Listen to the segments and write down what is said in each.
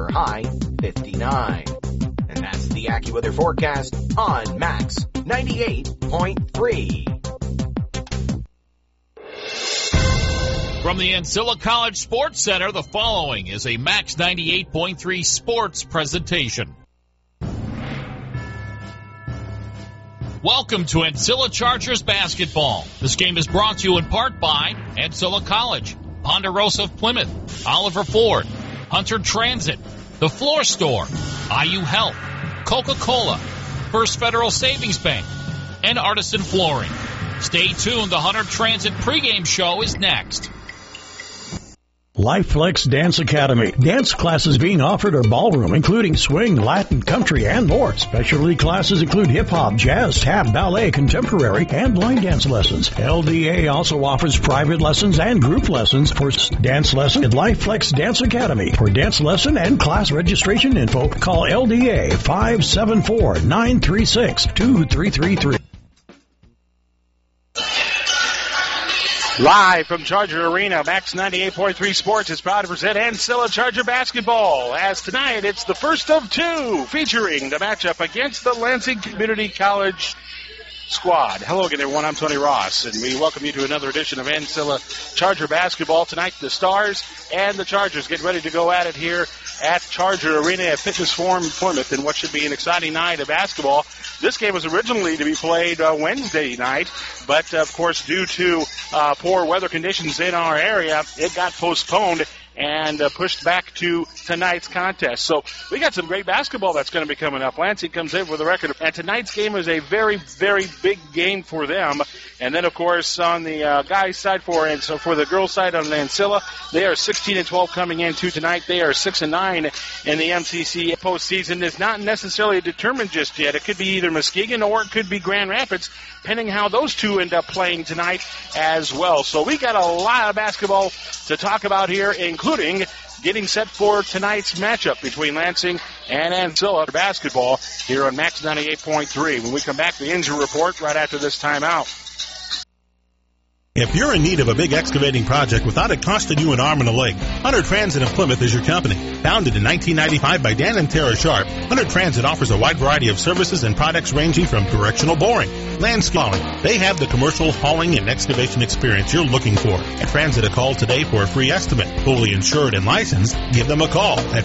your high 59. And that's the AccuWeather forecast on Max 98.3. From the Ancilla College Sports Center, the following is a Max 98.3 sports presentation. Welcome to Ancilla Chargers basketball. This game is brought to you in part by Ancilla College, Ponderosa of Plymouth, Oliver Ford, Hunter Transit, The Floor Store, IU Health, Coca-Cola, First Federal Savings Bank, and Artisan Flooring. Stay tuned. The Hunter Transit pregame show is next. LifeFlex Dance Academy. Dance classes being offered are ballroom, including swing, Latin, country, and more. Specialty classes include hip-hop, jazz, tap, ballet, contemporary, and line dance lessons. LDA also offers private lessons and group lessons for dance lesson at LifeFlex Dance Academy. For dance lesson and class registration info, call LDA 574-936-2333. Live from Charger Arena, Max 98.3 Sports is proud to present Ancilla Charger basketball. As tonight, it's the first of two featuring the matchup against the Lansing Community College squad. Hello again, everyone. I'm Tony Ross, and we welcome you to another edition of Ancilla Charger basketball. Tonight, the Stars and the Chargers get ready to go at it here at Charger Arena at Fitness Forum in Plymouth in what should be an exciting night of basketball. This game was originally to be played Wednesday night, but of course, due to poor weather conditions in our area, it got postponed and pushed back to tonight's contest. So we got some great basketball that's going to be coming up. Lansing comes in with a record, and tonight's game is a very, very big game for them. And then, of course, on the guys' side for the girls' side on Ancilla, they are 16-12 coming into tonight. They are 6-9 in the MCC postseason. It's not necessarily determined just yet. It could be either Muskegon or it could be Grand Rapids, depending how those two end up playing tonight as well. So we got a lot of basketball to talk about here, including getting set for tonight's matchup between Lansing and Ancilla basketball here on Max 98.3. When we come back, the injury report right after this timeout. If you're in need of a big excavating project without it costing you an arm and a leg, Hunter Transit of Plymouth is your company. Founded in 1995 by Dan and Tara Sharp, Hunter Transit offers a wide variety of services and products ranging from directional boring, landscaping. They have the commercial hauling and excavation experience you're looking for. At Transit, a call today for a free estimate. Fully insured and licensed, give them a call at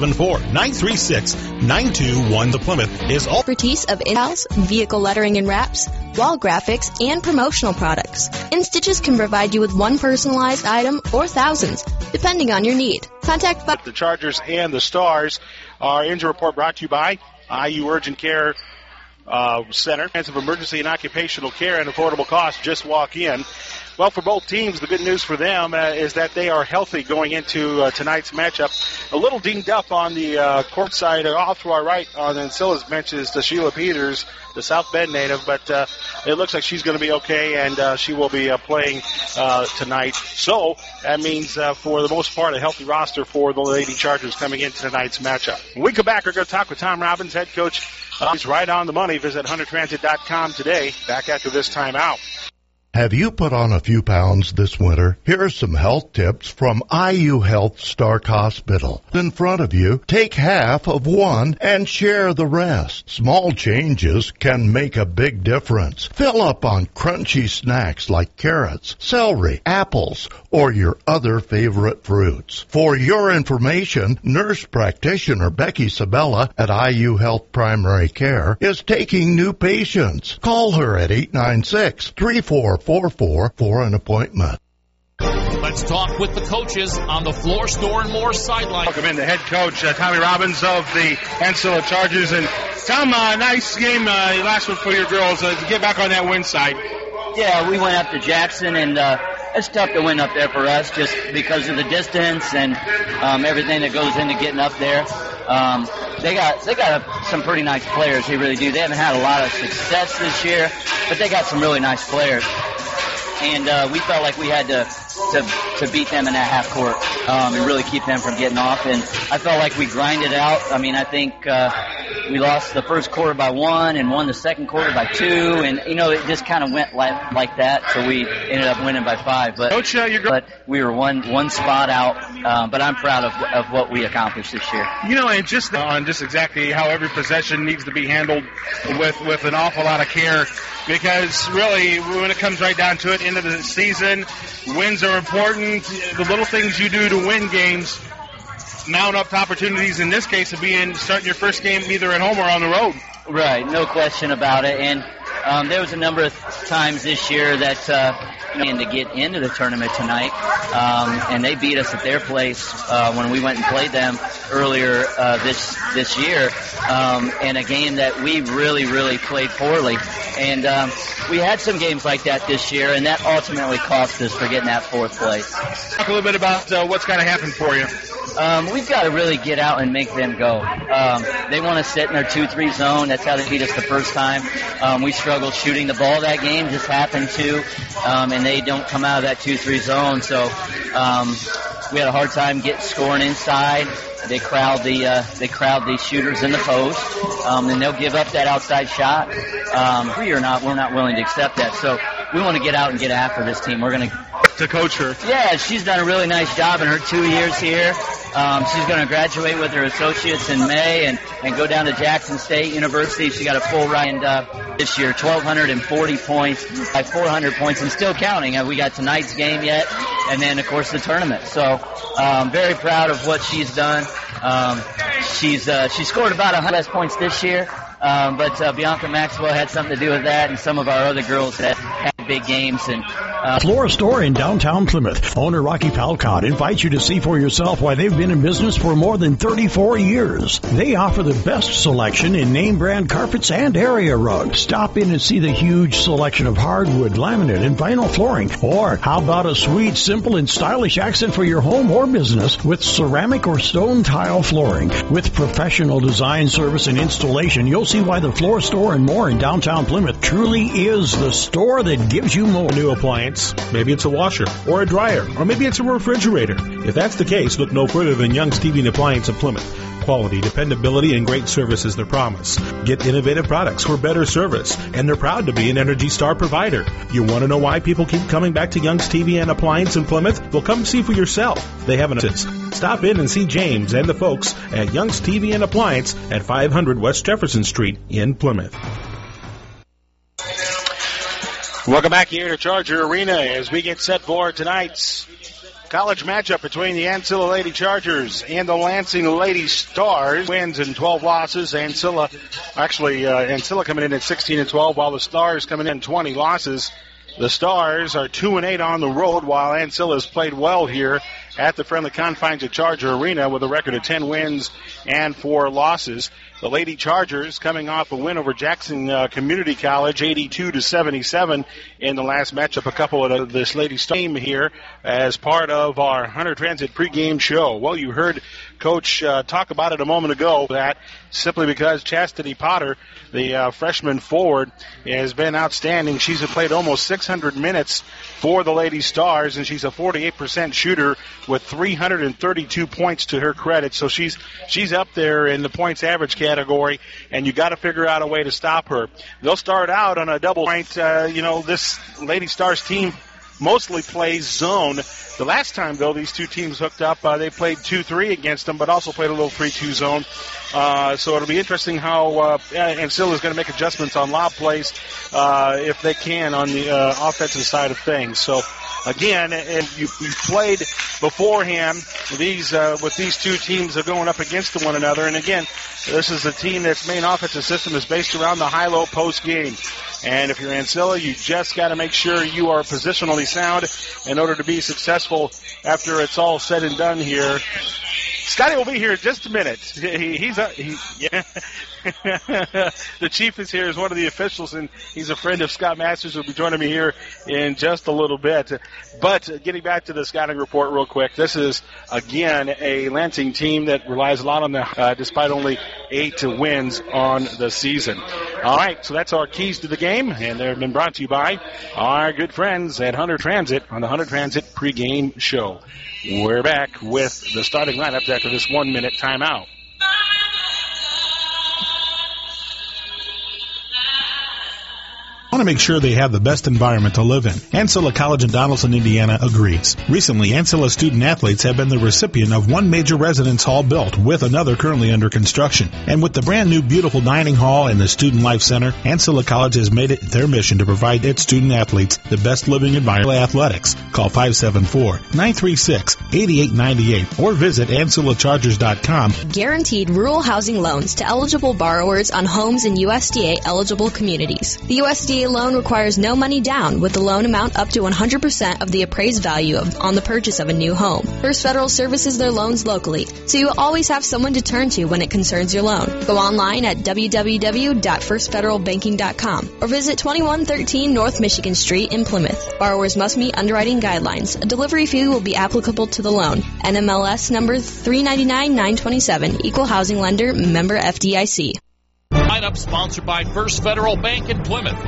574-936-921. The Plymouth is all expertise of in-house vehicle lettering and wraps, wall graphics, and promotional products. InStitches can provide you with one personalized item or thousands, depending on your need. Contact the Chargers and the Stars. Our injury report brought to you by IU Urgent Care Center. Of emergency and occupational care and affordable costs. Just walk in. Well, for both teams, the good news for them is that they are healthy going into tonight's matchup. A little dinged up on the court side, off to our right on Ancilla's bench is Sheila Peters, the South Bend native, but it looks like she's going to be okay, and she will be playing tonight. So that means, for the most part, a healthy roster for the Lady Chargers coming into tonight's matchup. When we come back, we're going to talk with Tom Robbins, head coach. He's right on the money. Visit HunterTransit.com today. Back after this timeout. Have you put on a few pounds this winter? Here are some health tips from IU Health Stark Hospital. In front of you, take half of one and share the rest. Small changes can make a big difference. Fill up on crunchy snacks like carrots, celery, apples, or your other favorite fruits. For your information, nurse practitioner Becky Sabella at IU Health Primary Care is taking new patients. Call her at 896-3444 for an appointment. Let's talk with the coaches on the Floor Store and More sideline. Welcome in the head coach, Tommy Robbins of the Ancilla Chargers. And Tom, nice game last one for your girls. To get back on that win side. Yeah, we went up to Jackson, and it's tough to win up there for us just because of the distance and everything that goes into getting up there. They got some pretty nice players. They really do. They haven't had a lot of success this year, but they got some really nice players. And we felt like we had to to beat them in that half court and really keep them from getting off. And I felt like we grinded out. I mean, I think we lost the first quarter by 1 and won the second quarter by 2, and it just kind of went like that. So we ended up winning by 5. But Coach, but we were one spot out. But I'm proud of what we accomplished this year. And just on just exactly how every possession needs to be handled with an awful lot of care, because really when it comes right down to it, end of the season, wins are important. The little things you do to win games mount up to opportunities, in this case, of starting your first game either at home or on the road. Right, no question about it. And there was a number of times this year that to get into the tournament tonight, and they beat us at their place when we went and played them earlier this year, in a game that we really played poorly. And we had some games like that this year, and that ultimately cost us for getting that 4th place. Talk a little bit about what's got to happen for you. We've got to really get out and make them go. They want to sit in their 2-3 zone. That's how they beat us the first time. We struggled shooting the ball that game, just happened to, and they don't come out of that 2-3 zone. So we had a hard time scoring inside. They crowd the shooters in the post, and they'll give up that outside shot. We're not willing to accept that. So we want to get out and get after this team. We're going to coach her. Yeah, she's done a really nice job in her 2 years here. She's going to graduate with her associates in May and go down to Jackson State University. She got a full ride this year, 1,240 points by 400 points, and still counting. We got tonight's game yet, and then, of course, the tournament. So very proud of what she's done. She scored about 100 less points this year, but Bianca Maxwell had something to do with that, and some of our other girls that had big games. And Flora Store in downtown Plymouth. Owner Rocky Palcott invites you to see for yourself why they've been in business for more than 34 years. They offer the best selection in name brand carpets and area rugs. Stop in and see the huge selection of hardwood, laminate, and vinyl flooring. Or how about a sweet, simple, and stylish accent for your home or business with ceramic or stone tile flooring. With professional design, service, and installation, you'll see why the Flora Store and more in downtown Plymouth truly is the store that gives you more. New appliance. Maybe it's a washer or a dryer, or maybe it's a refrigerator. If that's the case, look no further than Young's TV and Appliance of Plymouth. Quality, dependability, and great service is their promise. Get innovative products for better service, and they're proud to be an Energy Star provider. You want to know why people keep coming back to Young's TV and Appliance in Plymouth? Well, come see for yourself. They have an assist. Stop in and see James and the folks at Young's TV and Appliance at 500 West Jefferson Street in Plymouth. Welcome back here to Charger Arena as we get set for tonight's college matchup between the Ancilla Lady Chargers and the Lansing Lady Stars. Wins and 12 losses. Ancilla coming in at 16-12, while the Stars coming in 20 losses. The Stars are 2-8 on the road, while Ancilla has played well here at the friendly confines of Charger Arena with a record of 10 wins and 4 losses. The Lady Chargers coming off a win over Jackson Community College, 82-77 in the last matchup. A couple of this Lady Star game here as part of our Hunter Transit pregame show. Well, you heard Coach talk about it a moment ago, that simply because Chastity Potter, the freshman forward, has been outstanding. She's played almost 600 minutes for the Lady Stars, and she's a 48% shooter with 332 points to her credit. So she's up there in the points average category, and you got to figure out a way to stop her. They'll start out on a double point. This Lady Stars team mostly plays zone. The last time, though, these two teams hooked up, they played 2-3 against them, but also played a little 3-2 zone. So it'll be interesting how Ancilla is going to make adjustments on lob plays if they can on the offensive side of things. So, again, and you played beforehand. With these two teams are going up against one another. And, again, this is a team that's main offensive system is based around the high-low post game. And if you're Ancilla, you just got to make sure you are positionally sound in order to be successful after it's all said and done here. Scotty will be here in just a minute. The chief is here as one of the officials, and he's a friend of Scott Masters, who will be joining me here in just a little bit. But getting back to the scouting report real quick, this is, again, a Lansing team that relies a lot on despite only 8 wins on the season. All right, so that's our keys to the game, and they've been brought to you by our good friends at Hunter Transit on the Hunter Transit pregame show. We're back with the starting lineups after this 1-minute timeout. Want to make sure they have the best environment to live in. Ancilla College in Donaldson, Indiana agrees. Recently, Ancilla student athletes have been the recipient of one major residence hall built with another currently under construction. And with the brand new beautiful dining hall and the Student Life Center, Ancilla College has made it their mission to provide its student athletes the best living environment athletics. Call 574-936-8898 or visit AncillaChargers.com. Guaranteed rural housing loans to eligible borrowers on homes in USDA eligible communities. The USDA loan requires no money down, with the loan amount up to 100% of the appraised value on the purchase of a new home. First Federal services their loans locally, so you will always have someone to turn to when it concerns your loan. Go online at www.firstfederalbanking.com or visit 2113 North Michigan Street in Plymouth. Borrowers must meet underwriting guidelines. A delivery fee will be applicable to the loan. NMLS number 399927, Equal Housing Lender, member FDIC. Lineup sponsored by First Federal Bank in Plymouth.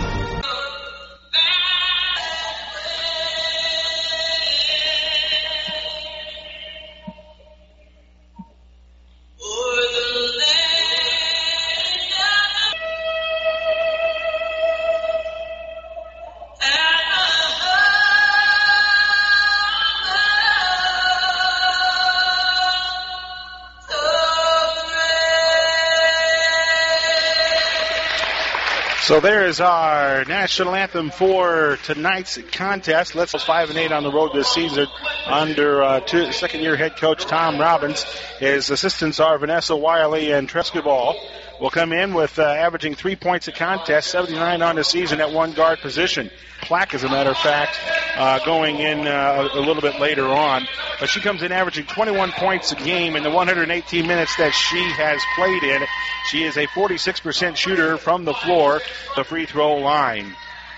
So there's our national anthem for tonight's contest. Let's go 5-8 on the road this season under second-year head coach Tom Robbins. His assistants are Vanessa Wiley and Tresca Ball. Will come in with averaging 3 points a contest, 79 on the season at one guard position. Clack, as a matter of fact, going in a little bit later on. But she comes in averaging 21 points a game in the 118 minutes that she has played in. She is a 46% shooter from the floor, the free throw line.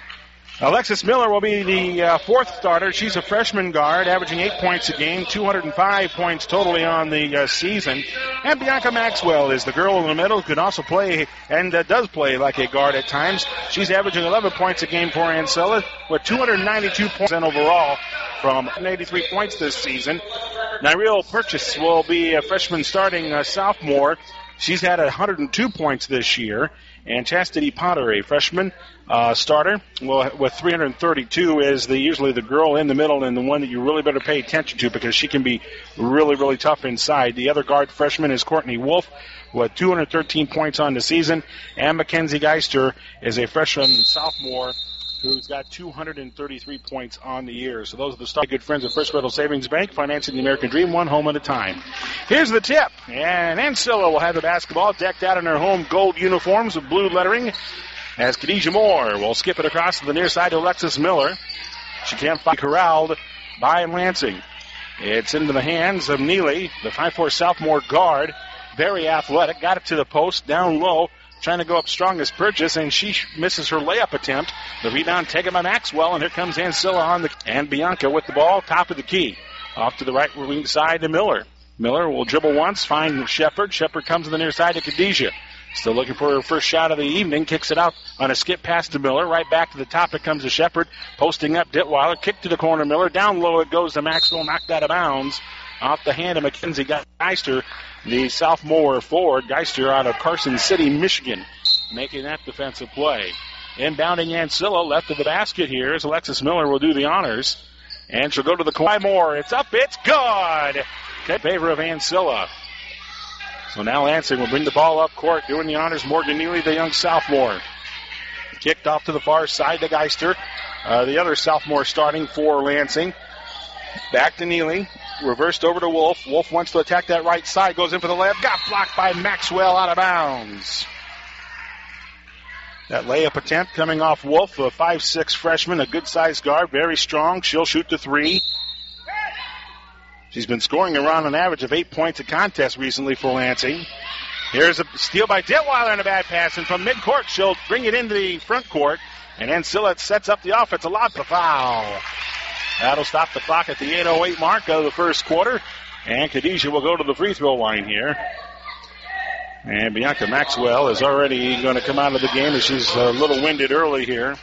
Alexis Miller will be the fourth starter. She's a freshman guard, averaging 8 points a game, 205 points totally on the season. And Bianca Maxwell is the girl in the middle who can also play and does play like a guard at times. She's averaging 11 points a game for Ancilla with 292 points overall from 83 points this season. Nyreel Purchase will be a freshman starting sophomore. She's had 102 points this year. And Chastity Potter, a freshman starter, with 332, is usually the girl in the middle and the one that you really better pay attention to because she can be really, really tough inside. The other guard freshman is Courtney Wolf with 213 points on the season. And Mackenzie Geister is a freshman sophomore who's got 233 points on the year. So those are the start. Good friends of First Federal Savings Bank, financing the American dream, one home at a time. Here's the tip, and Ancilla will have the basketball decked out in their home gold uniforms with blue lettering, as Khadijah Moore will skip it across to the near side to Alexis Miller. She can't find corralled by Lansing. It's into the hands of Neely, the 5'4" sophomore guard, very athletic, got it to the post, down low, trying to go up strongest Purchase, and she misses her layup attempt. The rebound taken by Maxwell, and here comes Ancilla and Bianca with the ball, top of the key. Off to the right wing side to Miller. Miller will dribble once, find Shepard. Shepard comes to the near side to Khadijah. Still looking for her first shot of the evening. Kicks it out on a skip pass to Miller. Right back to the top it comes to Shepard. Posting up Ditweiler. Kick to the corner Miller. Down low it goes to Maxwell. Knocked out of bounds. Off the hand of Mackenzie Geister, the sophomore forward. Geister out of Carson City, Michigan, making that defensive play. Inbounding Ancilla, left of the basket here as Alexis Miller will do the honors. And she'll go to the corner. Moore. It's up. It's good. In favor of Ancilla. So now Lansing will bring the ball up court, doing the honors. Morgan Neely, the young sophomore. Kicked off to the far side to Geister, the other sophomore starting for Lansing. Back to Neely. Reversed over to Wolf. Wolf wants to attack that right side. Goes in for the layup. Got blocked by Maxwell out of bounds. That layup attempt coming off Wolf, a 5'6" freshman, a good-sized guard, very strong. She'll shoot the three. She's been scoring around an average of 8 points a contest recently for Lansing. Here's a steal by Ditweiler and a bad pass. And from midcourt, she'll bring it into the front court. And Ancilla sets up the offense. A lot of foul. That'll stop the clock at the 8:08 mark of the first quarter. And Khadijah will go to the free throw line here. And Bianca Maxwell is already going to come out of the game as she's a little winded early here.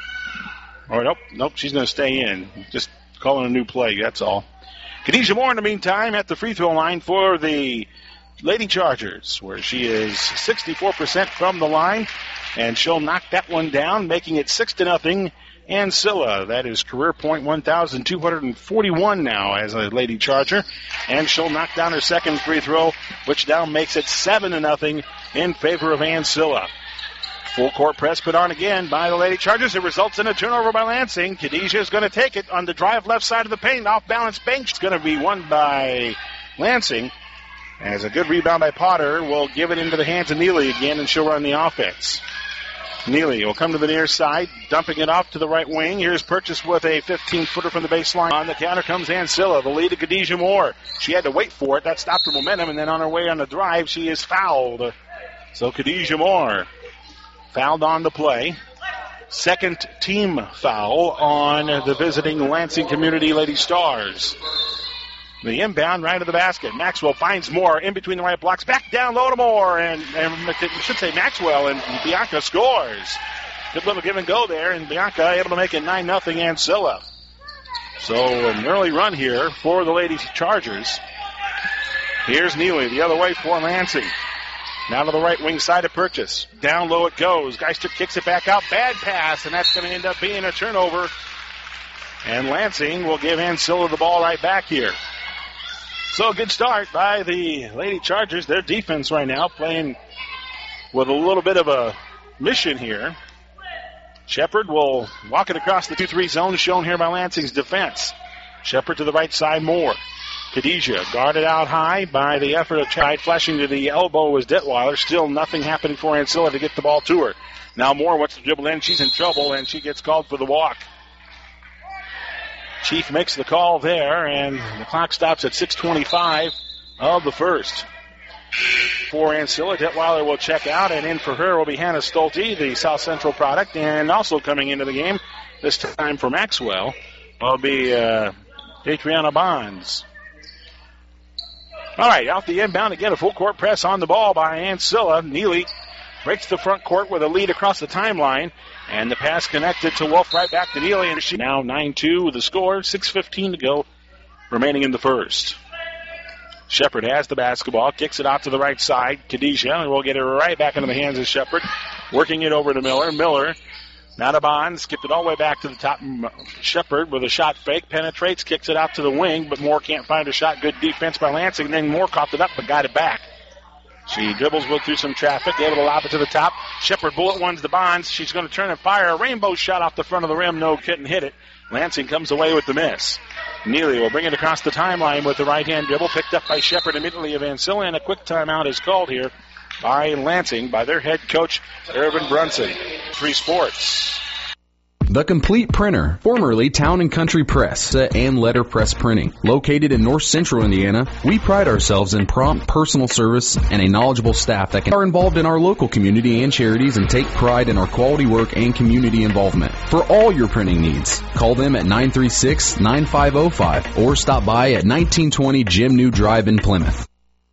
Or nope, she's going to stay in. Just calling a new play, that's all. Khadijah Moore, in the meantime, at the free throw line for the Lady Chargers, where she is 64% from the line, and she'll knock that one down, making it 6-0. Ancilla, that is career point 1,241 now as a Lady Charger, and she'll knock down her second free throw, which now makes it 7-0 in favor of Ancilla. Full court press put on again by the Lady Chargers. It results in a turnover by Lansing. Khadijah is going to take it on the drive left side of the paint, off balance bench. It's going to be won by Lansing. As a good rebound by Potter will give it into the hands of Neely again, and she'll run the offense. Neely will come to the near side, dumping it off to the right wing. Here's Purchase with a 15-footer from the baseline. On the counter comes Ancilla, the lead to Khadijah Moore. She had to wait for it. That stopped her momentum, and then on her way on the drive, she is fouled. So Khadijah Moore fouled on the play. Second team foul on the visiting Lansing Community Lady Stars. The inbound right to the basket. Maxwell finds Moore in between the right blocks. Back down low to Moore. And we should say Maxwell, and Bianca scores. Good little give and go there, and Bianca able to make it 9-0 Ancilla. So an early run here for the Lady Chargers. Here's Neely the other way for Lansing. Now to the right wing side of Purchase. Down low it goes. Geister kicks it back out. Bad pass, and that's going to end up being a turnover. And Lansing will give Ancilla the ball right back here. So a good start by the Lady Chargers. Their defense right now playing with a little bit of a mission here. Shepard will walk it across the 2-3 zone shown here by Lansing's defense. Shepard to the right side, Moore. Khadijah guarded out high by the effort of Chide. Flashing to the elbow was Detweiler. Still nothing happening for Ancilla to get the ball to her. Now Moore wants to dribble in. She's in trouble, and she gets called for the walk. Chief makes the call there, and the clock stops at 6:25 of the first. For Ancilla, Detweiler will check out, and in for her will be Hannah Stolte, the South Central product, and also coming into the game, this time for Maxwell, will be Adriana Bonds. All right, out the inbound again, a full court press on the ball by Ancilla. Neely breaks the front court with a lead across the timeline. And the pass connected to Wolf right back to Neely. And she now 9-2 with the score. 6:15 to go remaining in the first. Shepard has the basketball. Kicks it out to the right side. Khadijah. And we'll get it right back into the hands of Shepard. Working it over to Miller. Miller now to Bond. Skipped it all the way back to the top. Shepard with a shot fake. Penetrates. Kicks it out to the wing. But Moore can't find a shot. Good defense by Lansing. And then Moore caught it up but got it back. She dribbles through some traffic, able to lob it to the top. Shepard bullet ones the Bonds. She's going to turn and fire a rainbow shot off the front of the rim. No, couldn't hit it. Lansing comes away with the miss. Neely will bring it across the timeline with the right-hand dribble. Picked up by Shepard immediately of Ancilla, and a quick timeout is called here by Lansing by their head coach, Irvin Brunson. 3 Sports. The Complete Printer, formerly Town & Country Press and Letterpress Printing. Located in North Central Indiana, we pride ourselves in prompt personal service and a knowledgeable staff that are involved in our local community and charities and take pride in our quality work and community involvement. For all your printing needs, call them at 936-9505 or stop by at 1920 Jim New Drive in Plymouth.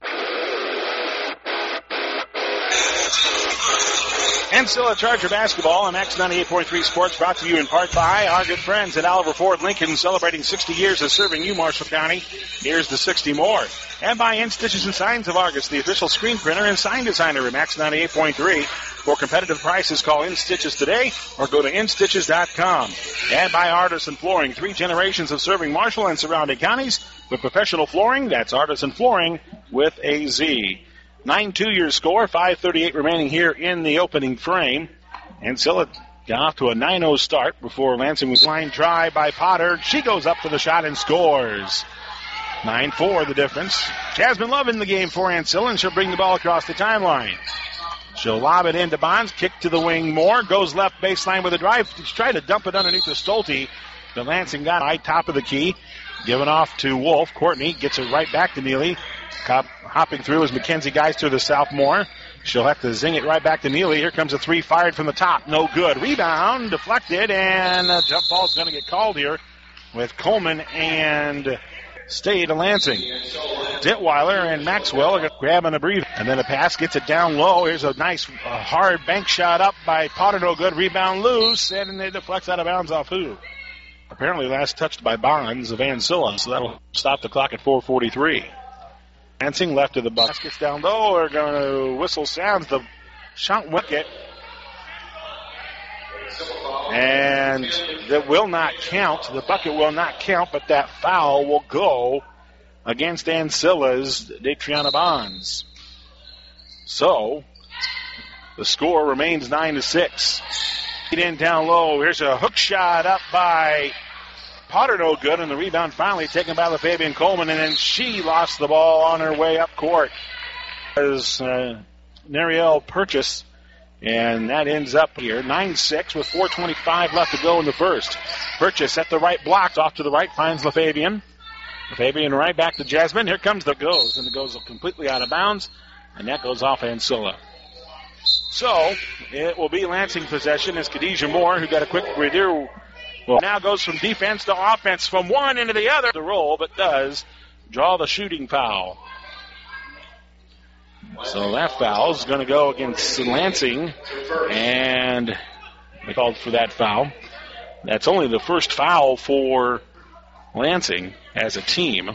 Ancilla Charger basketball on X 98.3 Sports, brought to you in part by our good friends at Oliver Ford Lincoln, celebrating 60 years of serving you, Marshall County. Here's the 60 more. And by In Stitches and Signs of Argus, the official screen printer and sign designer of Max 98.3. For competitive prices, call In Stitches today or go to institches.com. And by Artisan Flooring, 3 generations of serving Marshall and surrounding counties with professional flooring. That's Artisan Flooring with a Z. 9-2 your score, 5:38 remaining here in the opening frame. Ancilla got off to a 9-0 start before Lansing was line drive by Potter. She goes up for the shot and scores. 9-4 the difference. Jasmine Love in the game for Ancilla, and she'll bring the ball across the timeline. She'll lob it into Bonds, kick to the wing. Moore goes left baseline with a drive. She's trying to dump it underneath the Stolte. The Lansing got high top of the key. Given off to Wolf. Courtney gets it right back to Neely. Hopping through is Mackenzie Geister, the sophomore. She'll have to zing it right back to Neely. Here comes a 3 fired from the top. No good. Rebound, deflected, and a jump ball is going to get called here with Coleman and stay to Lansing. Ditweiler and Maxwell are grabbing a breather. And then a pass gets it down low. Here's a nice hard bank shot up by Potter. No good. Rebound loose. And it deflects out of bounds off who? Apparently last touched by Bonds of Ancilla. So that'll stop the clock at 4:43. Lansing left of the bus. Gets down low. They're going to whistle sounds. The shot wicket. And that will not count. The bucket will not count, but that foul will go against Ancilla's Datriana Bonds. So, the score remains 9-6. In down low. Here's a hook shot up by Potter, no good, and the rebound finally taken by LaFabian Coleman, and then she lost the ball on her way up court. As Nariel Purchase, and that ends up here 9-6 with 4:25 left to go in the first. Purchase at the right block, off to the right, finds LaFabian. LaFabian right back to Jasmine. Here comes the goes, and the goes completely out of bounds, and that goes off Ancilla. So, it will be Lansing possession as Khadijah Moore, who got a quick redo, well, now goes from defense to offense, from one into the other. The roll, but does draw the shooting foul. So that foul is going to go against Lansing, and they called for that foul. That's only the first foul for Lansing as a team.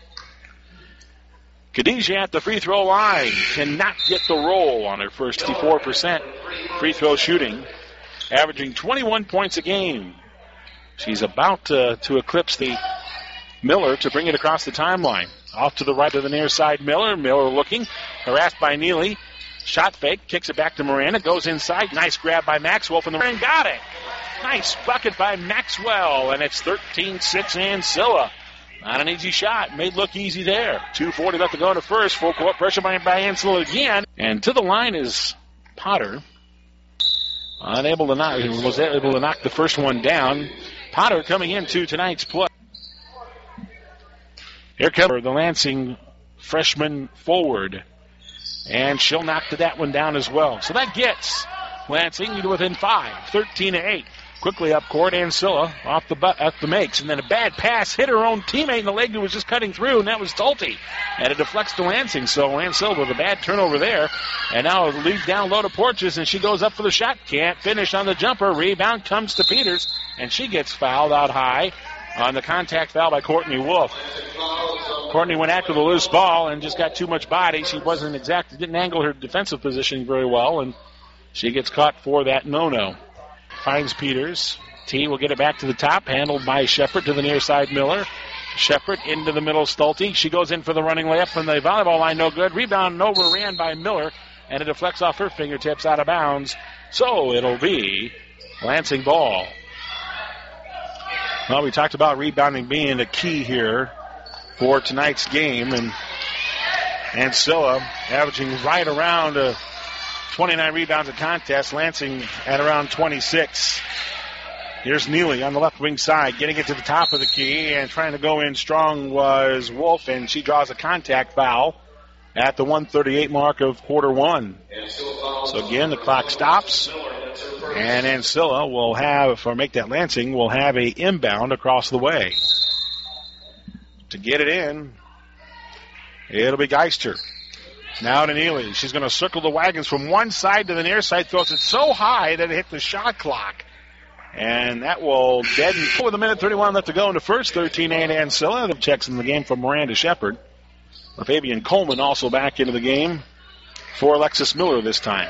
Khadijah at the free throw line cannot get the roll on her first 64% free throw shooting, averaging 21 points a game. She's about to eclipse the Miller to bring it across the timeline. Off to the right of the near side, Miller. Miller looking, harassed by Neely. Shot fake, kicks it back to Miranda, goes inside. Nice grab by Maxwell from the ring, got it. Nice bucket by Maxwell, and it's 13-6 Ancilla. Not an easy shot, made look easy there. 2:40 left to go in the first. Full court pressure by Ancilla again. And to the line is Potter. Was able to knock the first one down. Potter coming into tonight's play. Here comes the Lansing freshman forward. And she'll knock that one down as well. So that gets Lansing to within 5, 13-8. Quickly up court, Ancilla off the makes. And then a bad pass hit her own teammate in the leg who was just cutting through, and that was Tulte. And it deflects to Lansing. So Ancilla with a bad turnover there. And now it leads down low to Porches, and she goes up for the shot. Can't finish on the jumper. Rebound comes to Peters, and she gets fouled out high on the contact foul by Courtney Wolf. Courtney went after the loose ball and just got too much body. She didn't angle her defensive positioning very well, and she gets caught for that no-no. Finds Peters. T will get it back to the top, handled by Shepard to the near side, Miller. Shepard into the middle, Stulte. She goes in for the running layup from the volleyball line, no good. Rebound overran by Miller, and it deflects off her fingertips out of bounds. So it'll be Lansing ball. Well, we talked about rebounding being a key here for tonight's game, and Ancilla averaging right around 29 rebounds a contest. Lansing at around 26. Here's Neely on the left wing side, getting it to the top of the key, and trying to go in strong was Wolf, and she draws a contact foul at the 1:38 mark of quarter one. So again, the clock stops, and Ancilla will have, or make that Lansing, will have a inbound across the way. To get it in, it'll be Geister. Now to Neely. She's going to circle the wagons from one side to the near side, throws it so high that it hit the shot clock. And that will deaden with 1:31 left to go in the first. 13-8 Ancilla. The checks in the game from Miranda Shepard. Fabian Coleman also back into the game for Alexis Miller this time.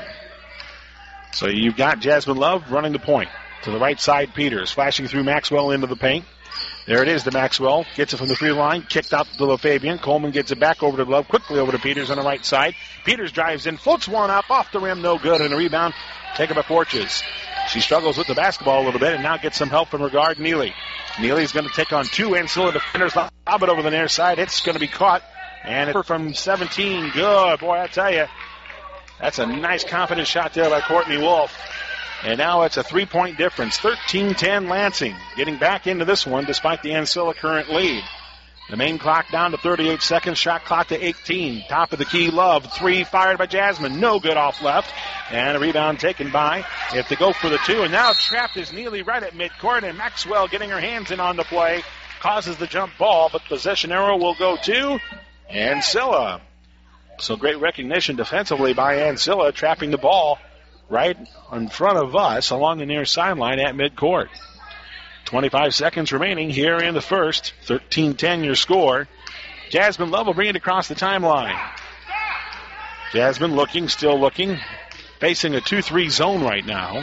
So you've got Jasmine Love running the point. To the right side, Peters flashing through Maxwell into the paint. There it is to Maxwell. Gets it from the free line. Kicked out to LaFabian. Coleman gets it back over to Love. Quickly over to Peters on the right side. Peters drives in. Floats one up off the rim. No good. And a rebound taken by Porches. She struggles with the basketball a little bit and now gets some help from her guard, Neely. Neely's going to take on two Ancilla defenders. Lob it over the near side. It's going to be caught. And it's from 17. Good. Boy, I tell you, that's a nice confident shot there by Courtney Wolf. And now it's a 3-point difference. 13-10 Lansing. Getting back into this one despite the Ancilla current lead. The main clock down to 38 seconds. Shot clock to 18. Top of the key, Love. Three fired by Jasmine. No good off left. And a rebound taken by. If they go for the two. And now trapped is Neely right at midcourt. And Maxwell getting her hands in on the play. causes the jump ball, but possession arrow will go to Ancilla. So great recognition defensively by Ancilla, trapping the ball right in front of us along the near sideline at midcourt. 25 seconds remaining here in the first. 13-10 your score. Jasmine Love will bring it across the timeline. Jasmine looking, still looking, facing a 2-3 zone right now.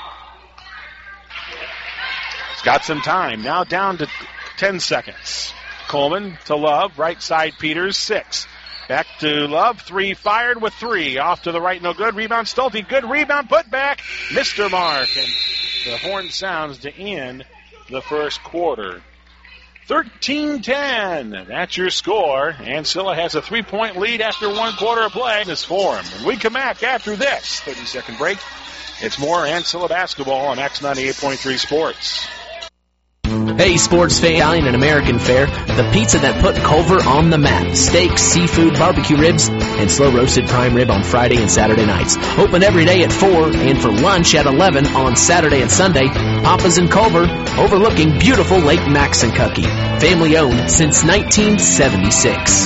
It's got some time. Now down to 10 seconds. Coleman to Love, right side Peters, 6. Back to Love, 3 fired with 3. Off to the right, no good. Rebound Stulte, good rebound, put back. Mr. Mark, and the horn sounds to end the first quarter. 13-10, that's your score. Ancilla has a 3-point lead after 1 quarter of play in this form. When we come back after this 30-second break, it's more Ancilla basketball on X98.3 Sports. Hey, sports fan, Italian and American fare, the pizza that put Culver on the map. Steaks, seafood, barbecue ribs, and slow-roasted prime rib on Friday and Saturday nights. Open every day at 4 and for lunch at 11 on Saturday and Sunday. Papa's in Culver, overlooking beautiful Lake Maxinkuckee. Family owned since 1976.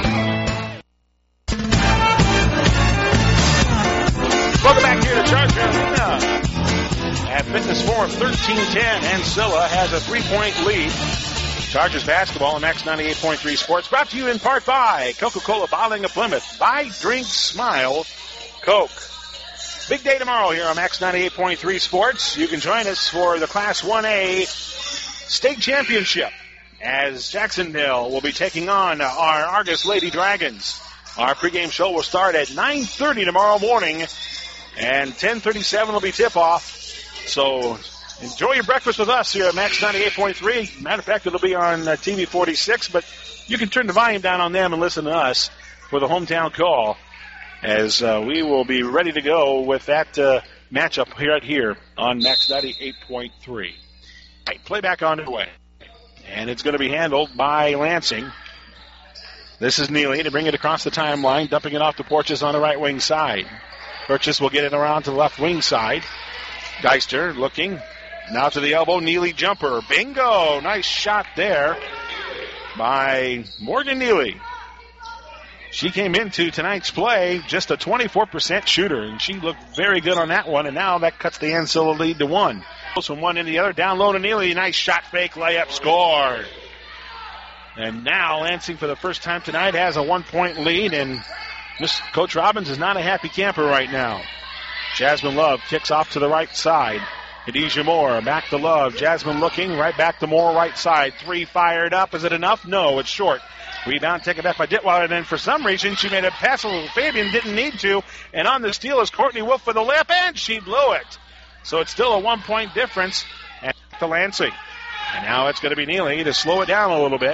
Welcome back here to Charger Arena. At Fitness Forum, 13-10. Ancilla has a 3-point lead. Chargers basketball on X98.3 Sports. Brought to you in part by Coca-Cola Bottling of Plymouth. Buy, drink, smile, Coke. Big day tomorrow here on X98.3 Sports. You can join us for the Class 1A State Championship as Jacksonville will be taking on our Argus Lady Dragons. Our pregame show will start at 9:30 tomorrow morning, and 10:37 will be tip-off. So enjoy your breakfast with us here at Max 98.3. Matter of fact, it'll be on TV 46, but you can turn the volume down on them and listen to us for the hometown call as we will be ready to go with that matchup here on Max 98.3. Right, playback on the way. And it's going to be handled by Lansing. This is Neely to bring it across the timeline, dumping it off to Porches on the right wing side. Purchase will get it around to the left wing side. Geister looking. Now to the elbow. Neely jumper. Bingo. Nice shot there by Morgan Neely. She came into tonight's play just a 24% shooter, and she looked very good on that one, and now that cuts the Ancilla lead to 1. Goes from one into the other. Down low to Neely. Nice shot fake. Layup score. And now Lansing for the first time tonight has a 1-point lead, and Coach Robbins is not a happy camper right now. Jasmine Love kicks off to the right side. Khadijah Moore back to Love. Jasmine looking right back to Moore right side. 3 fired up. Is it enough? No, it's short. Rebound taken back by Ditweiler, and then for some reason she made a pass. Fabian didn't need to. And on the steal is Courtney Wolf for the layup, and she blew it. So it's still a 1-point difference at the Lansing. And now it's going to be Neely to slow it down a little bit,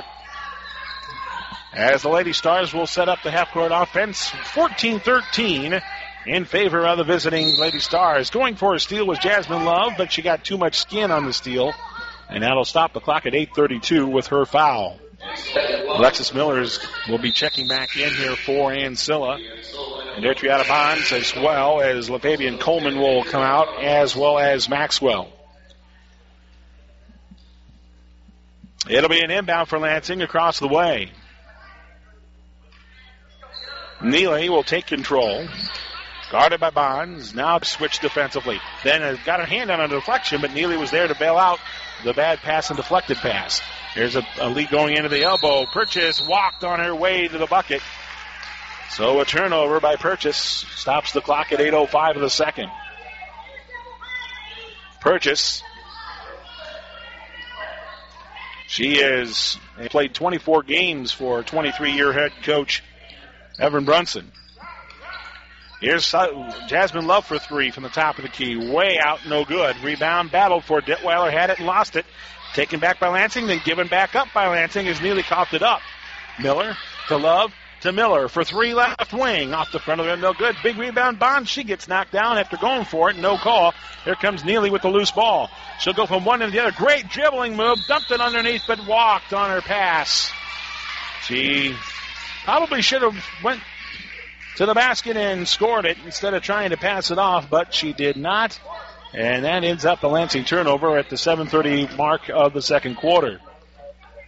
as the Lady Stars will set up the half-court offense. 14-13 in favor of the visiting Lady Stars. Going for a steal was Jasmine Love, but she got too much skin on the steal, and that'll stop the clock at 8:32 with her foul. Alexis Millers will be checking back in here for Ancilla. And Adriana Bonds, as well as LaFabian Coleman, will come out, as well as Maxwell. It'll be an inbound for Lansing across the way. Neely will take control. Guarded by Bonds. Now switch defensively. Then got her hand on a deflection, but Neely was there to bail out the bad pass and deflected pass. Here's a lead going into the elbow. Purchase walked on her way to the bucket. So a turnover by Purchase stops the clock at 8:05 of the second. Purchase. She has played 24 games for 23-year head coach Evan Brunson. Here's Jasmine Love for 3 from the top of the key. Way out, no good. Rebound battled for Ditweiler, had it and lost it. Taken back by Lansing, then given back up by Lansing as Neely coughed it up. Miller to Love to Miller for 3 left wing. Off the front of it, no good. Big rebound, Bond. She gets knocked down after going for it. No call. Here comes Neely with the loose ball. She'll go from one to the other. Great dribbling move. Dumped it underneath, but walked on her pass. She probably should have went to the basket and scored it instead of trying to pass it off, but she did not. And that ends up the Lansing turnover at the 7:30 mark of the second quarter.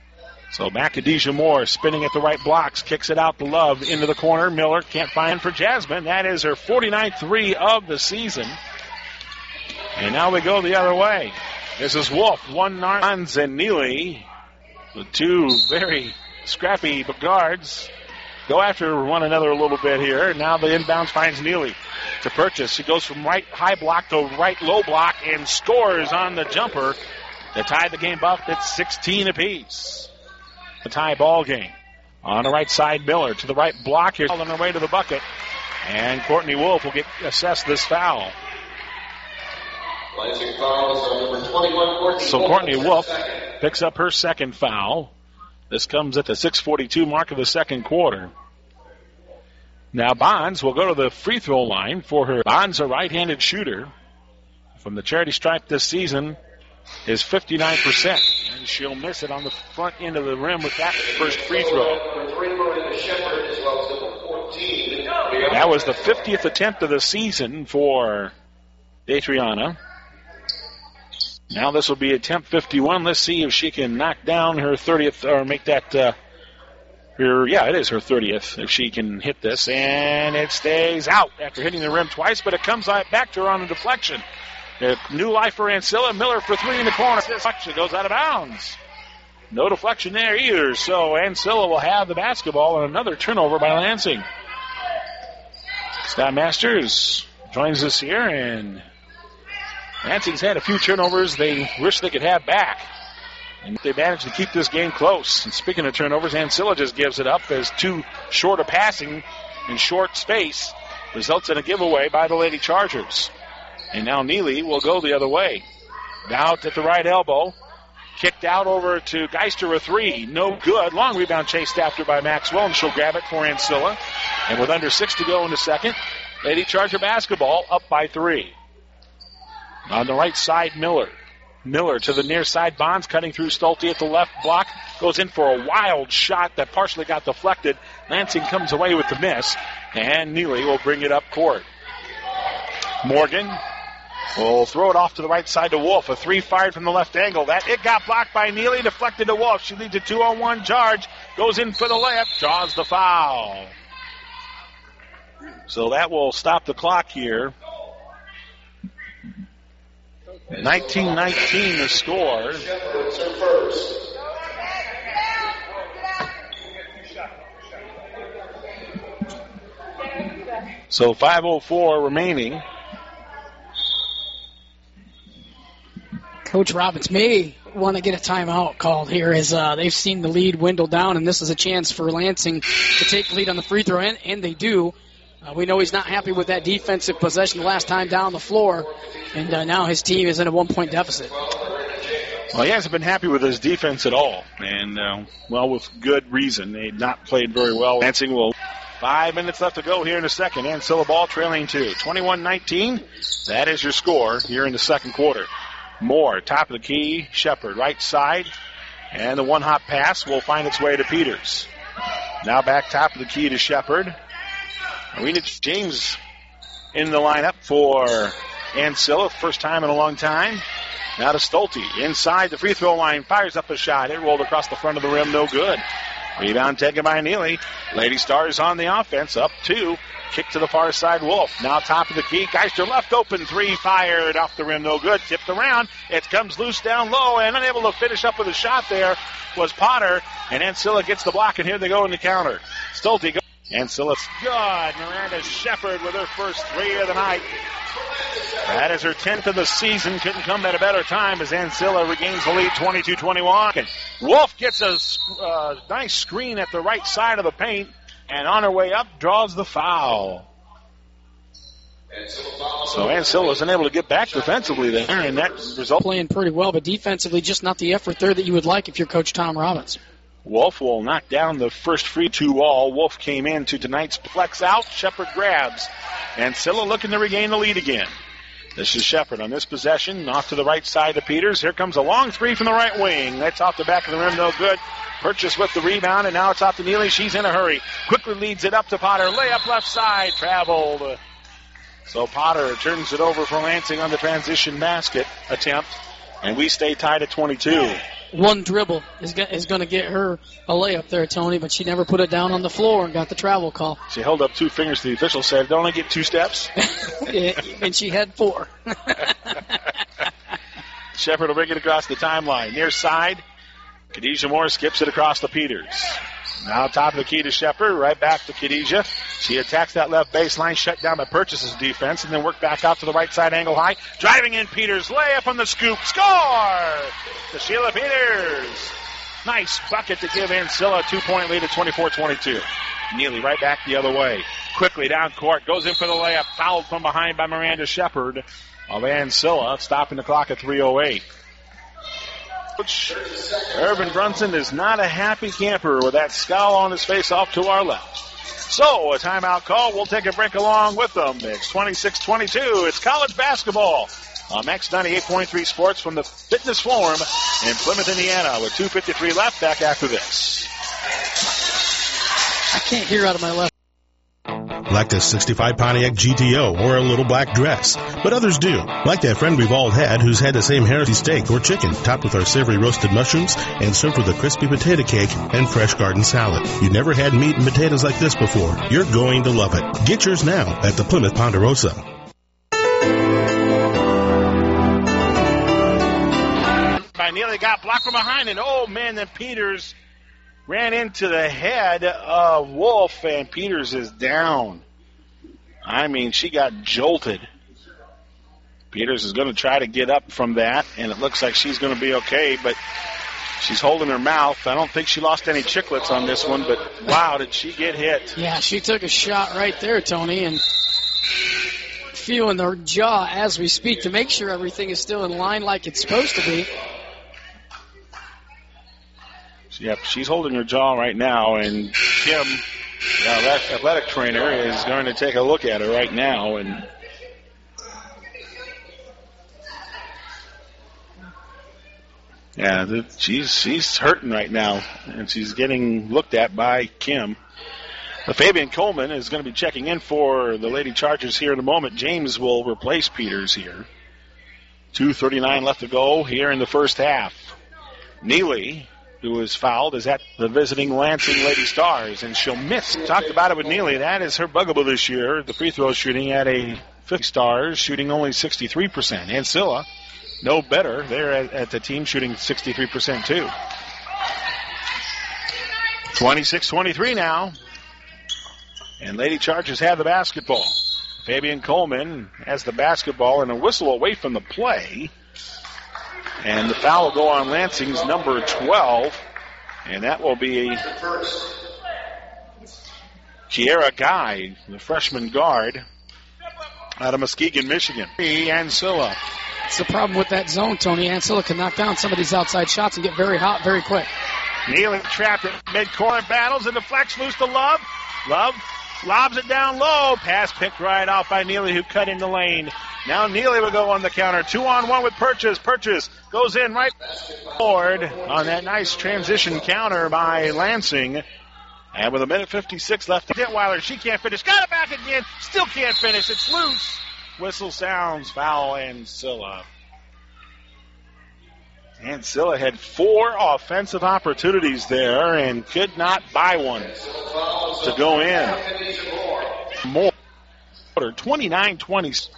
So back to Deja Moore, spinning at the right blocks, kicks it out to Love into the corner. Miller can't find for Jasmine. That is her 49th three of the season. And now we go the other way. This is Wolf, Barnes and Neely, the two very scrappy guards, go after one another a little bit here. Now the inbounds finds Neely to Purchase. She goes from right high block to right low block and scores on the jumper to tie the game up at 16 apiece. The tie ball game. On the right side, Miller to the right block here on her way to the bucket. And Courtney Wolf will get assessed this foul. So Courtney Wolf picks up her second foul. This comes at the 6:42 mark of the second quarter. Now Bonds will go to the free throw line for her. Bonds, a right-handed shooter from the charity stripe this season, is 59%. And she'll miss it on the front end of the rim with that first free throw. That was the 50th attempt of the season for Adriana. Now this will be attempt 51. Let's see if she can knock down her 30th, or make that it is her 30th, if she can hit this. And it stays out after hitting the rim twice, but it comes back to her on a deflection. A new life for Ancilla. Miller for three in the corner. Deflection goes out of bounds. No deflection there either, so Ancilla will have the basketball and another turnover by Lansing. Scott Masters joins us here, and Lansing's had a few turnovers they wish they could have back. And they managed to keep this game close. And speaking of turnovers, Ancilla just gives it up as too short a passing in short space results in a giveaway by the Lady Chargers. And now Neely will go the other way. Out at the right elbow. Kicked out over to Geister, a three. No good. Long rebound chased after by Maxwell, and she'll grab it for Ancilla. And with under 6 to go in the second, Lady Charger basketball up by 3. On the right side, Miller. Miller to the near side. Bonds cutting through Stolte at the left block. Goes in for a wild shot that partially got deflected. Lansing comes away with the miss. And Neely will bring it up court. Morgan will throw it off to the right side to Wolf. A three fired from the left angle. It got blocked by Neely. Deflected to Wolf. She leads a 2-on-1 charge. Goes in for the layup. Draws the foul. So that will stop the clock here. 19-19 the score. So 5:04 remaining. Coach Robbins may want to get a timeout called here as they've seen the lead dwindle down, and this is a chance for Lansing to take the lead on the free throw, and they do. We know he's not happy with that defensive possession the last time down the floor, and now his team is in a 1-point deficit. Well, he hasn't been happy with his defense at all, and, with good reason. They've not played very well. Lansing will. 5 minutes left to go here in the second. Ancilla ball trailing 2. 21-19. That is your score here in the second quarter. Moore, top of the key. Shepard, right side. And the one-hop pass will find its way to Peters. Now back top of the key to Shepard. Arena James in the lineup for Ancilla. First time in a long time. Now to Stolte. Inside the free throw line. Fires up a shot. It rolled across the front of the rim. No good. Rebound taken by Neely. Lady Stars on the offense. Up 2. Kick to the far side, Wolf. Now top of the key. Geister left open. 3 fired off the rim. No good. Tipped around. It comes loose down low, and unable to finish up with a shot there was Potter. And Ancilla gets the block, and here they go in the counter. Stolte goes. Ancilla's good. Miranda Shepard with her first 3 of the night. That is her 10th of the season. Couldn't come at a better time as Ancilla regains the lead 22-21. Wolf gets a nice screen at the right side of the paint, and on her way up draws the foul. So Ancilla wasn't able to get back defensively there, and that result playing pretty well, but defensively just not the effort there that you would like if you're Coach Tom Robbins. Wolf will knock down the first free 2-all. Wolf came into tonight's flex out. Shepard grabs. Ancilla looking to regain the lead again. This is Shepard on this possession. Off to the right side to Peters. Here comes a long 3 from the right wing. That's off the back of the rim. No good. Purchase with the rebound, and now it's off to Neely. She's in a hurry. Quickly leads it up to Potter. Layup left side. Traveled. So Potter turns it over for Lansing on the transition basket attempt. And we stay tied at 22. one dribble is going to get her a layup there, Tony, but she never put it down on the floor and got the travel call. She held up 2 fingers to the official, said, "Don't I get 2 steps?" And she had 4. Shepard will bring it across the timeline. Near side, Khadijah Moore skips it across the Peters. Now top of the key to Shepard, right back to Khadijah. She attacks that left baseline, shut down by Purchase's defense, and then work back out to the right side angle high. Driving in Peters, layup on the scoop, score! To Sheila Peters. Nice bucket to give Ancilla a 2-point lead at 24-22. Neely right back the other way. Quickly down court, goes in for the layup, fouled from behind by Miranda Shepard of Ancilla, stopping the clock at 3:08. Coach Irvin Brunson is not a happy camper with that scowl on his face off to our left. So, a timeout call. We'll take a break along with them. It's 26-22. It's college basketball on Max 98.3 Sports from the Fitness Forum in Plymouth, Indiana, with 2:53 left. Back after this. I can't hear out of my left. Like a 65 Pontiac GTO or a little black dress. But others do. Like that friend we've all had who's had the same heresy steak or chicken topped with our savory roasted mushrooms and served with a crispy potato cake and fresh garden salad. You never had meat and potatoes like this before. You're going to love it. Get yours now at the Plymouth Ponderosa. By Neely got blocked from behind, and oh man, then Peters ran into the head of Wolf, and Peters is down. I mean, she got jolted. Peters is going to try to get up from that, and it looks like she's going to be okay, but she's holding her mouth. I don't think she lost any chiclets on this one, but wow, did she get hit. Yeah, she took a shot right there, Tony, and feeling her jaw as we speak to make sure everything is still in line like it's supposed to be. Yep, she's holding her jaw right now, and Kim, that athletic trainer, is going to take a look at her right now. And yeah, she's hurting right now, and she's getting looked at by Kim. Fabian Coleman is going to be checking in for the Lady Chargers here in a moment. James will replace Peters here. 2:39 left to go here in the first half. Neely, who was fouled, is at the visiting Lansing Lady Stars, and she'll miss. Talked about it with Neely. That is her bugaboo this year. The free throw shooting at a 50 Stars, shooting only 63%. Ancilla, no better. They're at the team shooting 63% too. 26-23 now. And Lady Chargers have the basketball. Fabian Coleman has the basketball and a whistle away from the play. And the foul will go on Lansing's number 12. And that will be Kiera Guy, the freshman guard out of Muskegon, Michigan. Ancilla. It's the problem with that zone, Tony. Ancilla can knock down some of these outside shots and get very hot very quick. Neely trapped at midcourt, battles and deflects loose to Love. Love lobs it down low. Pass picked right out by Neely, who cut in the lane. Now Neely will go on the counter. 2-on-1 with Purchase. Purchase goes in right forward on that nice transition counter by Lansing. And with 1:56 left, Detweiler, she can't finish. Got it back again. Still can't finish. It's loose. Whistle sounds. Foul Ancilla. Ancilla had 4 offensive opportunities there and could not buy one to go in. More 29-20.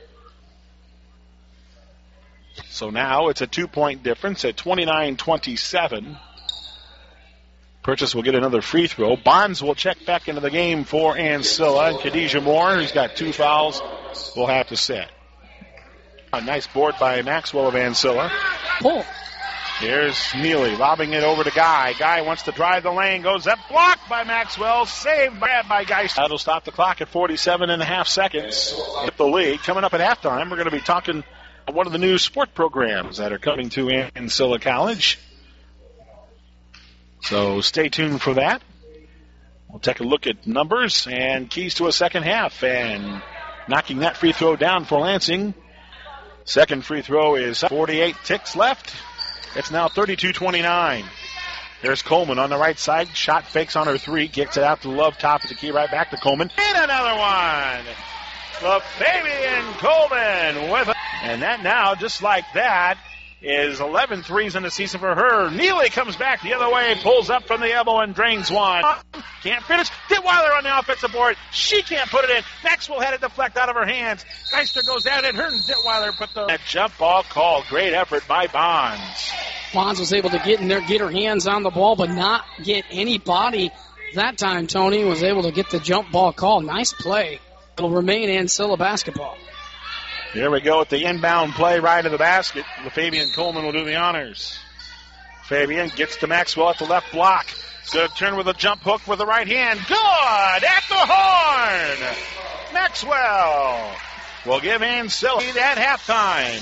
So now it's a 2-point difference at 29-27. Purchase will get another free throw. Bonds will check back into the game for Ancilla. And Khadijah Moore, who's got 2 fouls, will have to sit. A nice board by Maxwell of Ancilla. Pull. Here's Neely lobbing it over to Guy. Guy wants to drive the lane. Goes up. Blocked by Maxwell. Saved by Guy. That'll stop the clock at 47.5 seconds. Get the lead. Coming up at halftime, we're going to be talking about one of the new sport programs that are coming to Ancilla College. So stay tuned for that. We'll take a look at numbers and keys to a second half. And knocking that free throw down for Lansing. Second free throw is 48 ticks left. It's now 32-29. There's Coleman on the right side. Shot fakes on her 3. Kicks it out to Love. Top of the key right back to Coleman. And another one. The Fabian Coleman with it. And that now, just like that, is 11 threes in the season for her. Neely comes back the other way, pulls up from the elbow and drains one. Can't finish. Detweiler on the offensive board. She can't put it in. Maxwell had it deflect out of her hands. Geister goes at it. Her and Detweiler put the jump ball called. Great effort by Bonds. Bonds was able to get in there, get her hands on the ball, but not get anybody. That time, Tony was able to get the jump ball call. Nice play. It'll remain Ancilla basketball. Here we go with the inbound play right to the basket. Fabian Coleman will do the honors. Fabian gets to Maxwell at the left block. Good turn with a jump hook with the right hand. Good at the horn. Maxwell will give Ancilla at halftime.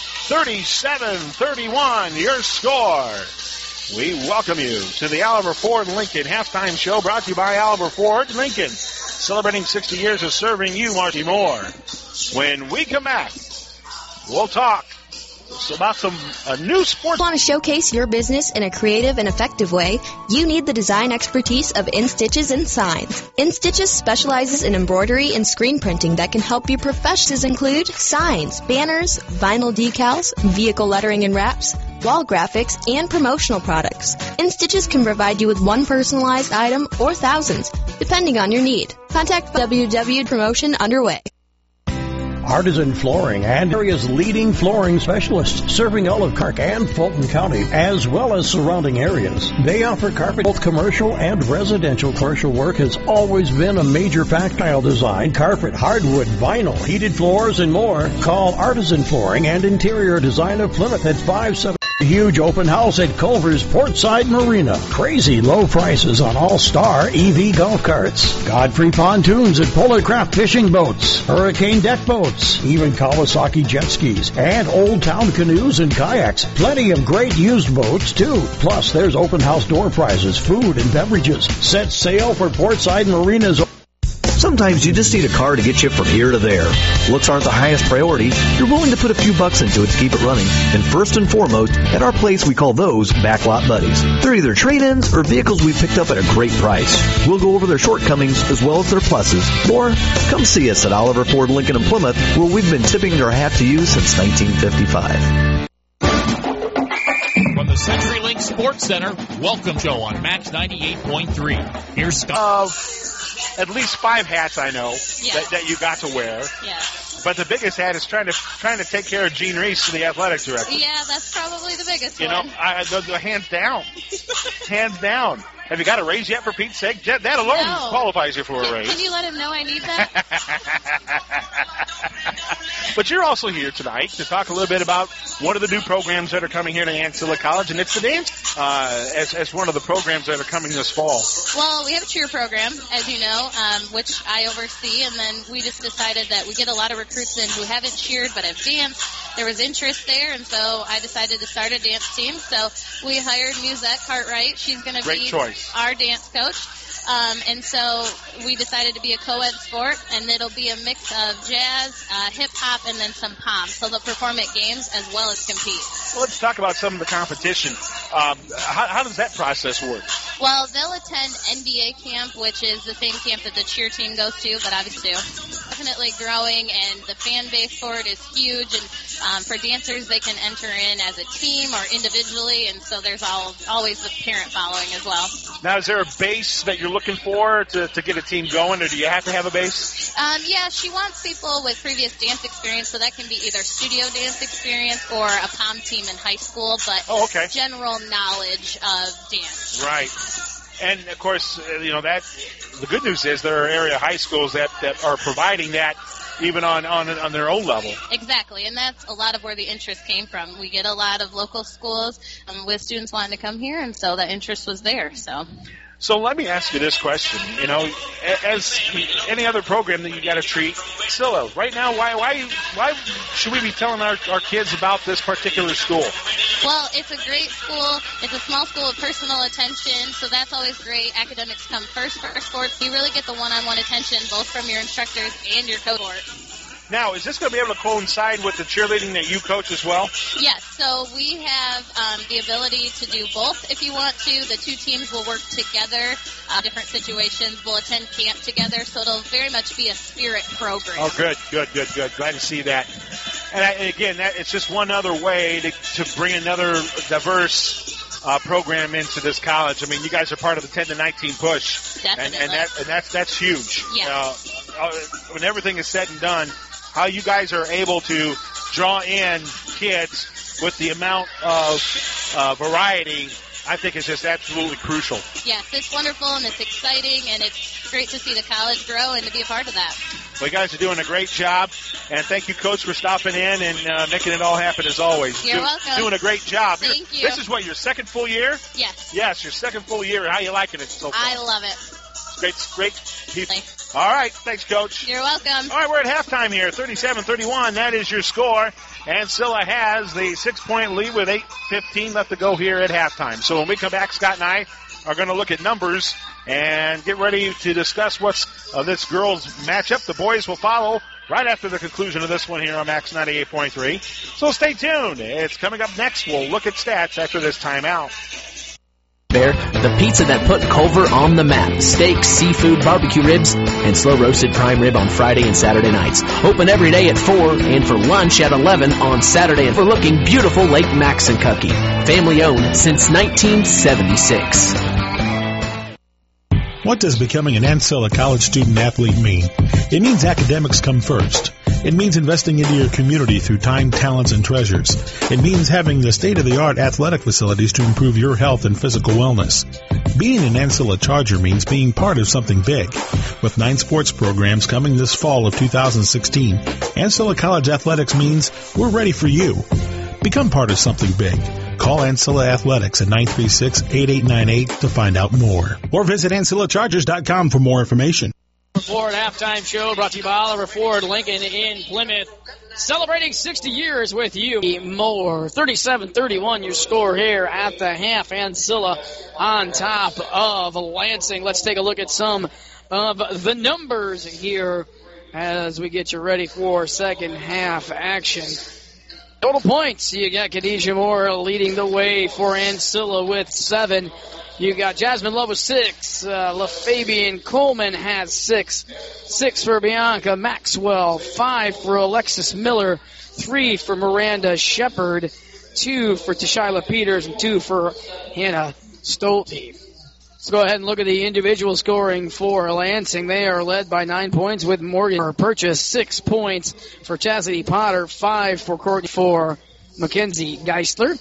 37-31, your score. We welcome you to the Oliver Ford Lincoln halftime show, brought to you by Oliver Ford Lincoln, celebrating 60 years of serving you, Marty Moore. When we come back, we'll talk about a new sport. Want to showcase your business in a creative and effective way? You need the design expertise of InStitches and Signs. InStitches specializes in embroidery and screen printing that can help you professionals include signs, banners, vinyl decals, vehicle lettering and wraps, wall graphics, and promotional products. InStitches can provide you with one personalized item or thousands, depending on your need. Contact WW Promotion underway. Artisan Flooring and area's leading flooring specialists, serving Olive Park and Fulton County, as well as surrounding areas. They offer carpet. Both commercial and residential commercial work has always been a major factor. Tile design, carpet, hardwood, vinyl, heated floors, and more. Call Artisan Flooring and Interior Design of Plymouth at 570. Huge open house at Culver's Portside Marina. Crazy low prices on all-star EV golf carts. Godfrey Pontoons at Polar Craft Fishing Boats. Hurricane Deck Boats. Even Kawasaki Jet Skis. And Old Town Canoes and Kayaks. Plenty of great used boats, too. Plus, there's open house door prizes, food, and beverages. Set sail for Portside Marina's. Sometimes you just need a car to get you from here to there. Looks aren't the highest priority. You're willing to put a few bucks into it to keep it running. And first and foremost, at our place we call those Backlot Buddies. They're either trade-ins or vehicles we picked up at a great price. We'll go over their shortcomings as well as their pluses. Or come see us at Oliver Ford Lincoln in Plymouth, where we've been tipping our hat to you since 1955. From the CenturyLink Sports Center, welcome show on Max 98.3. Here's Scott. At least 5 hats I know that you got to wear. Yeah. But the biggest hat is trying to take care of Gene Reese, the athletic director. Yeah, that's probably the biggest one. You know, hands down. Hands down. Have you got a raise yet, for Pete's sake? That alone qualifies you for a raise. Can you let him know I need that? But you're also here tonight to talk a little bit about one of the new programs that are coming here to Ancilla College, and it's the dance as one of the programs that are coming this fall. Well, we have a cheer program, as you know, which I oversee, and then we just decided that we get a lot of recruits in who haven't cheered but have danced. There was interest there, and so I decided to start a dance team. So we hired Musette Cartwright. She's going to be our dance coach. And so we decided to be a co-ed sport, and it'll be a mix of jazz, hip-hop, and then some pom. So they'll perform at games as well as compete. Well, let's talk about some of the competition. How does that process work? Well, they'll attend NBA camp, which is the same camp that the cheer team goes to, but obviously definitely growing, and the fan base for it is huge. And for dancers, they can enter in as a team or individually, and so there's always the parent following as well. Now, is there a base that you're looking for to get a team going, or do you have to have a base? Yeah, she wants people with previous dance experience, so that can be either studio dance experience or a pom team in high school, but general knowledge of dance. Right. And, of course, that the good news is there are area high schools that are providing that even on their own level. Exactly, and that's a lot of where the interest came from. We get a lot of local schools with students wanting to come here, and so that interest was there. So let me ask you this question. As any other program that you got to treat, Ancilla, right now, why should we be telling our kids about this particular school? Well, it's a great school. It's a small school with personal attention, so that's always great. Academics come first for sports. You really get the one-on-one attention, both from your instructors and your coach. Now, is this going to be able to coincide with the cheerleading that you coach as well? Yes, so we have the ability to do both if you want to. The two teams will work together, different situations. We'll attend camp together, so it'll very much be a spirit program. Oh, good. Glad to see that. And again, it's just one other way to bring another diverse program into this college. I mean, you guys are part of the 10 to 19 push. Definitely. And that's huge. Yeah. When everything is said and done, how you guys are able to draw in kids with the amount of variety, I think is just absolutely crucial. Yes, it's wonderful and it's exciting, and it's great to see the college grow and to be a part of that. Well, you guys are doing a great job, and thank you, Coach, for stopping in and making it all happen as always. You're welcome. Doing a great job. Thank you. This is what, your second full year? Yes. Yes, your second full year. How are you liking it so far? I love it. Great people. Thanks. All right. Thanks, Coach. You're welcome. All right, we're at halftime here. 37-31. That is your score. Ancilla has the 6-point lead with 8:15 left to go here at halftime. So when we come back, Scott and I are going to look at numbers and get ready to discuss what's this girls' matchup. The boys will follow right after the conclusion of this one here on Max 98.3. So stay tuned. It's coming up next. We'll look at stats after this timeout. Bear, the pizza that put Culver on the map. Steaks, seafood, barbecue ribs, and slow-roasted prime rib on Friday and Saturday nights. Open every day at 4 and for lunch at 11 on Saturday and overlooking beautiful Lake Maxinkuckee. Family owned since 1976. What does becoming an Ancilla College student-athlete mean? It means academics come first. It means investing into your community through time, talents, and treasures. It means having the state-of-the-art athletic facilities to improve your health and physical wellness. Being an Ancilla Charger means being part of something big. With 9 sports programs coming this fall of 2016, Ancilla College Athletics means we're ready for you. Become part of something big. Call Ancilla Athletics at 936-8898 to find out more. Or visit AncillaChargers.com for more information. Ford halftime show brought to you by Oliver Ford, Lincoln in Plymouth. Celebrating 60 years with you. More 37-31 your score here at the half. Ancilla on top of Lansing. Let's take a look at some of the numbers here as we get you ready for second half action. Total points, you got Khadijah Moore leading the way for Ancilla with 7. You got Jasmine Love with 6. LaFabian Coleman has 6. 6 for Bianca Maxwell. 5 for Alexis Miller. 3 for Miranda Shepard. 2 for Tashyla Peters. And 2 for Hannah Stolte. Let's go ahead and look at the individual scoring for Lansing. They are led by 9 points with Morgan Purchase. 6 points for Chastity Potter. 5 for Courtney for Mackenzie Geisler.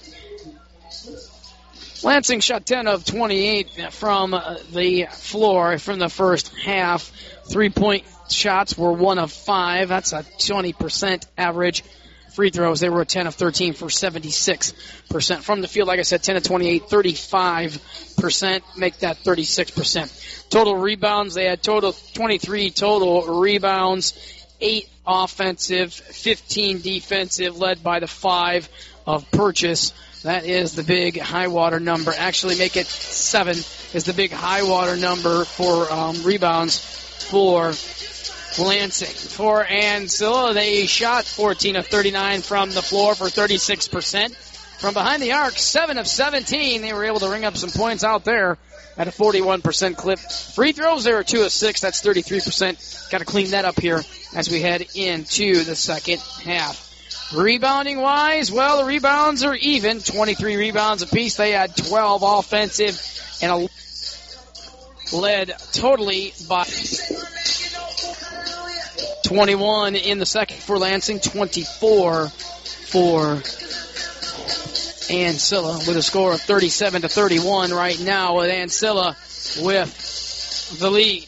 Lansing shot 10 of 28 from the floor from the first half. 3-point shots were 1 of 5. That's a 20% average. Free throws, they were 10 of 13 for 76%. From the field, like I said, 10 of 28, 35%. Make that 36%. Total rebounds, they had 23 total rebounds. 8 offensive, 15 defensive, led by the 5 of Purchase. That is the big high water number. Actually, make it 7 is the big high water number for rebounds for Lansing. For Ancilla, they shot 14 of 39 from the floor for 36%. From behind the arc, 7 of 17. They were able to ring up some points out there at a 41% clip. Free throws, they were 2 of 6. That's 33%. Got to clean that up here as we head into the second half. Rebounding-wise, well, the rebounds are even. 23 rebounds apiece. They had 12 offensive and led totally by 21 in the second for Lansing, 24 for Ancilla with a score of 37-31 right now with Ancilla with the lead.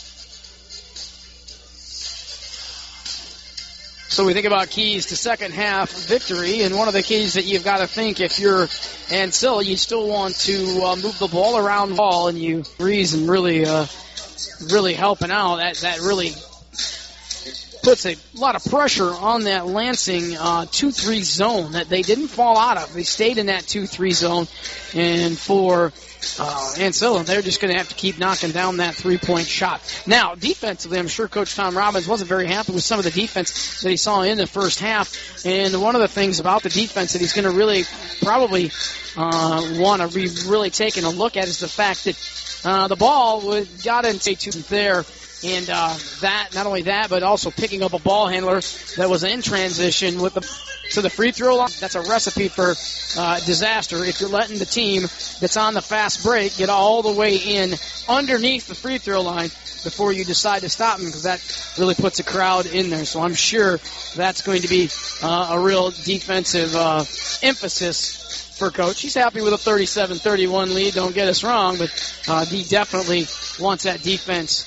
So we think about keys to second half victory, and one of the keys that you've got to think if you're Ancilla, you still want to move the ball around the ball, and you reason really helping out. That really puts a lot of pressure on that Lansing 2-3 zone that they didn't fall out of. They stayed in that 2-3 zone, and for Ancilla, they're just going to have to keep knocking down that 3-point shot. Now, defensively, I'm sure Coach Tom Robbins wasn't very happy with some of the defense that he saw in the first half. And one of the things about the defense that he's going to really probably want to be really taking a look at is the fact that the ball got into there And that, not only that, but also picking up a ball handler that was in transition with to the free throw line. That's a recipe for disaster if you're letting the team that's on the fast break get all the way in underneath the free throw line before you decide to stop them, because that really puts a crowd in there. So I'm sure that's going to be a real defensive emphasis for Coach. He's happy with a 37-31 lead, don't get us wrong, but he definitely wants that defense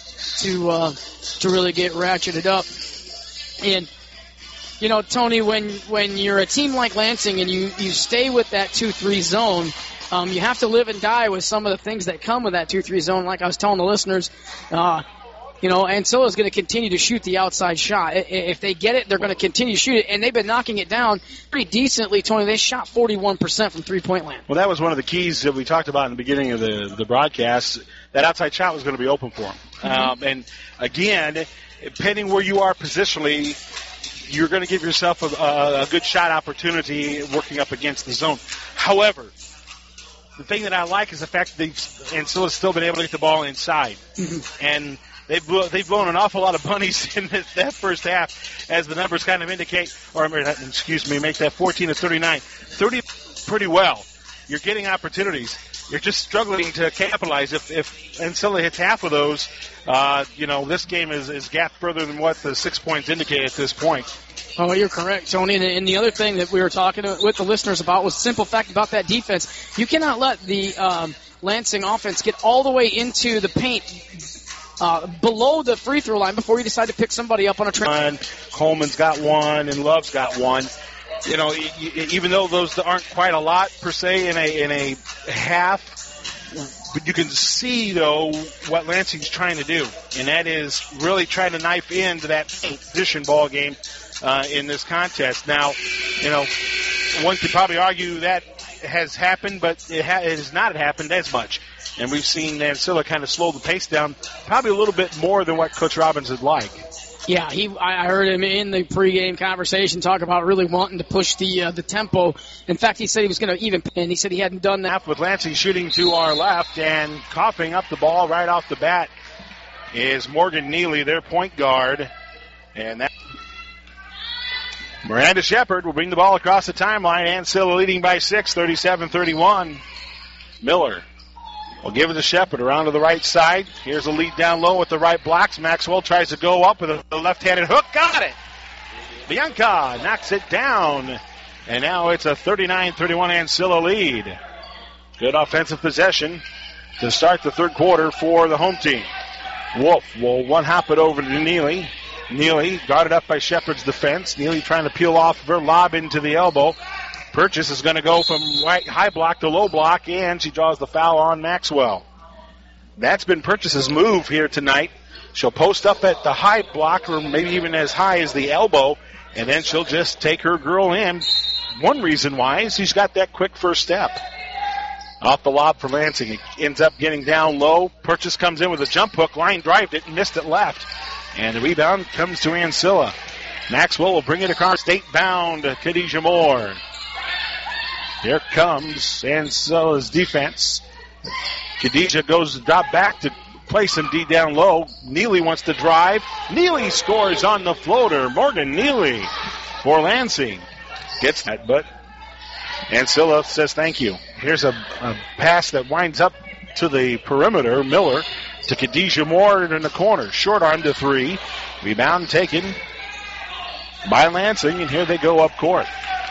to really get ratcheted up. And, you know, Tony, when you're a team like Lansing and you stay with that 2-3 zone, you have to live and die with some of the things that come with that 2-3 zone. Like I was telling the listeners, you know, Ancilla is going to continue to shoot the outside shot. If they get it, they're going to continue to shoot it, and they've been knocking it down pretty decently, Tony. They shot 41% from three-point land. Well, that was one of the keys that we talked about in the beginning of the broadcast. That outside shot was going to be open for them. Mm-hmm. And, again, depending where you are positionally, you're going to give yourself a good shot opportunity working up against the zone. However, the thing that I like is the fact that Ancilla's still been able to get the ball inside. Mm-hmm. And they've blown an awful lot of bunnies in that first half, as the numbers kind of indicate, make that 14-39. 30 pretty well. You're getting opportunities. You're just struggling to capitalize. If Ancilla hits half of those, this game is gapped further than what the 6 points indicate at this point. Oh, you're correct, Tony. And the other thing that we were talking with the listeners about was the simple fact about that defense. You cannot let the Lansing offense get all the way into the paint below the free throw line before you decide to pick somebody up on a trip. Coleman's got one and Love's got one. You know, even though those aren't quite a lot per se in a half, but you can see, though, what Lansing's trying to do, and that is really trying to knife into that position ball game in this contest. Now, you know, one could probably argue that has happened, but it has not happened as much. And we've seen Ancilla kind of slow the pace down probably a little bit more than what Coach Robbins would like. Yeah, I heard him in the pregame conversation talk about really wanting to push the tempo. In fact, he said he was going to and he said he hadn't done that. With Lansing shooting to our left and coughing up the ball right off the bat is Morgan Neely, their point guard. And that Miranda Shepard will bring the ball across the timeline. Ancilla leading by 6, 37-31. Miller will give it to Shepard around to the right side. Here's a lead down low with the right blocks. Maxwell tries to go up with a left-handed hook. Got it. Bianca knocks it down. And now it's a 39-31 Ancilla lead. Good offensive possession to start the third quarter for the home team. Wolf will one-hop it over to Neely. Neely guarded up by Shepard's defense. Neely trying to peel off her lob into the elbow. Purchase is going to go from high block to low block, and she draws the foul on Maxwell. That's been Purchase's move here tonight. She'll post up at the high block, or maybe even as high as the elbow, and then she'll just take her girl in. One reason why is she's got that quick first step. Off the lob for Lansing. It ends up getting down low. Purchase comes in with a jump hook, line drived it, and missed it left. And the rebound comes to Ancilla. Maxwell will bring it across state-bound to Khadijah Moore. Here comes Ancilla's defense. Khadijah goes to drop back to play some D down low. Neely wants to drive. Neely scores on the floater. Morgan Neely for Lansing. Gets that, but Ancilla says thank you. Here's a pass that winds up to the perimeter. Miller to Khadijah Moore in the corner. Short arm to three. Rebound taken by Lansing, and here they go up court.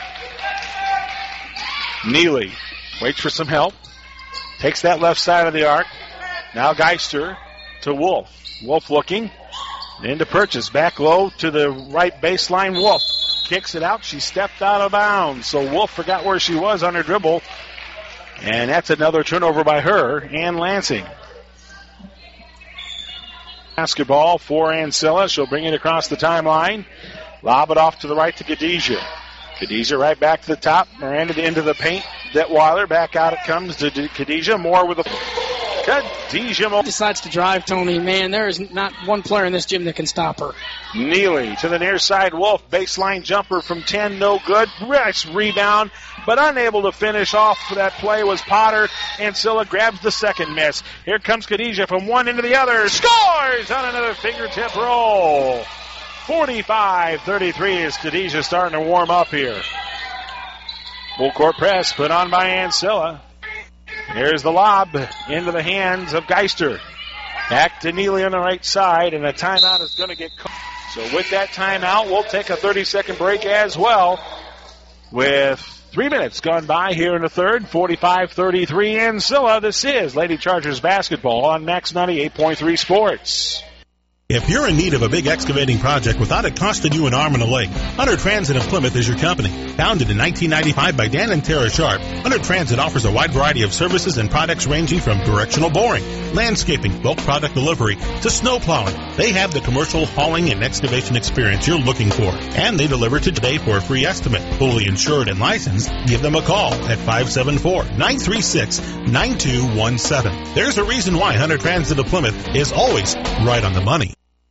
Neely waits for some help. Takes that left side of the arc. Now Geister to Wolf. Wolf looking. Into Purchase. Back low to the right baseline. Wolf kicks it out. She stepped out of bounds. So Wolf forgot where she was on her dribble. And that's another turnover by her and Lansing. Basketball for Ancilla. She'll bring it across the timeline. Lob it off to the right to Khadijah. Khadijah right back to the top. Miranda into the paint. Detweiler back out it comes to Khadijah. Moore with a Khadijah decides to drive, Tony. Man, there is not one player in this gym that can stop her. Neely to the near side. Wolf, baseline jumper from 10, no good. Nice rebound, but unable to finish off that play was Potter. Ancilla grabs the second miss. Here comes Khadijah from one into the other. Scores on another fingertip roll. 45-33 is Khadijah starting to warm up here. Full court press put on by Ancilla. Here's the lob into the hands of Geister. Back to Neely on the right side, and a timeout is going to get called. So with that timeout, we'll take a 30-second break as well. With 3 minutes gone by here in the third, 45-33 Ancilla. This is Lady Chargers basketball on Max 98.3 Sports. If you're in need of a big excavating project without it costing you an arm and a leg, Hunter Transit of Plymouth is your company. Founded in 1995 by Dan and Tara Sharp, Hunter Transit offers a wide variety of services and products ranging from directional boring, landscaping, bulk product delivery, to snow plowing. They have the commercial hauling and excavation experience you're looking for, and they deliver to today for a free estimate. Fully insured and licensed, give them a call at 574-936-9217. There's a reason why Hunter Transit of Plymouth is always right on the money.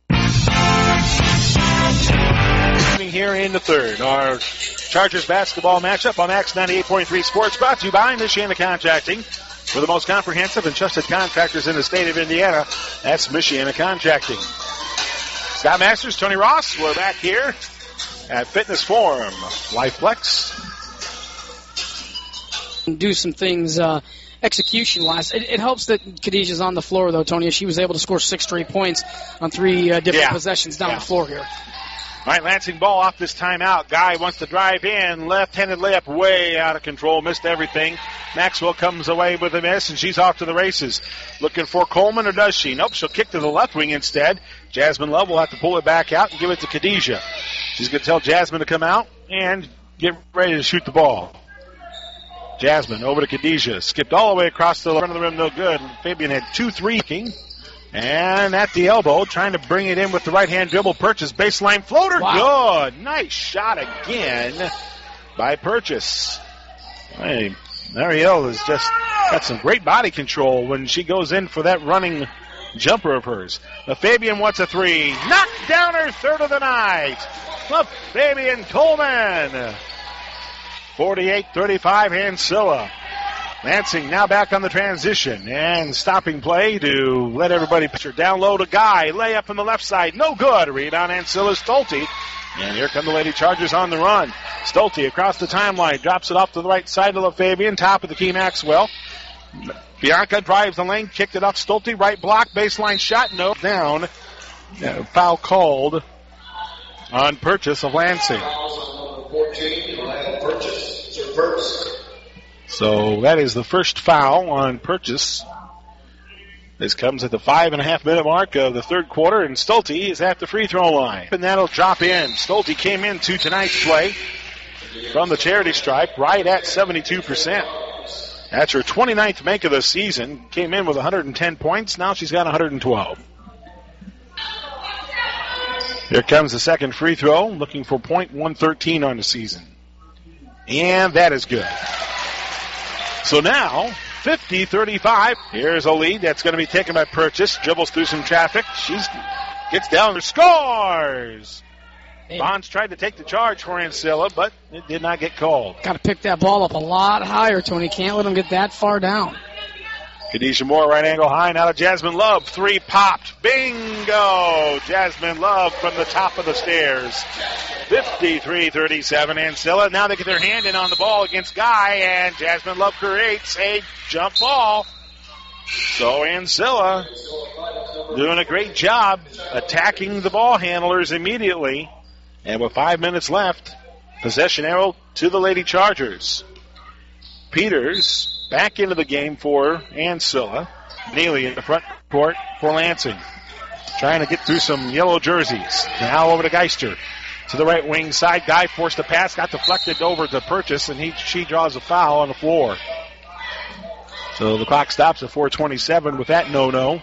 Here in the third, our Chargers basketball matchup on Max 98.3 Sports, brought to you by Michiana Contracting. For the most comprehensive and trusted contractors in the state of Indiana, that's Michiana Contracting. Scott Masters, Tony Ross, we're back here at Fitness Forum, Lifeplex. Do some things execution-wise. It helps that Khadijah's on the floor, though, Tony. She was able to score 6 straight points on 3 different possessions down the floor here. All right, Lansing ball off this timeout. Guy wants to drive in. Left-handed layup way out of control. Missed everything. Maxwell comes away with a miss, and she's off to the races. Looking for Coleman, or does she? Nope, she'll kick to the left wing instead. Jasmine Love will have to pull it back out and give it to Khadijah. She's going to tell Jasmine to come out and get ready to shoot the ball. Jasmine over to Khadijah. Skipped all the way across the front of the rim, no good. Fabian had 2-3. And at the elbow, trying to bring it in with the right-hand dribble. Purchase, baseline floater. Wow. Good. Nice shot again by Purchase. Hey, Marielle has just got some great body control when she goes in for that running jumper of hers. Fabian wants a 3. Knocked down her third of the night. Fabian Coleman. 48-35 Ancilla. Lansing now back on the transition and stopping play to let everybody picture down low to Guy. Layup on the left side. No good. Rebound Ancilla Stolte. And here come the Lady Chargers on the run. Stolte across the timeline. Drops it off to the right side of LaFabian. Top of the key Maxwell. Bianca drives the lane. Kicked it off Stolte. Right block. Baseline shot. No. Down. Foul called on Purchase of Lansing. 14, Purchase. Reverse. So that is the first foul on Purchase. This comes at the 5.5-minute mark of the third quarter, and Stolte is at the free throw line. And that'll drop in. Stolte came into tonight's play from the charity stripe right at 72%. That's her 29th make of the season. Came in with 110 points. Now she's got 112. Here comes the second free throw, looking for .113 on the season. And that is good. So now, 50-35. Here's a lead that's going to be taken by Purchase. Dribbles through some traffic. She gets down and scores. Bonds tried to take the charge for Ancilla, but it did not get called. Got to pick that ball up a lot higher, Tony. Can't let him get that far down. Khadijah Moore, right angle high. Now to Jasmine Love. 3 popped. Bingo! Jasmine Love from the top of the stairs. 53-37 Ancilla. Now they get their hand in on the ball against Guy, and Jasmine Love creates a jump ball. So Ancilla doing a great job attacking the ball handlers immediately. And with 5 minutes left, possession arrow to the Lady Chargers. Peters back into the game for Ancilla. Neely in the front court for Lansing. Trying to get through some yellow jerseys. Now over to Geister. To the right wing side. Guy forced a pass. Got deflected over to Purchase, and she draws a foul on the floor. So the clock stops at 4:27 with that no-no.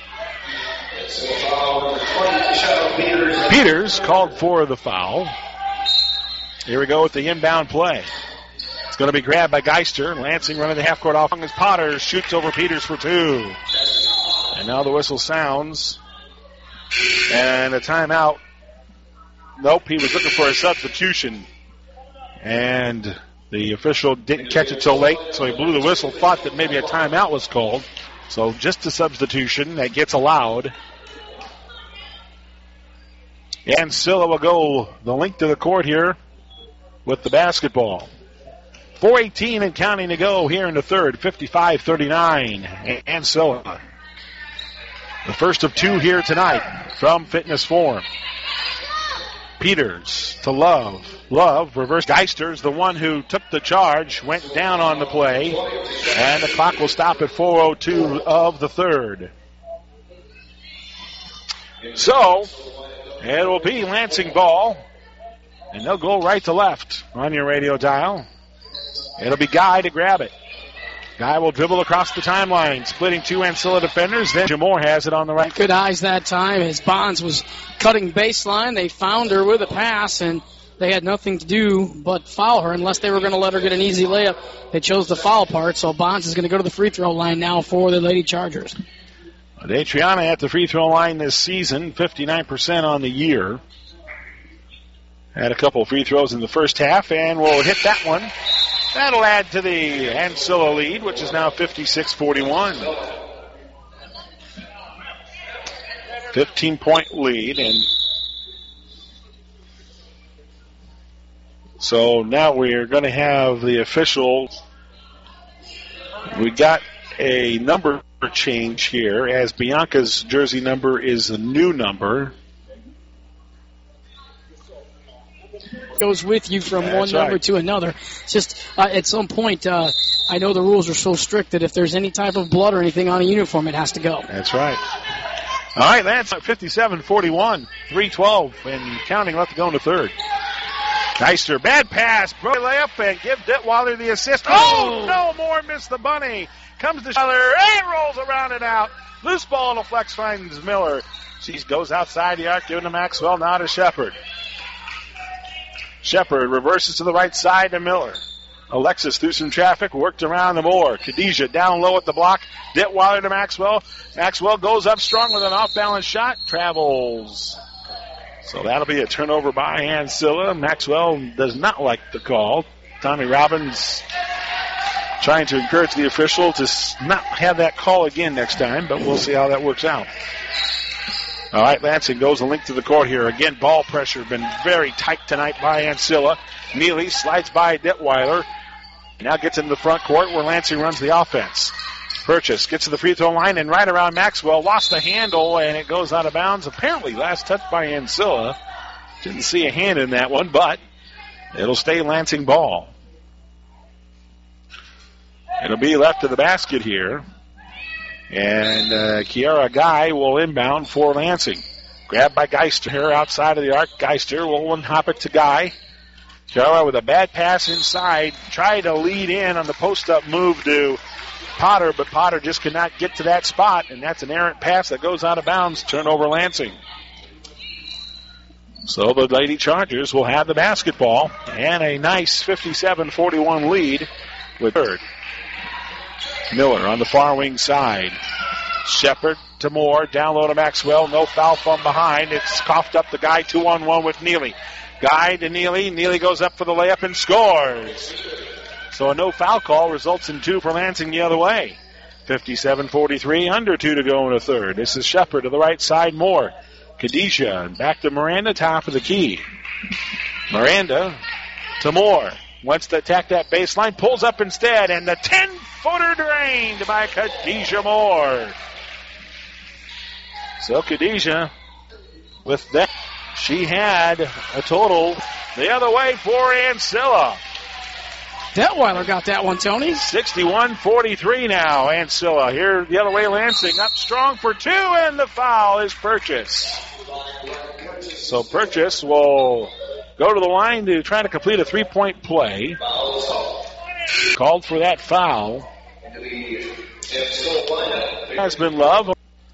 Peters called for the foul. Here we go with the inbound play. It's going to be grabbed by Geister. Lansing running the half court off as Potter shoots over Peters for 2. And now the whistle sounds. And a timeout. Nope, he was looking for a substitution. And the official didn't catch it till late, so he blew the whistle, thought that maybe a timeout was called. So just a substitution that gets allowed. Ancilla will go the length of the court here with the basketball. 4:18 and counting to go here in the third, 55-39. Ancilla. The first of two here tonight from Fitness Form. Peters to Love. Love, reverse. Geister's the one who took the charge, went down on the play, and the clock will stop at 4:02 of the third. So, it will be Lansing ball, and they'll go right to left on your radio dial. It'll be Guy to grab it. Guy will dribble across the timeline, splitting two Ancilla defenders. Then Jamore has it on the right. Good eyes that time as Bonds was cutting baseline. They found her with a pass, and they had nothing to do but foul her unless they were going to let her get an easy layup. They chose the foul part, so Bonds is going to go to the free throw line now for the Lady Chargers. Adriana at the free throw line this season, 59% on the year. Had a couple free throws in the first half, and we'll hit that one. That'll add to the Ancilla lead, which is now 56-41. 15-point lead, and so now we're going to have the officials. We got a number change here, as Bianca's jersey number is a new number. Goes with you from one number to another. It's just at some point, I know the rules are so strict that if there's any type of blood or anything on a uniform, it has to go. That's right. All right, that's 57-41, 3:12 and counting left to go in the third. Geister, bad pass, broke layup, and give Detweiler the assist. Oh, no, Moore missed the bunny. Comes to Schuyler and rolls around and out. Loose ball to flex, finds Miller. She goes outside the arc, giving to Maxwell, now to Shepard. Shepard reverses to the right side to Miller. Alexis through some traffic, worked around to Moore. Khadijah down low at the block. Detweiler to Maxwell. Maxwell goes up strong with an off-balance shot. Travels. So that'll be a turnover by Ancilla. Maxwell does not like the call. Tommy Robbins trying to encourage the official to not have that call again next time, but we'll see how that works out. All right, Lansing goes the length to the court here. Again, ball pressure been very tight tonight by Ancilla. Neely slides by Detweiler. Now gets into the front court where Lansing runs the offense. Purchase gets to the free throw line and right around Maxwell. Lost the handle and it goes out of bounds. Apparently last touch by Ancilla. Didn't see a hand in that one, but it'll stay Lansing ball. It'll be left to the basket here. And Kiara Guy will inbound for Lansing. Grabbed by Geister here outside of the arc. Geister will one-hop it to Guy. Kiara with a bad pass inside. Tried to lead in on the post-up move to Potter, but Potter just could not get to that spot, and that's an errant pass that goes out of bounds. Turnover Lansing. So the Lady Chargers will have the basketball and a nice 57-41 lead with third. Miller on the far wing side. Shepard to Moore. Down low to Maxwell. No foul from behind. It's coughed up the Guy 2-on-1 with Neely. Guy to Neely. Neely goes up for the layup and scores. So a no foul call results in two for Lansing the other way. 57-43, under 2 to go in the third. This is Shepard to the right side. Moore. Khadijah back to Miranda, top of the key. Miranda to Moore. Wants to attack that baseline, pulls up instead, and the 10-footer drained by Khadijah Moore. So Khadijah, with that, she had a total the other way for Ancilla. Detweiler got that one, Tony. 61-43 now, Ancilla. Here the other way, Lansing up strong for two, and the foul is Purchase. So Purchase will go to the line to try to complete a three-point play. Called for that foul. Has been Love.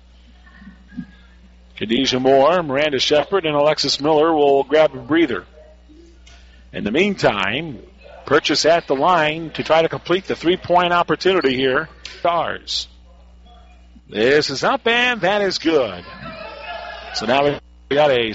Khadijah Moore, Miranda Shepard, and Alexis Miller will grab a breather. In the meantime, Purchase at the line to try to complete the three-point opportunity here. Stars. This is up, and that is good. So now we got a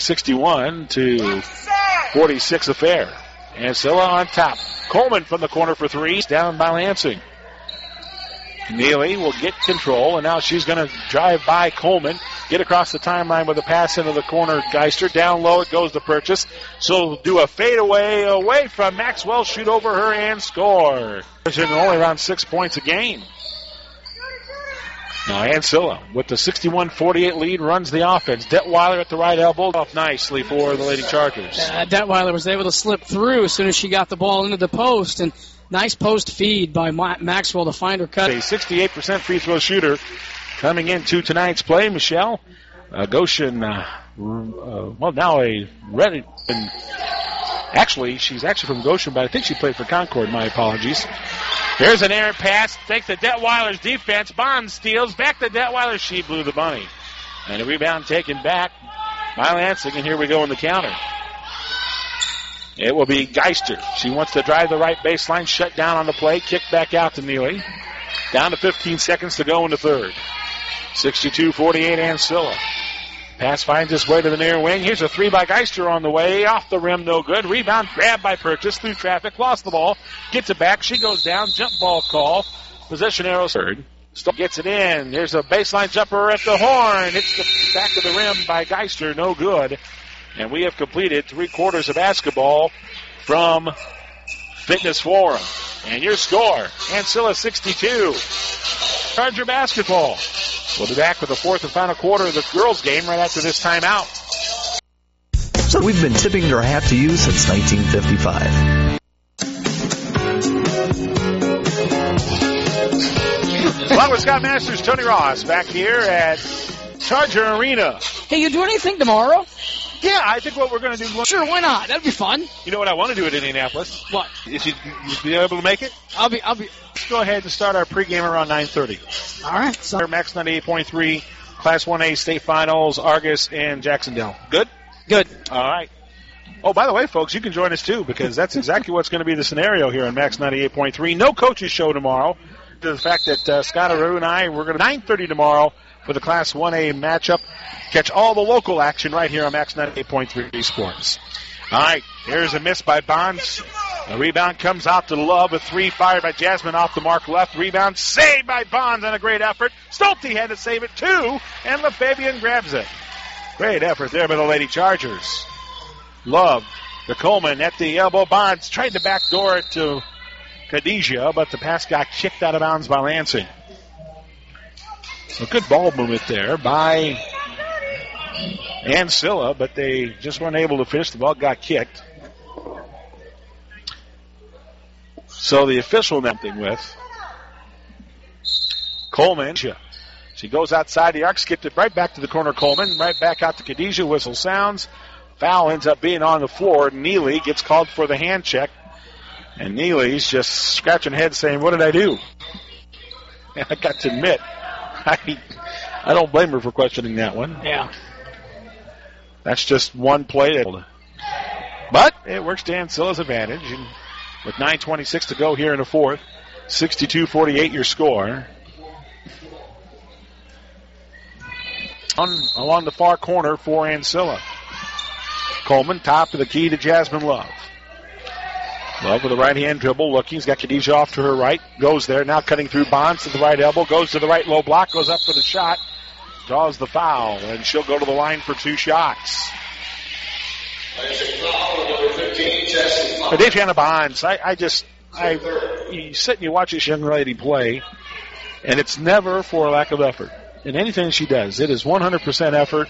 61-46 affair. Ancilla on top. Coleman from the corner for three. Down by Lansing. Neely will get control, and now she's going to drive by Coleman, get across the timeline with a pass into the corner. Geister down low, it goes to Purchase. So do a fadeaway away from Maxwell, shoot over her and score. Only around 6 points a game. Now Ancilla with the 61-48 lead runs the offense. Detweiler at the right elbow off nicely for the Lady Chargers. Detweiler was able to slip through as soon as she got the ball into the post, and nice post feed by Maxwell to find her cut. A 68% free throw shooter coming into tonight's play. Michelle Goshen, now a Reddit. Actually, she's actually from Goshen, but I think she played for Concord. My apologies. Here's an errant pass. Takes the Detweiler's defense. Bond steals. Back to Detweiler. She blew the bunny. And a rebound taken back by Lansing. And here we go in the counter. It will be Geister. She wants to drive the right baseline. Shut down on the play. Kick back out to Neely. Down to 15 seconds to go in the third. 62-48 Ancilla. Pass finds its way to the near wing. Here's a three by Geister on the way. Off the rim, no good. Rebound grabbed by Purchase through traffic. Lost the ball. Gets it back. She goes down. Jump ball call. Possession arrow third. Still gets it in. There's a baseline jumper at the horn. Hits the back of the rim by Geister. No good. And we have completed 3/4 of basketball from Fitness Forum. And your score, Ancilla 62. Charger basketball. We'll be back with the fourth and final quarter of the girls' game right after this timeout. So we've been tipping our hat to you since 1955. Along with Scott Masters, Tony Ross back here at Charger Arena. Hey, you do anything tomorrow? Yeah, I think what we're going to do... Sure, why not? That'd be fun. You know what I want to do at Indianapolis? What? If you be able to make it? I'll be. Let's go ahead and start our pregame around 9:30. All right. So. Max 98.3, Class 1A State Finals, Argus and Jacksonville. Good? Good. All right. Oh, by the way, folks, you can join us too, because that's exactly what's going to be the scenario here on Max 98.3. No coaches show tomorrow. To the fact that Scott Aru and I, we're going to 9:30 tomorrow for the Class 1A matchup. Catch all the local action right here on Max 98.3 Sports. All right, here's a miss by Bonds. The rebound comes out to Love. A three fired by Jasmine off the mark left. Rebound saved by Bonds on a great effort. Stolte had to save it too, and LaFabian grabs it. Great effort there by the Lady Chargers. Love to Coleman at the elbow. Bonds tried to backdoor it to Khadijah, but the pass got kicked out of bounds by Lansing. So good ball movement there by Ancilla, but they just weren't able to finish. The ball got kicked. So the official nothing with Coleman. She goes outside the arc, skipped it right back to the corner. Coleman, right back out to Khadijah. Whistle sounds. Foul ends up being on the floor. Neely gets called for the hand check. And Neely's just scratching head saying, what did I do? And I got to admit, I don't blame her for questioning that one. Yeah. That's just one play. But it works to Ancilla's advantage. And with 9:26 to go here in the fourth, 62-48 your score. Along the far corner for Ancilla. Coleman, top of the key to Jasmine Love. Love with a right-hand dribble, looking. He's got Khadijah off to her right. Goes there, now cutting through Bonds to the right elbow. Goes to the right low block, goes up for the shot. Draws the foul, and she'll go to the line for two shots. Daviana Bonds, you sit and you watch this young lady play, and it's never for a lack of effort. In anything she does, it is 100% effort.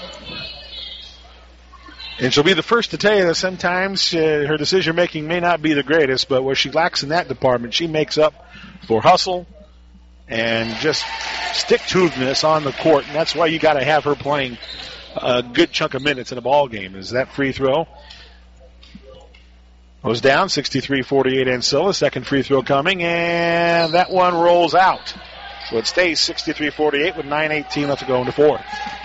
And she'll be the first to tell you that sometimes her decision-making may not be the greatest, but where she lacks in that department, she makes up for hustle and just stick-to-itiveness on the court. And that's why you got to have her playing a good chunk of minutes in a ball game. Is that free throw? Goes down, 63-48 Ancilla. Second free throw coming, and that one rolls out. So it stays 63-48 with 9:18 left to go in the fourth.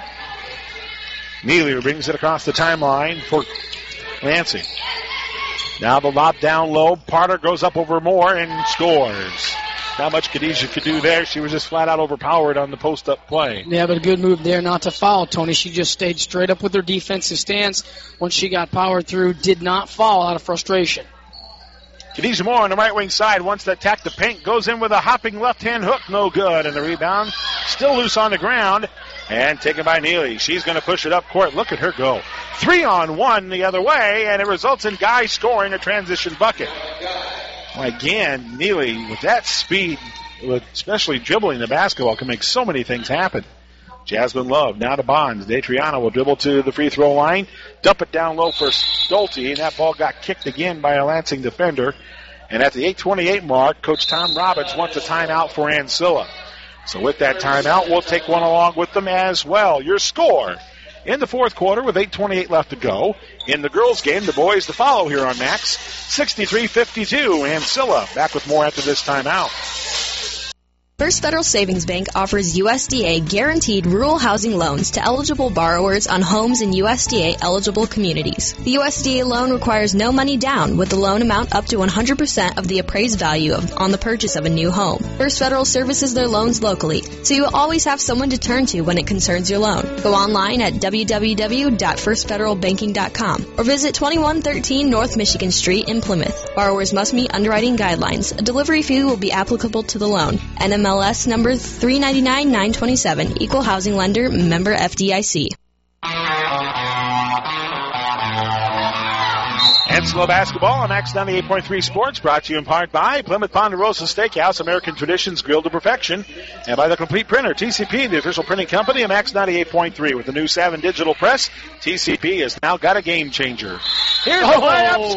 Neely brings it across the timeline for Lansing. Now the lob down low. Parter goes up over Moore and scores. Not much Khadijah could do there. She was just flat out overpowered on the post-up play. Yeah, but a good move there not to foul, Tony. She just stayed straight up with her defensive stance. Once she got powered through, did not foul out of frustration. Khadijah Moore on the right wing side wants to attack the paint. Goes in with a hopping left-hand hook. No good. And the rebound still loose on the ground. And taken by Neely. She's going to push it up court. Look at her go. 3-on-1 the other way, and it results in Guy scoring a transition bucket. Well, again, Neely, with that speed, especially dribbling the basketball, can make so many things happen. Jasmine Love now to Bonds. Detriano will dribble to the free throw line. Dump it down low for Stolte, and that ball got kicked again by a Lansing defender. And at the 8:28 mark, Coach Tom Robbins wants a timeout for Ancilla. So with that timeout, we'll take one along with them as well. Your score in the fourth quarter with 8:28 left to go. In the girls' game, the boys to follow here on Max. 63-52. Ancilla back with more after this timeout. First Federal Savings Bank offers USDA guaranteed rural housing loans to eligible borrowers on homes in USDA eligible communities. The USDA loan requires no money down, with the loan amount up to 100% of the appraised value on the purchase of a new home. First Federal services their loans locally, so you always have someone to turn to when it concerns your loan. Go online at www.firstfederalbanking.com or visit 2113 North Michigan Street in Plymouth. Borrowers must meet underwriting guidelines. A delivery fee will be applicable to the loan. NMLS number 399-927. Equal housing lender. Member FDIC. Ancilla basketball on Max 98.3 Sports, brought to you in part by Plymouth Ponderosa Steakhouse, American Traditions grilled to perfection, and by the Complete Printer, TCP, the official printing company of Max 98.3. With the new Savin digital press, TCP has now got a game changer. Here's the layup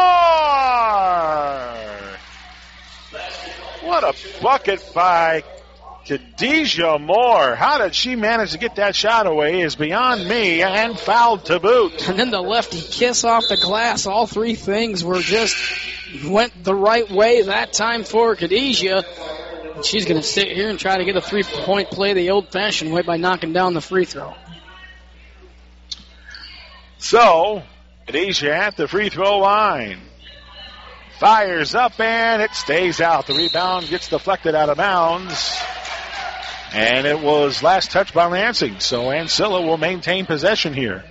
score! What a bucket by Khadijah Moore. How did she manage to get that shot away is beyond me, and fouled to boot. And then the lefty kiss off the glass. All three things went the right way that time for Khadijah. And she's going to sit here and try to get a 3-point play the old-fashioned way by knocking down the free throw. So, Khadijah at the free throw line. Fires up and it stays out. The rebound gets deflected out of bounds. And it was last touched by Lansing. So Ancilla will maintain possession here.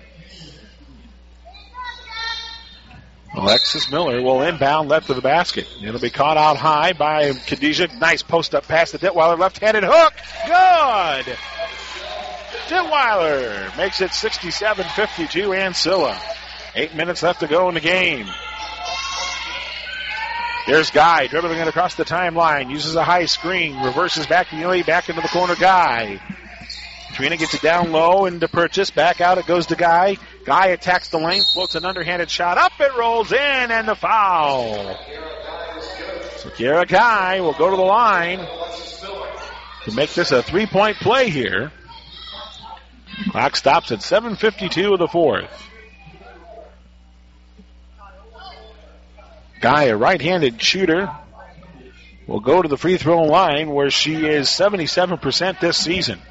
Alexis Miller will inbound left of the basket. It'll be caught out high by Khadijah. Nice post-up pass to Detweiler. Left-handed hook. Good! Detweiler makes it 67-52 Ancilla. 8 minutes left to go in the game. There's Guy dribbling it across the timeline. Uses a high screen. Reverses back to Neely. Back into the corner. Guy. Trina gets it down low into Purchase. Back out it goes to Guy. Guy attacks the lane. Floats an underhanded shot. Up it rolls in. And the foul. So Kiara Guy will go to the line to make this a 3-point play here. Clock stops at 7:52 of the fourth. Guy, a right-handed shooter, will go to the free throw line where she is 77% this season.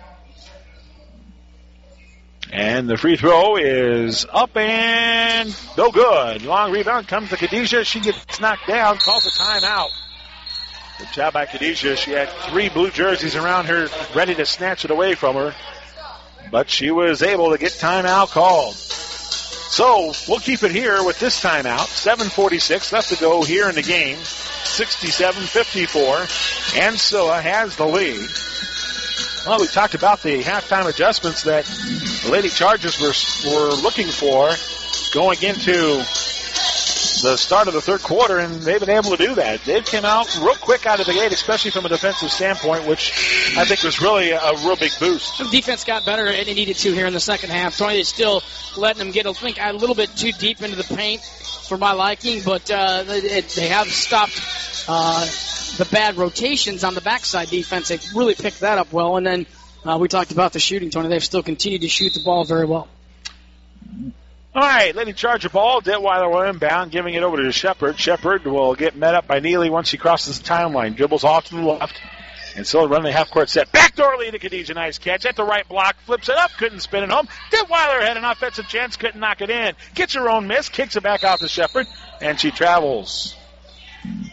And the free throw is up and no good. Long rebound comes to Khadijah. She gets knocked down, calls a timeout. Good job by Khadijah. She had 3 blue jerseys around her ready to snatch it away from her. But she was able to get timeout called. So we'll keep it here with this timeout. 7:46 left to go here in the game. 67-54. Ancilla has the lead. Well, we talked about the halftime adjustments that the Lady Chargers were looking for going into the start of the third quarter, and they've been able to do that. They've come out real quick out of the gate, especially from a defensive standpoint, which I think was really a real big boost. The defense got better, and it needed to here in the second half. Tony is still letting them get, I think, a little bit too deep into the paint for my liking, but they have stopped the bad rotations on the backside defense. They've really picked that up well, and then we talked about the shooting, Tony. They've still continued to shoot the ball very well. All right, Lady Charger ball. Detweiler will inbound, giving it over to Shepard. Shepard will get met up by Neely once she crosses the timeline. Dribbles off to the left. And still running the half-court set. Backdoor lead to Khadijah. Nice catch. At the right block. Flips it up. Couldn't spin it home. Detweiler had an offensive chance. Couldn't knock it in. Gets her own miss. Kicks it back out to Shepard. And she travels.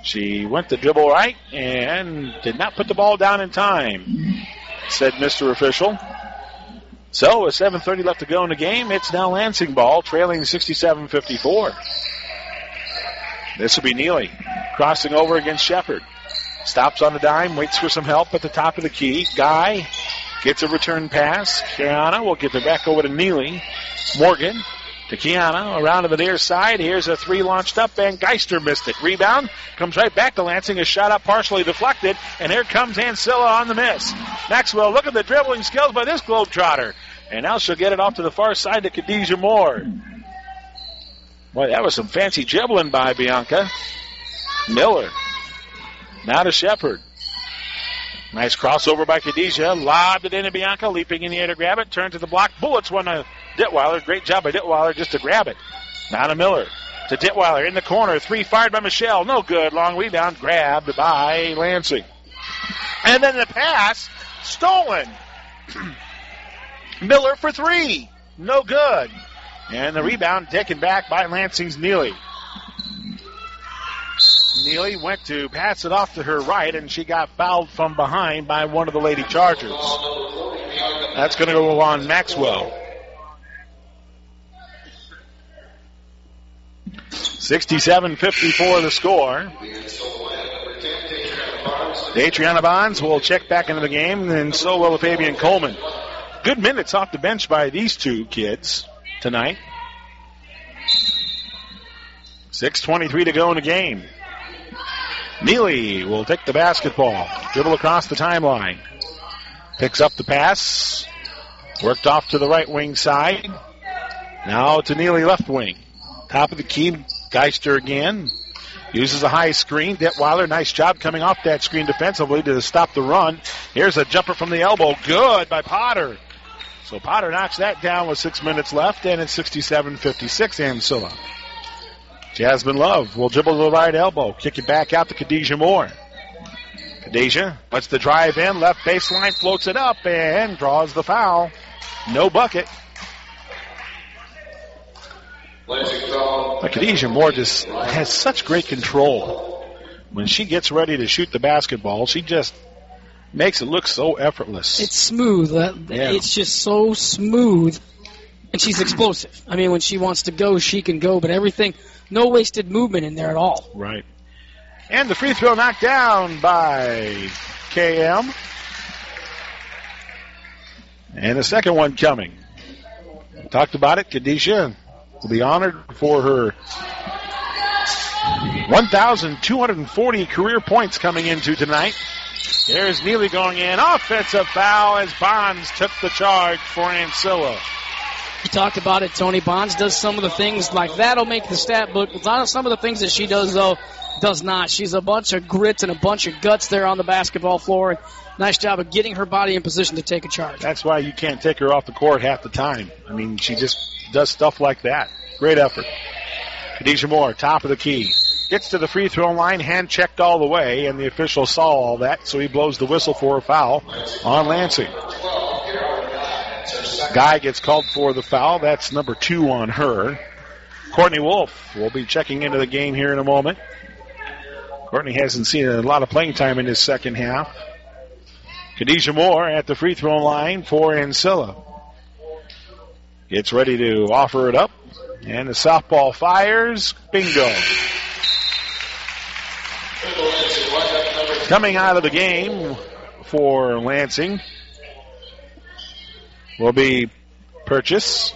She went to dribble right and did not put the ball down in time, said Mr. Official. So with 7:30 left to go in the game, it's now Lansing ball, trailing 67-54. This will be Neely crossing over against Shepard. Stops on the dime, waits for some help at the top of the key. Guy gets a return pass. Kiana will get it back over to Neely. Morgan to Kiana, around to the near side. Here's a three launched up, and Geister missed it. Rebound comes right back to Lansing. A shot up partially deflected, and here comes Ancilla on the miss. Maxwell, look at the dribbling skills by this Globetrotter. And now she'll get it off to the far side to Khadijah Moore. Boy, that was some fancy dribbling by Bianca. Miller. Now to Shepard. Nice crossover by Khadijah. Lobbed it into Bianca, leaping in the air to grab it. Turn to the block. Bullets one to Ditweiler. Great job by Ditweiler just to grab it. Now to Miller. To Ditweiler in the corner. Three fired by Michelle. No good. Long rebound grabbed by Lansing. And then the pass stolen. Miller for three. No good. And the rebound taken back by Lansing's Neely. Neely went to pass it off to her right, and she got fouled from behind by one of the Lady Chargers. That's going to go on Maxwell. 67-54 the score. Adriana Bonds will check back into the game, and so will Fabian Coleman. Good minutes off the bench by these two kids tonight. 6:23 to go in the game. Neely will take the basketball. Dribble across the timeline. Picks up the pass. Worked off to the right wing side. Now to Neely left wing. Top of the key. Geister again. Uses a high screen. Detweiler, nice job coming off that screen defensively to stop the run. Here's a jumper from the elbow. Good by Potter. So Potter knocks that down with 6 minutes left, and it's 67-56 Ancilla. Jasmine Love will dribble to the right elbow. Kick it back out to Khadijah Moore. Khadijah lets the drive in. Left baseline, floats it up, and draws the foul. No bucket. But Khadijah Moore just has such great control. When she gets ready to shoot the basketball, she just makes it look so effortless. It's smooth. It's just so smooth. And she's explosive. I mean, when she wants to go, she can go. But everything, no wasted movement in there at all. Right. And the free throw knocked down by KM. And the second one coming. Talked about it. Khadijah will be honored for her 1,240 career points coming into tonight. There's Neely going in. Offensive foul as Bonds took the charge for Ancilla. You talked about it, Tony. Bonds does some of the things like that'll make the stat book. Some of the things that she does, though, does not. She's a bunch of grit and a bunch of guts there on the basketball floor. Nice job of getting her body in position to take a charge. That's why you can't take her off the court half the time. I mean, she just does stuff like that. Great effort. Khadijah Moore, top of the key. Gets to the free throw line, hand checked all the way, and the official saw all that, so he blows the whistle for a foul on Lansing. Guy gets called for the foul. That's number 2 on her. Courtney Wolf will be checking into the game here in a moment. Courtney hasn't seen a lot of playing time in this second half. Khadijah Moore at the free throw line for Ancilla. Gets ready to offer it up. And the softball fires. Bingo. Coming out of the game for Lansing will be Purchase.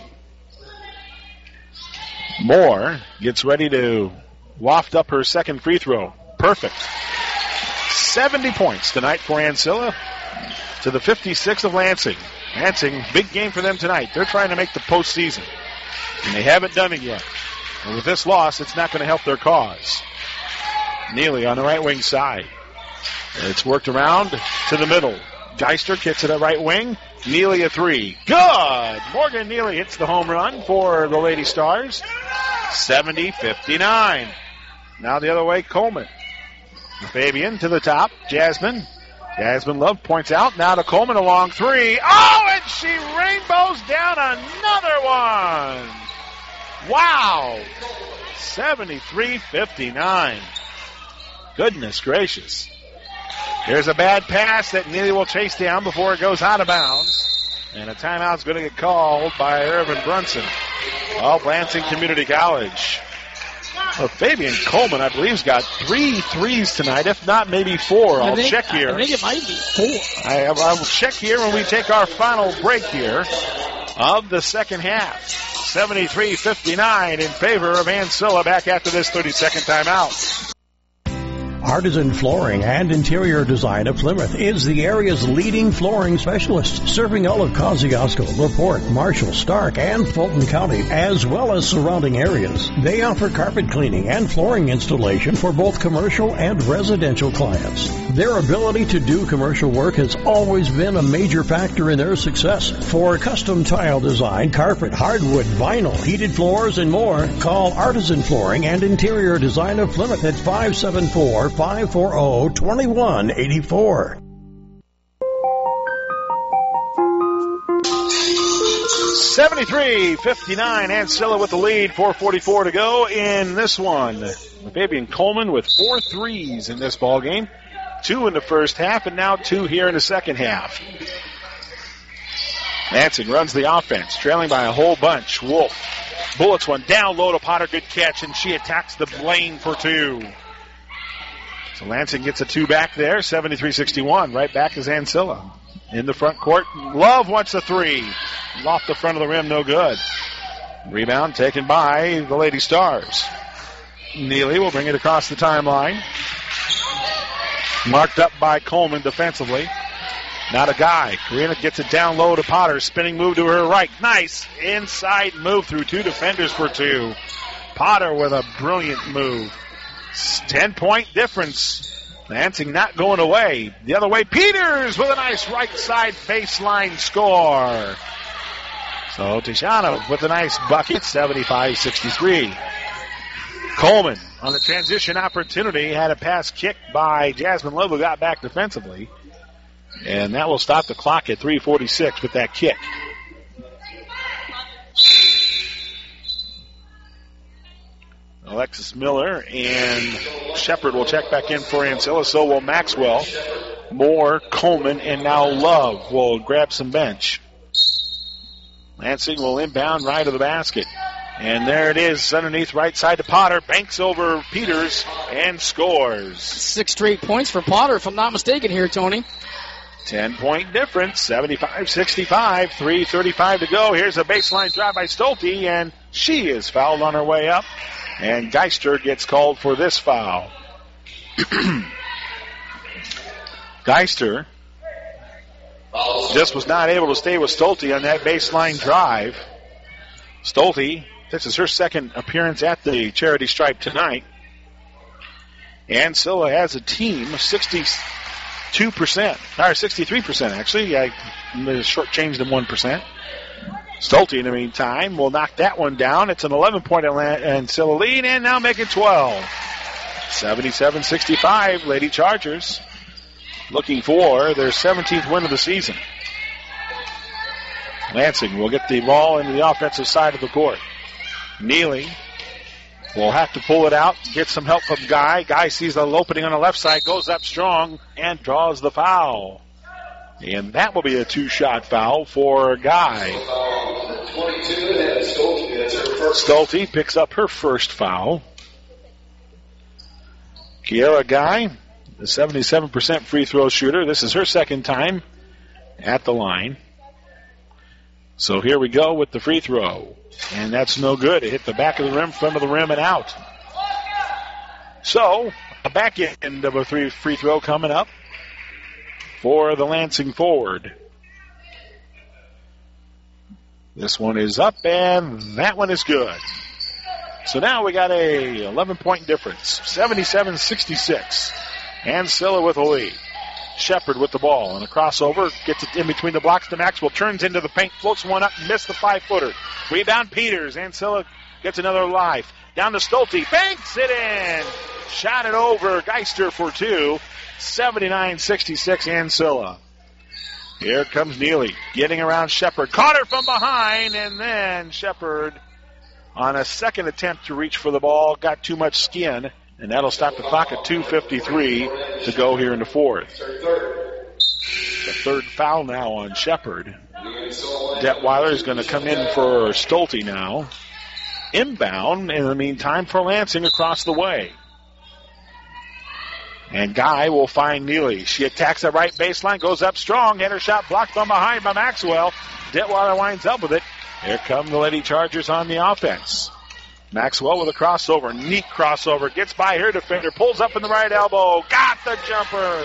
Moore gets ready to waft up her second free throw. Perfect. 70 points tonight for Ancilla to the 56 of Lansing. Lansing, big game for them tonight. They're trying to make the postseason, and they haven't done it yet. And with this loss, it's not going to help their cause. Neely on the right wing side. It's worked around to the middle. Geister kicks it at right wing. Neely a three. Good! Morgan Neely hits the home run for the Lady Stars. 70-59. Now the other way, Coleman. Fabian to the top. Jasmine Love points out. Now to Coleman, a long three. Oh, and she rainbows down another one. Wow. 73-59. Goodness gracious. Here's a bad pass that Neely will chase down before it goes out of bounds. And a timeout's going to get called by Irvin Brunson of Lansing Community College. Well, Fabian Coleman, I believe, has got 3 threes tonight, if not maybe 4. I'll check here. I think it might be 4. I will check here when we take our final break here of the second half. 73-59 in favor of Ancilla back after this 30-second timeout. Artisan Flooring and Interior Design of Plymouth is the area's leading flooring specialist, serving all of Kosciuszko, LaPorte, Marshall, Stark, and Fulton County, as well as surrounding areas. They offer carpet cleaning and flooring installation for both commercial and residential clients. Their ability to do commercial work has always been a major factor in their success. For custom tile design, carpet, hardwood, vinyl, heated floors, and more, call Artisan Flooring and Interior Design of Plymouth at 574-540-2184. 73-59, Ancilla with the lead, 4:44 to go in this one. Fabian Coleman with 4 threes in this ball game, 2 in the first half, and now 2 here in the second half. Lansing runs the offense, trailing by a whole bunch. Wolf bullets one down low to Potter, good catch, and she attacks the lane for 2. So Lansing gets a 2 back there, 73-61. Right back is Ancilla. In the front court, Love wants a 3. Off the front of the rim, no good. Rebound taken by the Lady Stars. Neely will bring it across the timeline. Marked up by Coleman defensively. Not a guy. Karina gets it down low to Potter. Spinning move to her right. Nice inside move through 2 defenders for 2. Potter with a brilliant move. 10-point difference. Lansing not going away. The other way, Peters with a nice right side baseline score. So Tishana with a nice bucket, 75-63. Coleman on the transition opportunity had a pass kicked by Jasmine Love, who got back defensively. And that will stop the clock at 3:46 with that kick. Alexis Miller and Shepard will check back in for Ancilla. So will Maxwell. Moore, Coleman, and now Love will grab some bench. Lansing will inbound right of the basket. And there it is, underneath right side to Potter. Banks over Peters and scores. 6 straight points for Potter, if I'm not mistaken here, Tony. 10-point difference, 75-65, 3:35 to go. Here's a baseline drive by Stolte, and she is fouled on her way up. And Geister gets called for this foul. Geister just was not able to stay with Stolte on that baseline drive. Stolte, this is her second appearance at the charity stripe tonight. Ancilla has a team of 62%, or 63% actually. I shortchanged them 1%. Stolte, in the meantime, will knock that one down. It's an 11-point Ancilla lead, and now make it 12. 77-65, Lady Chargers looking for their 17th win of the season. Lansing will get the ball into the offensive side of the court. Neely will have to pull it out, get some help from Guy. Guy sees the opening on the left side, goes up strong, and draws the foul. And that will be a 2-shot foul for Guy. Stolte picks up her first foul. Kiera Guy, the 77% free throw shooter. This is her second time at the line. So here we go with the free throw. And that's no good. It hit the back of the rim, front of the rim, and out. So, a back end of a free throw coming up for the Lansing forward. This one is up, and that one is good. So now we got a 11-point difference, 77-66. Ancilla with a lead. Shepard with the ball, and a crossover, gets it in between the blocks to Maxwell, turns into the paint, floats one up, missed the 5-footer. Rebound Peters. Ancilla gets another life. Down to Stolte, banks it in. Shot it over, Geister for 2. 79-66 Ancilla. Here comes Neely, getting around Shepard. Caught her from behind, and then Shepard, on a second attempt to reach for the ball, got too much skin And that'll stop the clock at 2:53 to go here in the fourth. The third foul now on Shepherd. Detweiler is going to come in for Stolte now. Inbound in the meantime for Lansing across the way. And Guy will find Neely. She attacks the right baseline, goes up strong, and her shot blocked from behind by Maxwell. Detweiler winds up with it. Here come the Lady Chargers on the offense. Maxwell with a crossover, neat crossover, gets by her defender, pulls up in the right elbow, got the jumper.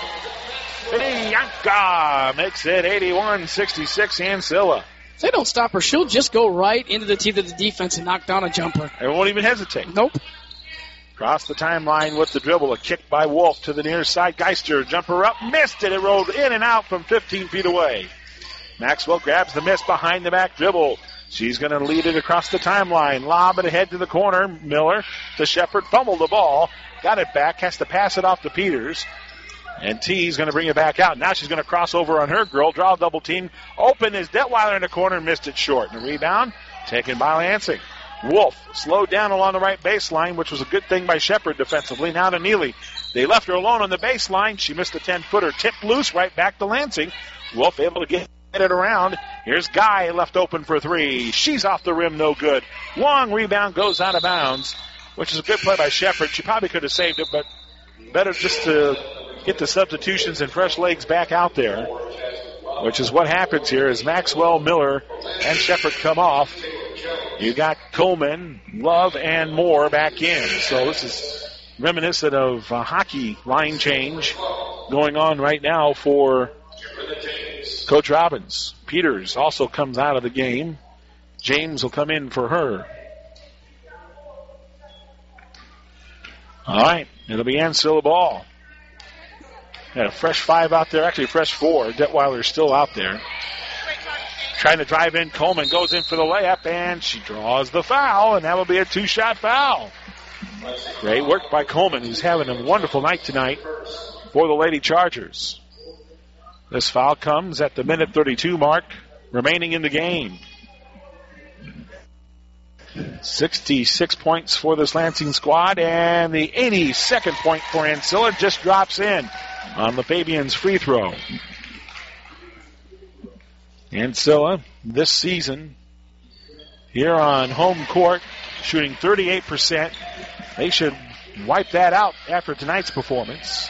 Bianca makes it 81-66 Ancilla. If they don't stop her, she'll just go right into the teeth of the defense and knock down a jumper. They won't even hesitate. Nope. Cross the timeline with the dribble, a kick by Wolf to the near side. Geister, jumper up, missed it. It rolled in and out from 15 feet away. Maxwell grabs the miss behind the back dribble. She's going to lead it across the timeline. Lob it ahead to the corner. Miller to Shepherd, fumbled the ball. Got it back, has to pass it off to Peters. And T's going to bring it back out. Now she's going to cross over on her girl. Draw a double team. Open is Detweiler in the corner. Missed it short. And a rebound taken by Lansing. Wolf slowed down along the right baseline, which was a good thing by Shepherd defensively. Now to Neely. They left her alone on the baseline. She missed a 10-footer. Tipped loose right back to Lansing. Wolf able to get it around. Here's Guy left open for three. She's off the rim. No good. Long rebound goes out of bounds, which is a good play by Shepherd. She probably could have saved it, but better just to get the substitutions and fresh legs back out there, which is what happens here as Maxwell, Miller, and Shepherd come off. You got Coleman, Love, and Moore back in. So this is reminiscent of a hockey line change going on right now for Coach Robbins. Peters also comes out of the game. James will come in for her. All right, it'll be Ancilla ball. Got a fresh five out there, actually a fresh four. Detweiler's still out there. Trying to drive in, Coleman goes in for the layup, and she draws the foul, and that will be a two-shot foul. Great work by Coleman, who's having a wonderful night tonight for the Lady Chargers. This foul comes at the minute 32 mark, remaining in the game. 66 points for this Lansing squad, and the 82nd point for Ancilla just drops in on the Fabians' free throw. Ancilla, this season, here on home court, shooting 38%. They should wipe that out after tonight's performance.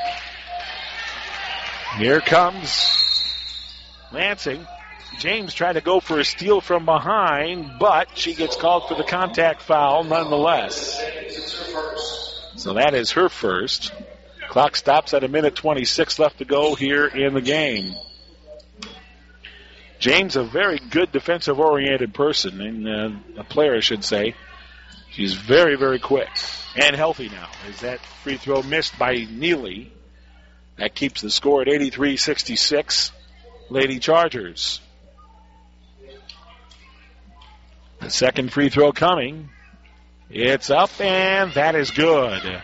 Here comes Lansing. James tried to go for a steal from behind, but she gets called for the contact foul nonetheless. So that is her first. Clock stops at a minute 26 left to go here in the game. James, a very good defensive-oriented person, and a player, I should say. She's very, very quick and healthy now. As that free throw missed by Neely. That keeps the score at 83-66. Lady Chargers. The second free throw coming. It's up, and that is good.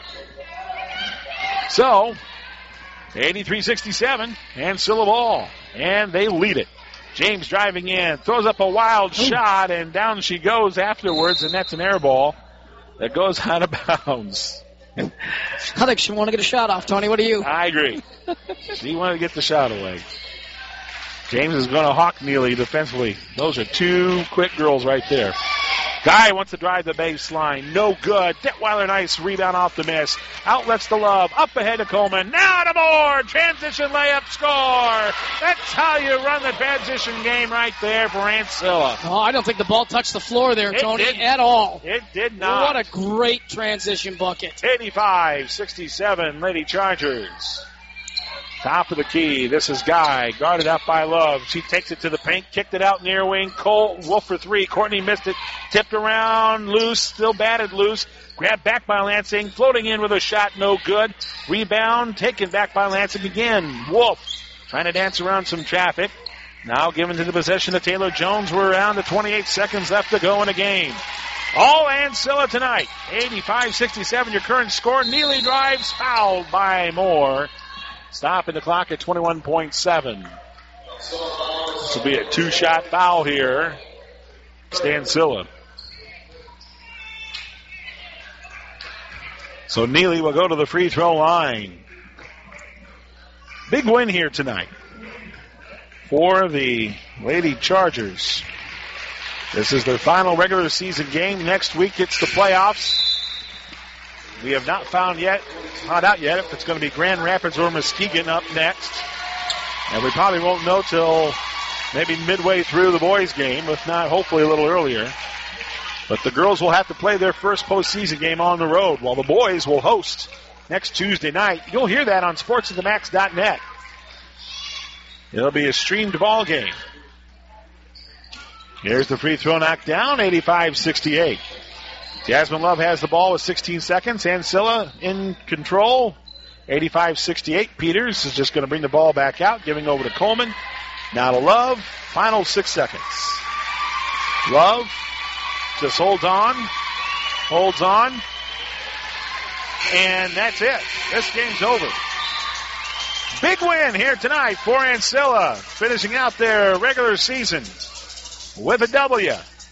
So, 83-67, Ancilla ball, and they lead it. James driving in, throws up a wild shot, and down she goes afterwards, and that's an air ball that goes out of bounds. I think she want to get a shot off, Tony. What do you? I agree. She wanted to get the shot away. James is going to hawk Neely defensively. Those are two quick girls right there. Guy wants to drive the baseline. No good. Detweiler, nice rebound off the miss. Outlets to Love. Up ahead to Coleman. Now to Moore. Transition layup score. That's how you run the transition game right there for Ancilla. Oh, I don't think the ball touched the floor there, Tony, at all. It did not. What a great transition bucket. 85-67, Lady Chargers. Top of the key. This is Guy. Guarded up by Love. She takes it to the paint. Kicked it out near wing. Cole Wolf for three. Courtney missed it. Tipped around. Loose. Still batted loose. Grabbed back by Lansing. Floating in with a shot. No good. Rebound. Taken back by Lansing again. Wolf trying to dance around some traffic. Now given to the possession of Taylor Jones. We're around to 28 seconds left to go in the game. All Ancilla tonight. 85-67 your current score. Neely drives. Fouled by Moore. Stopping the clock at 21.7. This will be a two-shot foul here. Ancilla. So Neely will go to the free throw line. Big win here tonight for the Lady Chargers. This is their final regular season game. Next week it's the playoffs. We have not found out yet if it's going to be Grand Rapids or Muskegon up next. And we probably won't know till maybe midway through the boys' game, if not hopefully a little earlier. But the girls will have to play their first postseason game on the road, while the boys will host next Tuesday night. You'll hear that on sportsofthemax.net. It'll be a streamed ball game. Here's the free throw knocked down, 85-68. Jasmine Love has the ball with 16 seconds. Ancilla in control, 85-68. Peters is just going to bring the ball back out, giving over to Coleman. Now to Love, final 6 seconds. Love just holds on, and that's it. This game's over. Big win here tonight for Ancilla, finishing out their regular season with a W,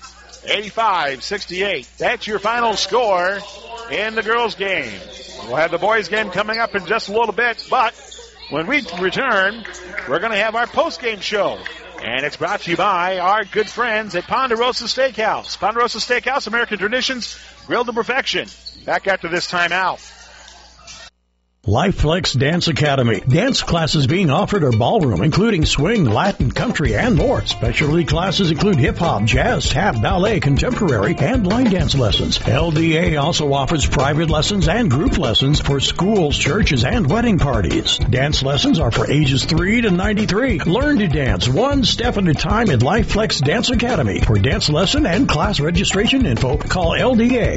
85-68. That's your final score in the girls' game. We'll have the boys' game coming up in just a little bit, but when we return, we're going to have our post-game show. And it's brought to you by our good friends at Ponderosa Steakhouse. Ponderosa Steakhouse, American traditions, grilled to perfection. Back after this timeout. LifeFlex Dance Academy. Dance classes being offered are ballroom, including swing, Latin, country, and more. Specialty classes include hip-hop, jazz, tap, ballet, contemporary, and line dance lessons. LDA also offers private lessons and group lessons for schools, churches, and wedding parties. Dance lessons are for ages 3 to 93. Learn to dance one step at a time at LifeFlex Dance Academy. For dance lesson and class registration info, call LDA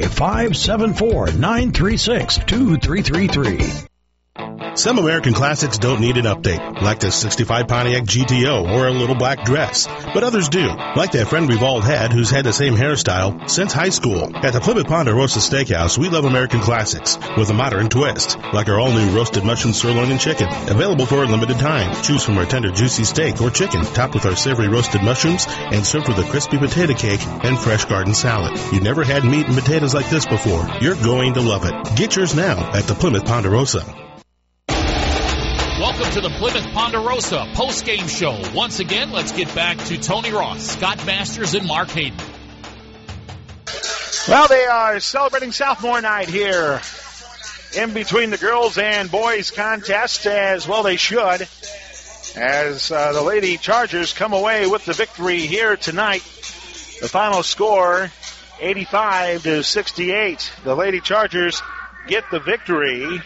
574-936-2333. Some American classics don't need an update, like the 65 Pontiac GTO or a little black dress. But others do, like that friend we've all had who's had the same hairstyle since high school. At the Plymouth Ponderosa Steakhouse, we love American classics with a modern twist, like our all-new roasted mushroom sirloin and chicken, available for a limited time. Choose from our tender, juicy steak or chicken, topped with our savory roasted mushrooms, and served with a crispy potato cake and fresh garden salad. You've never had meat and potatoes like this before. You're going to love it. Get yours now at the Plymouth Ponderosa. Welcome to the Plymouth Ponderosa post-game show. Once again, let's get back to Tony Ross, Scott Masters, and Mark Hayden. Well, they are celebrating sophomore night here in between the girls and boys contest, as well they should, as the Lady Chargers come away with the victory here tonight. The final score, 85-68. The Lady Chargers get the victory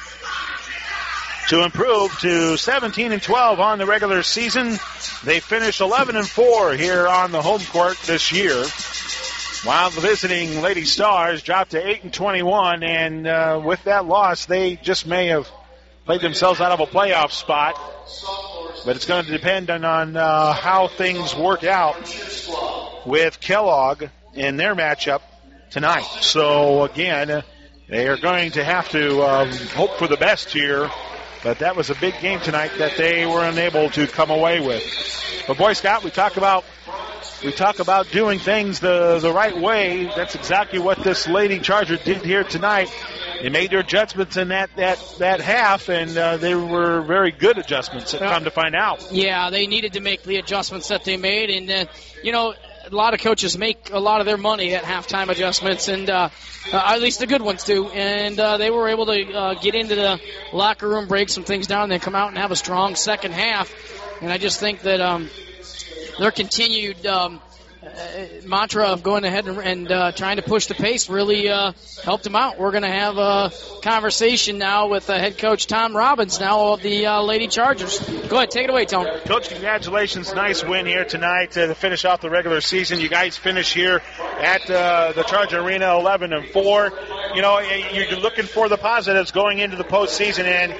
to improve to 17-12 on the regular season. They finished 11-4 here on the home court this year, while the visiting Lady Stars dropped to 8-21, and with that loss, they just may have played themselves out of a playoff spot. But it's going to depend on how things work out with Kellogg in their matchup tonight. So again, they are going to have to hope for the best here. But that was a big game tonight that they were unable to come away with. But boy, Scott, we talk about doing things the right way. That's exactly what this Lady Charger did here tonight. They made their adjustments in that half, and they were very good adjustments, come to find out. Yeah, they needed to make the adjustments that they made, and a lot of coaches make a lot of their money at halftime adjustments, and at least the good ones do. And they were able to get into the locker room, break some things down, and then come out and have a strong second half. And I just think that their continued mantra of going ahead and trying to push the pace really helped them out. We're going to have a conversation now with head coach Tom Robbins now of the Lady Chargers. Go ahead, take it away, Tony. Coach, congratulations. Nice win here tonight to finish off the regular season. You guys finish here at the Charger Arena 11-4. You're looking for the positives going into the postseason, and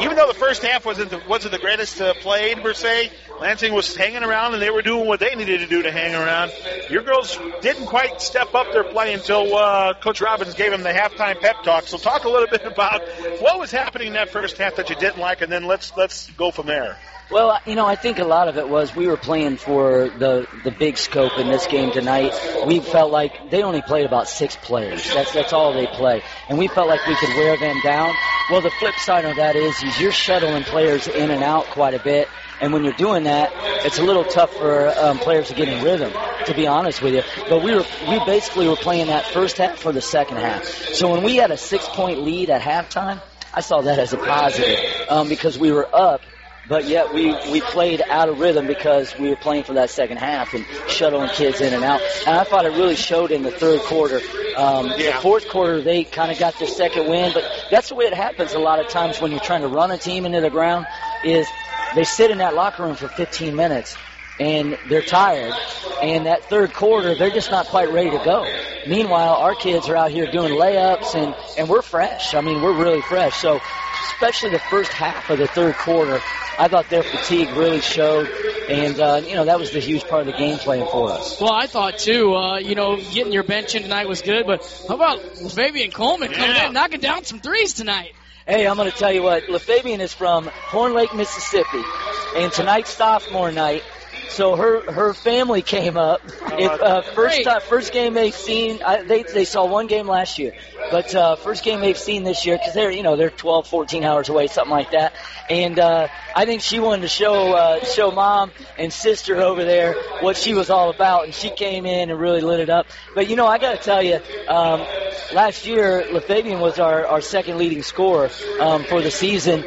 even though the first half wasn't the greatest played per se, Lansing was hanging around and they were doing what they needed to do to hang around. Your girls didn't quite step up their play until Coach Robbins gave them the halftime pep talk. So talk a little bit about what was happening in that first half that you didn't like, and then let's go from there. Well, I think a lot of it was we were playing for the big scope in this game tonight. We felt like they only played about 6 players. That's all they play. And we felt like we could wear them down. Well, the flip side of that is you're shuttling players in and out quite a bit. And when you're doing that, it's a little tough for players to get in rhythm, to be honest with you. But we basically were playing that first half for the second half. So when we had a 6-point lead at halftime, I saw that as a positive because we were up. But yet we played out of rhythm because we were playing for that second half and shuttling kids in and out. And I thought it really showed in the third quarter. The fourth quarter, they kind of got their second win. But that's the way it happens a lot of times when you're trying to run a team into the ground is they sit in that locker room for 15 minutes. And they're tired. And that third quarter, they're just not quite ready to go. Meanwhile, our kids are out here doing layups, and we're fresh. I mean, we're really fresh. So especially the first half of the third quarter, I thought their fatigue really showed, and, that was the huge part of the game plan for us. Well, I thought, too, getting your bench in tonight was good, but how about Fabian Coleman coming in, knocking down some threes tonight? Hey, I'm going to tell you what, LaFabian is from Horn Lake, Mississippi, and tonight's sophomore night. So her family came up. First game they've seen. They saw one game last year, but first game they've seen this year because they're 12, 14 hours away, something like that. And I think she wanted to show mom and sister over there what she was all about, and she came in and really lit it up. But I got to tell you, last year LaFabian was our second leading scorer for the season.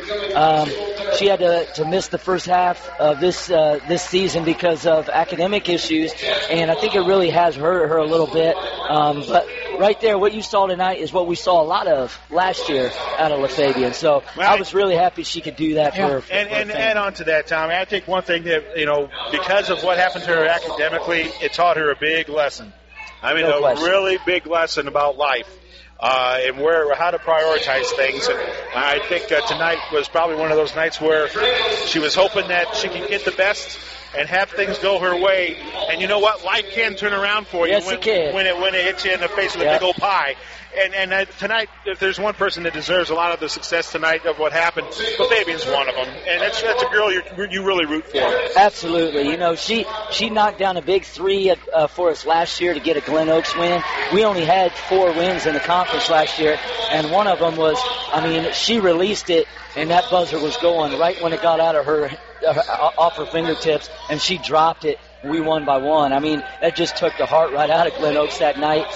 She had to miss the first half of this season because of academic issues, and I think it really has hurt her a little bit. But right there, what you saw tonight is what we saw a lot of last year out of LaFabian. So I was really happy she could do that for her. And add on to that, Tommy, I think one thing that, because of what happened to her academically, it taught her a big lesson. I mean, really big lesson about life. And how to prioritize things. And I think tonight was probably one of those nights where she was hoping that she could get the best and have things go her way. And you know what? Life can turn around for you when it hits you in the face with a big old pie. And tonight, if there's one person that deserves a lot of the success tonight of what happened, Fabian's one of them. And that's a girl you really root for. Absolutely. She knocked down a big three for us last year to get a Glen Oaks win. We only had 4 wins in the conference last year, and one of them was, she released it, and that buzzer was going right when it got out of her, off her fingertips, and she dropped it. We won by 1. That just took the heart right out of Glen Oaks that night.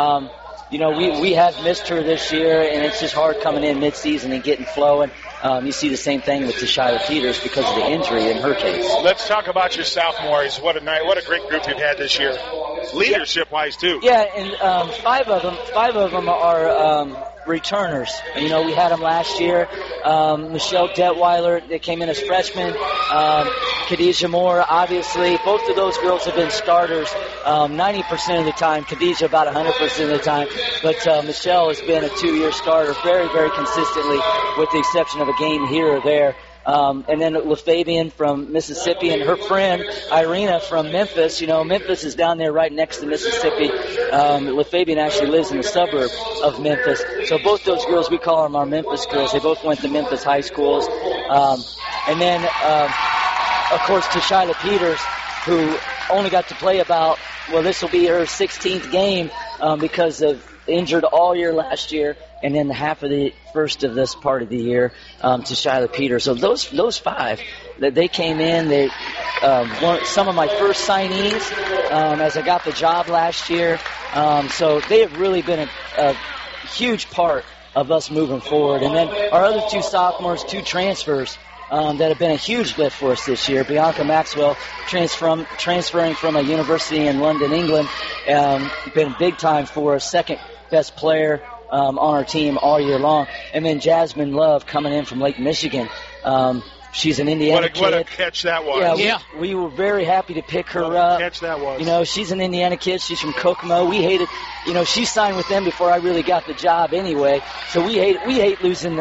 We have missed her this year, and it's just hard coming in mid-season and getting flowing. You see the same thing with Tashilah Peters because of the injury in her case. Let's talk about your sophomores. What a great group you've had this year, leadership-wise too. Yeah, and 5 of them are returners. We had them last year. Michelle Detweiler, they came in as freshmen. Khadijah Moore, obviously. Both of those girls have been starters 90% of the time. Khadijah about 100% of the time. But Michelle has been a 2-year starter very, very consistently with the exception of a game here or there. And then LaFabian from Mississippi and her friend Irina from Memphis. Memphis is down there right next to Mississippi. LaFabian actually lives in the suburb of Memphis. So both those girls, we call them our Memphis girls. They both went to Memphis high schools. And then, of course, Tashilah Peters, who only got to play this will be her 16th game because of injured all year last year, and then half of the first of this part of the year to Tashilah Peters. So those 5, they came in. They were some of my first signees as I got the job last year. So they have really been a huge part of us moving forward. And then our other 2 sophomores, 2 transfers that have been a huge lift for us this year. Bianca Maxwell transferring from a university in London, England, been big time for us, second best player on our team all year long. And then Jasmine Love coming in from Lake Michigan. She's an Indiana kid. What a catch that was. Yeah, we were very happy to pick her up. Catch that was. You know, she's an Indiana kid. She's from Kokomo. We hated, you know, she signed with them before I really got the job anyway. So we hate losing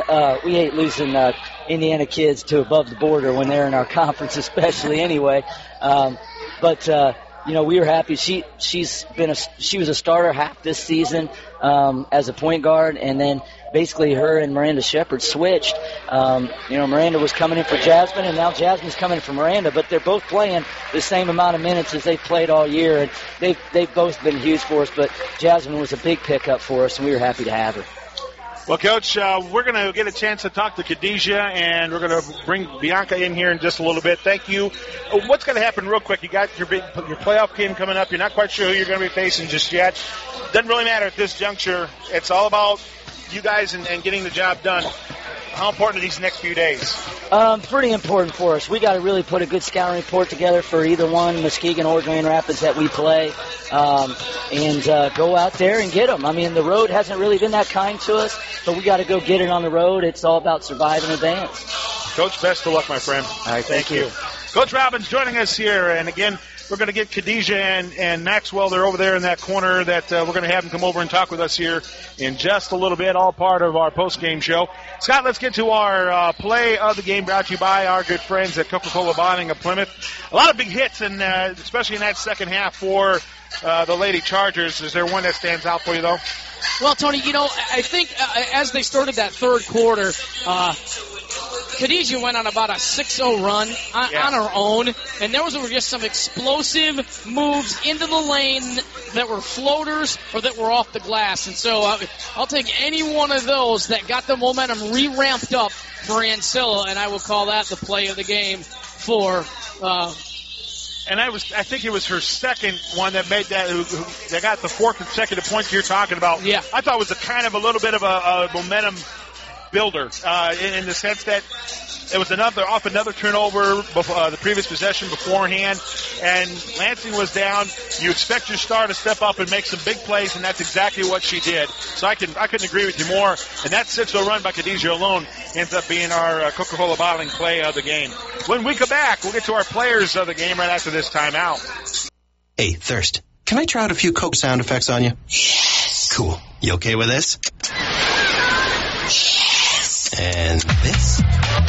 Indiana kids to above the border when they're in our conference, especially anyway. You know, we were happy. She was a starter half this season as a point guard, and then basically her and Miranda Shepard switched. You know, Miranda was coming in for Jasmine, and now Jasmine's coming in for Miranda, but they're both playing the same amount of minutes as they've played all year, and they've both been huge for us, but Jasmine was a big pickup for us, and we were happy to have her. Well, Coach, we're going to get a chance to talk to Khadijah, and we're going to bring Bianca in here in just a little bit. Thank you. What's going to happen real quick? You got your playoff game coming up. You're not quite sure who you're going to be facing just yet. Doesn't really matter at this juncture. It's all about you guys and getting the job done. How important are these next few days? Pretty important for us. We got to really put a good scouting report together for either one, Muskegon or Grand Rapids, that we play, and go out there and get them. I mean, the road hasn't really been that kind to us, but we got to go get it on the road. It's all about surviving advance. Coach, best of luck, my friend. All right, thank you. Coach Robbins joining us here, and again, we're going to get Khadijah and Maxwell. They're over there in that corner that we're going to have them come over and talk with us here in just a little bit, all part of our post-game show. Scott, let's get to our play of the game brought to you by our good friends at Coca-Cola Bonding of Plymouth. A lot of big hits, and especially in that second half for the Lady Chargers. Is there one that stands out for you, though? Well, Tony, you know, I think as they started that third quarter, Khadijah went on about a 6-0 run on her own, and those were just some explosive moves into the lane that were floaters or that were off the glass. And so I'll take any one of those that got the momentum re-ramped up for Ancilla, and I will call that the play of the game for and I think it was her second one that made that got the 4 consecutive points you're talking about. Yeah. I thought it was a little bit of a momentum builder in the sense that it was another turnover before, the previous possession beforehand, and Lansing was down. You expect your star to step up and make some big plays, and that's exactly what she did. So I couldn't agree with you more. And that 6-0 run by Khadijah alone ends up being our Coca-Cola bottling play of the game. When we come back, we'll get to our players of the game right after this timeout. Hey, Thirst, can I try out a few Coke sound effects on you? Yes. Cool. You okay with this? Yes. And this?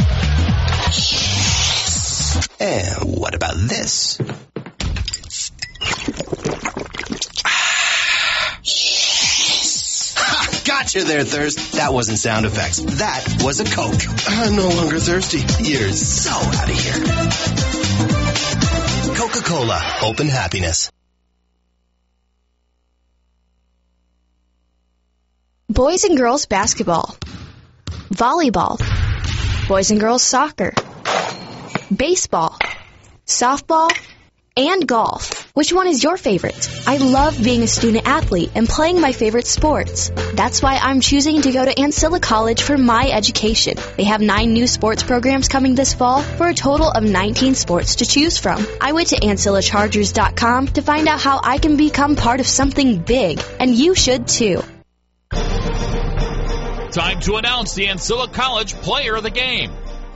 Yes. And what about this? Yes. Ha! Gotcha there, Thirst. That wasn't sound effects. That was a Coke. I'm no longer thirsty. You're so out of here. Coca-Cola. Open happiness. Boys and girls basketball, volleyball, boys and girls soccer, baseball, softball, and golf. Which one is your favorite? I love being a student athlete and playing my favorite sports. That's why I'm choosing to go to Ancilla College for my education. They have 9 new sports programs coming this fall for a total of 19 sports to choose from. I went to AncillaChargers.com to find out how I can become part of something big, and you should too. Time to announce the Ancilla College Player of the Game.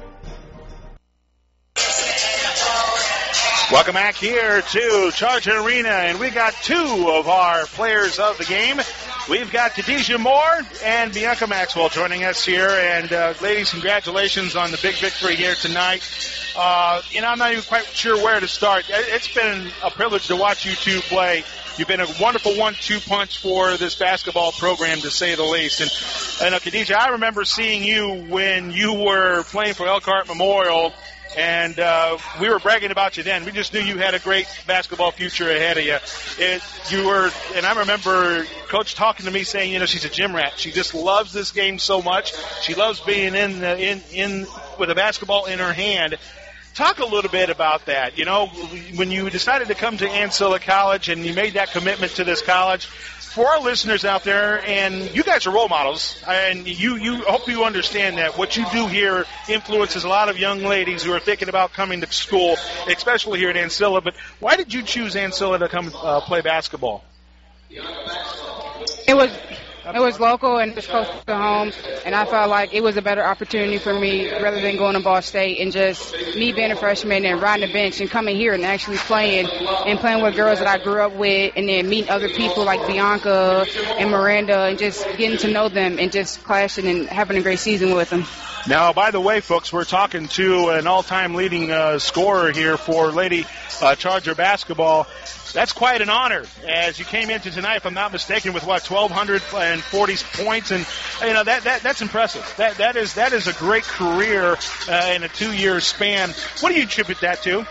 Welcome back here to Charger Arena, and we got 2 of our players of the game. We've got Khadijah Moore and Bianca Maxwell joining us here. And ladies, congratulations on the big victory here tonight. I'm not even quite sure where to start. It's been a privilege to watch you two play. You've been a wonderful 1-2 punch for this basketball program, to say the least. And Khadijah, I remember seeing you when you were playing for Elkhart Memorial, and we were bragging about you then. We just knew you had a great basketball future ahead of you. And I remember Coach talking to me saying, she's a gym rat. She just loves this game so much. She loves being in with a basketball in her hand. Talk a little bit about that. When you decided to come to Ancilla College and you made that commitment to this college, for our listeners out there, and you guys are role models, and you hope you understand that what you do here influences a lot of young ladies who are thinking about coming to school, especially here at Ancilla. But why did you choose Ancilla to come play basketball? It It was local and it was close to home, and I felt like it was a better opportunity for me rather than going to Ball State and just me being a freshman and riding the bench and coming here and actually playing with girls that I grew up with, and then meeting other people like Bianca and Miranda and just getting to know them and just clashing and having a great season with them. Now, by the way, folks, we're talking to an all-time leading scorer here for Lady Charger basketball. That's quite an honor, as you came into tonight, if I'm not mistaken, with 1,240 points, and that's impressive. That is a great career in a 2-year span. What do you attribute that to?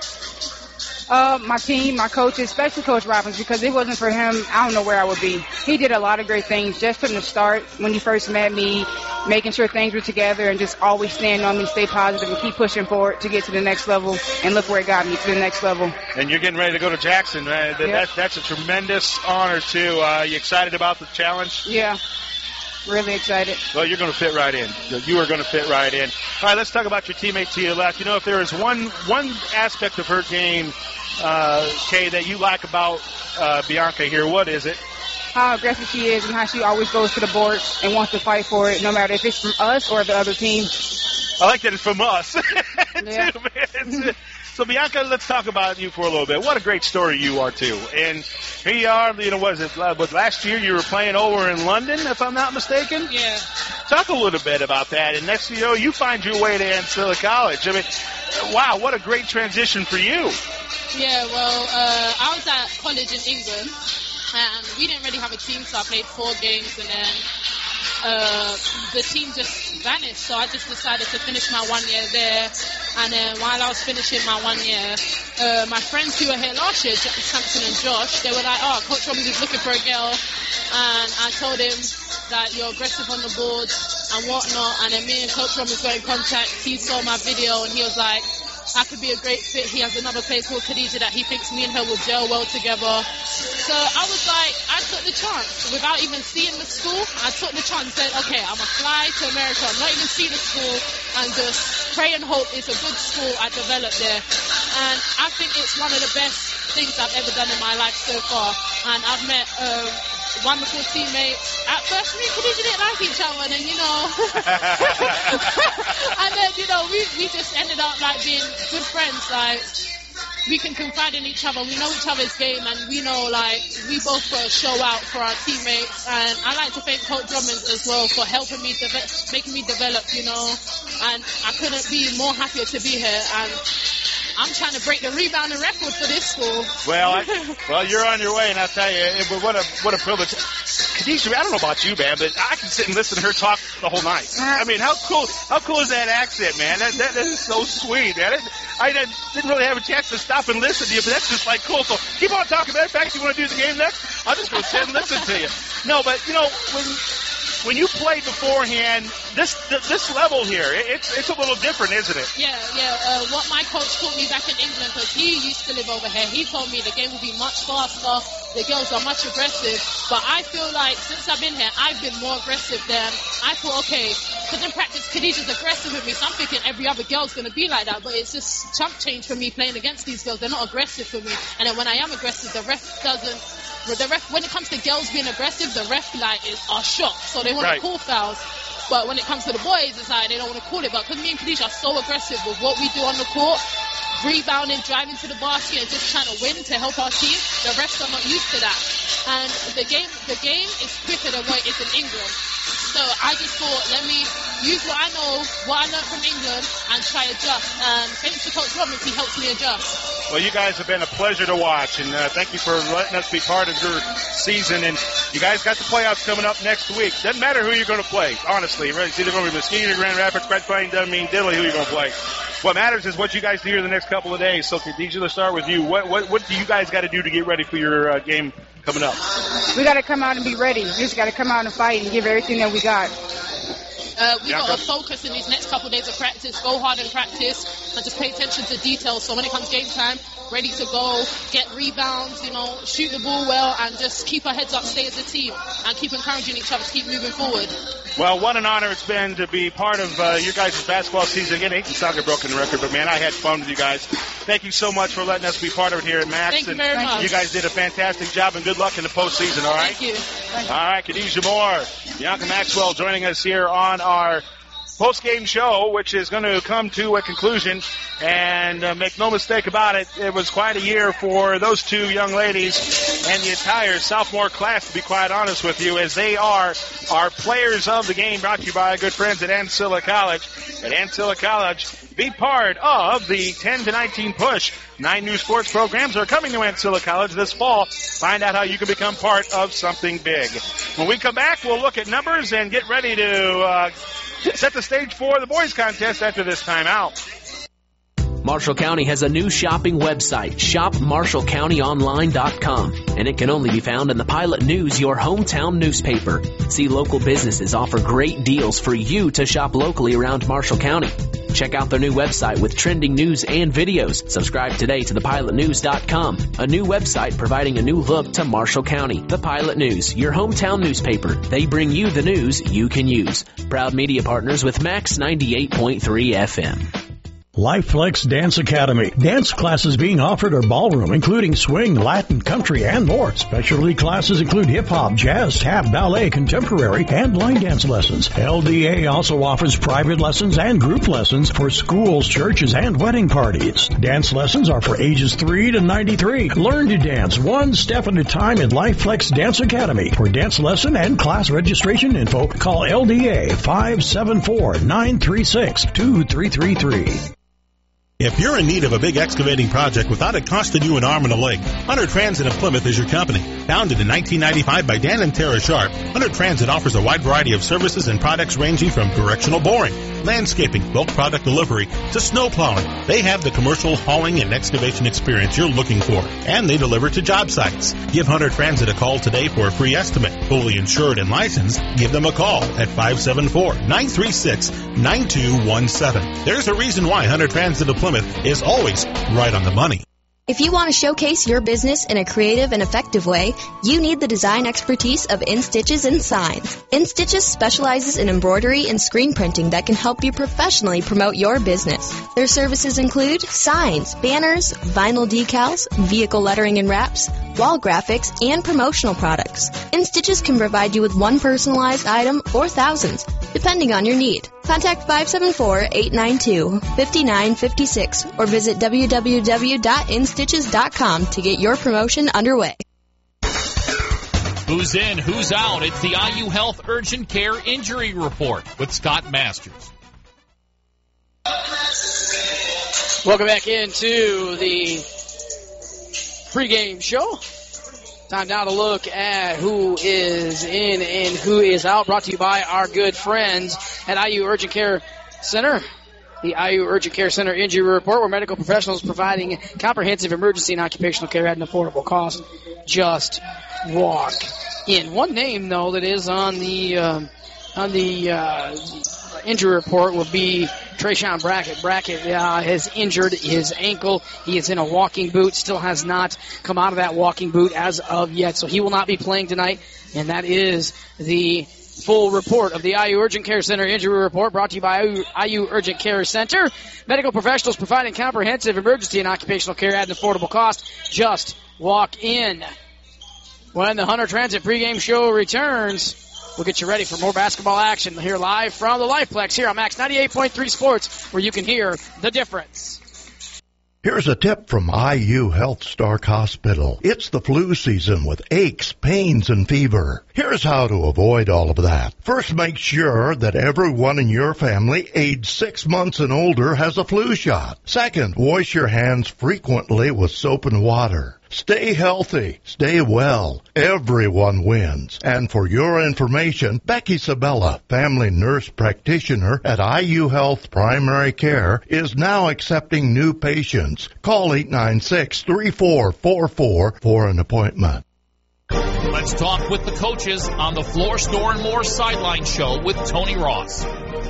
My team, my coaches, especially Coach Robbins, because if it wasn't for him, I don't know where I would be. He did a lot of great things just from the start when he first met me, making sure things were together and just always staying on me, stay positive, and keep pushing forward to get to the next level. And look where it got me, to the next level. And you're getting ready to go to Jackson. That's a tremendous honor, too. You excited about the challenge? Yeah. Really excited. Well, you're going to fit right in. You are going to fit right in. All right, let's talk about your teammate to your left. If there is one aspect of her game, Kay, that you like about Bianca here, what is it? How aggressive she is and how she always goes to the boards and wants to fight for it, no matter if it's from us or the other team. I like that it's from us. Yeah. So, Bianca, let's talk about you for a little bit. What a great story you are, too. And here you are, was last year you were playing over in London, if I'm not mistaken? Yeah. Talk a little bit about that. And next thing you know, you find your way to Ancilla College. I mean, wow, what a great transition for you. Yeah, well, I was at college in England, and we didn't really have a team, so I played 4 games, and then the team just vanished. So I just decided to finish my 1 year there. And then while I was finishing my 1 year, my friends who were here last year, Samson and Josh, they were like, Coach Robbins is looking for a girl. And I told him that you're aggressive on the board and whatnot. And then me and Coach Robbins got in contact. He saw my video and he was like, I could be a great fit. He has another player called Khadija that he thinks me and her will gel well together. So I was like, I took the chance. Without even seeing the school, I took the chance and said, okay, I'm going to fly to America, not even see the school, and just pray and hope it's a good school I develop there. And I think it's one of the best things I've ever done in my life so far. And I've met wonderful teammates. At first, me and Khadija didn't like each other, and then, and then, we just ended up, being good friends. We can confide in each other. We know each other's game, and we know, we both got to show out for our teammates. And I like to thank Coach Drummond as well for helping me, making me develop, And I couldn't be more happier to be here. And I'm trying to break the rebounding record for this school. Well, you're on your way, and I'll tell you, what a privilege. Khadija, I don't know about you, man, but I can sit and listen to her talk the whole night. I mean, how cool is that accent, man? That is so sweet, man. I didn't really have a chance to stop and listen to you, but that's just cool. So keep on talking about it. In fact, you want to do the game next? I'll just go sit and listen to you. No, but when you play beforehand, this level here, it's a little different, isn't it? Yeah. What my coach taught me back in England, because he used to live over here, he told me the game will be much faster, the girls are much aggressive, but I feel like since I've been here, I've been more aggressive than I thought, okay, because in practice, Khadijah's aggressive with me, so I'm thinking every other girl's going to be like that, but it's just chump change for me playing against these girls. They're not aggressive for me, and then when I am aggressive, the ref, when it comes to girls being aggressive, the ref are shocked, so they want to call fouls. But when it comes to the boys, it's they don't want to call it. But because me and Khadija are so aggressive with what we do on the court, rebounding, driving to the basket, and just trying to win to help our team, the refs are not used to that. And the game is quicker than what it is in England. So I just thought, let me use what I know, what I learned from England, and try adjust. And thanks to Coach Robbins, he helps me adjust. Well, you guys have been a pleasure to watch, and thank you for letting us be part of your season. And you guys got the playoffs coming up next week. Doesn't matter who you're going to play, honestly. Right? It's either going to be Muskegon or Grand Rapids. Grad Playing doesn't mean diddly who you're going to play. What matters is what you guys do here the next couple of days. So, Khadija, let's start with you. What do you guys got to do to get ready for your game coming up? We got to come out and be ready. We just got to come out and fight and give everything that we got. We've got to focus in these next couple of days of practice, go hard in practice, and just pay attention to details. So when it comes game time, ready to go, get rebounds, shoot the ball well, and just keep our heads up, stay as a team, and keep encouraging each other to keep moving forward. Well, what an honor it's been to be part of your guys' basketball season. Again, I hate to sound like a broken record, but, man, I had fun with you guys. Thank you so much for letting us be part of it here at Max. Thank you very much. You guys did a fantastic job, and good luck in the postseason, all right? Thank you. All right, Khadijah Moore, Bianca Maxwell joining us here on our post-game show, which is going to come to a conclusion. And make no mistake about it, it was quite a year for those two young ladies and the entire sophomore class, to be quite honest with you, as they are our players of the game, brought to you by our good friends at Ancilla College. At Ancilla College, be part of the 10 to 19 push. 9 new sports programs are coming to Ancilla College this fall. Find out how you can become part of something big. When we come back, we'll look at numbers and get ready to set the stage for the boys contest after this timeout. Marshall County has a new shopping website, shopmarshallcountyonline.com, and it can only be found in the Pilot News, your hometown newspaper. See local businesses offer great deals for you to shop locally around Marshall County. Check out their new website with trending news and videos. Subscribe today to thepilotnews.com, a new website providing a new look to Marshall County. The Pilot News, your hometown newspaper. They bring you the news you can use. Proud media partners with Max 98.3 FM. LifeFlex Dance Academy. Dance classes being offered are ballroom, including swing, Latin, country, and more. Specialty classes include hip-hop, jazz, tap, ballet, contemporary, and line dance lessons. LDA also offers private lessons and group lessons for schools, churches, and wedding parties. Dance lessons are for ages 3 to 93. Learn to dance one step at a time at LifeFlex Dance Academy. For dance lesson and class registration info, call LDA 574-936-2333. If you're in need of a big excavating project without it costing you an arm and a leg, Hunter Transit of Plymouth is your company. Founded in 1995 by Dan and Tara Sharp, Hunter Transit offers a wide variety of services and products ranging from directional boring, landscaping, bulk product delivery, to snow plowing. They have the commercial hauling and excavation experience you're looking for, and they deliver to job sites. Give Hunter Transit a call today for a free estimate. Fully insured and licensed, give them a call at 574-936-9217. There's a reason why Hunter Transit of Plymouth is always right on the money. If you want to showcase your business in a creative and effective way, you need the design expertise of InStitches and Signs. InStitches specializes in embroidery and screen printing that can help you professionally promote your business. Their services include signs, banners, vinyl decals, vehicle lettering and wraps, wall graphics, and promotional products. InStitches can provide you with one personalized item or thousands, depending on your need. Contact 574-892-5956 or visit www.institches.com to get your promotion underway. Who's in, who's out? It's the IU Health Urgent Care Injury Report with Scott Masters. Welcome back into the pregame show. Time now to look at who is in and who is out. Brought to you by our good friends at IU Urgent Care Center. The IU Urgent Care Center Injury Report, where medical professionals providing comprehensive emergency and occupational care at an affordable cost. Just walk in. One name, though, that is on the injury report will be Trayshawn Brackett. Brackett has injured his ankle. He is in a walking boot, still has not come out of that walking boot as of yet, so he will not be playing tonight, and that is the full report of the IU Urgent Care Center Injury Report, brought to you by IU Urgent Care Center. Medical professionals providing comprehensive emergency and occupational care at an affordable cost. Just walk in. When the Hunter Transit pregame show returns, we'll get you ready for more basketball action here live from the LifePlex here on Max 98.3 Sports, where you can hear the difference. Here's a tip from IU Health Stark Hospital. It's the flu season with aches, pains, and fever. Here's how to avoid all of that. First, make sure that everyone in your family aged 6 months and older has a flu shot. Second, wash your hands frequently with soap and water. Stay healthy. Stay well. Everyone wins. And for your information, Becky Sabella, family nurse practitioner at IU Health Primary Care, is now accepting new patients. Call 896-3444 for an appointment. Let's talk with the coaches on the Floor Store and More Sideline Show with Tony Ross.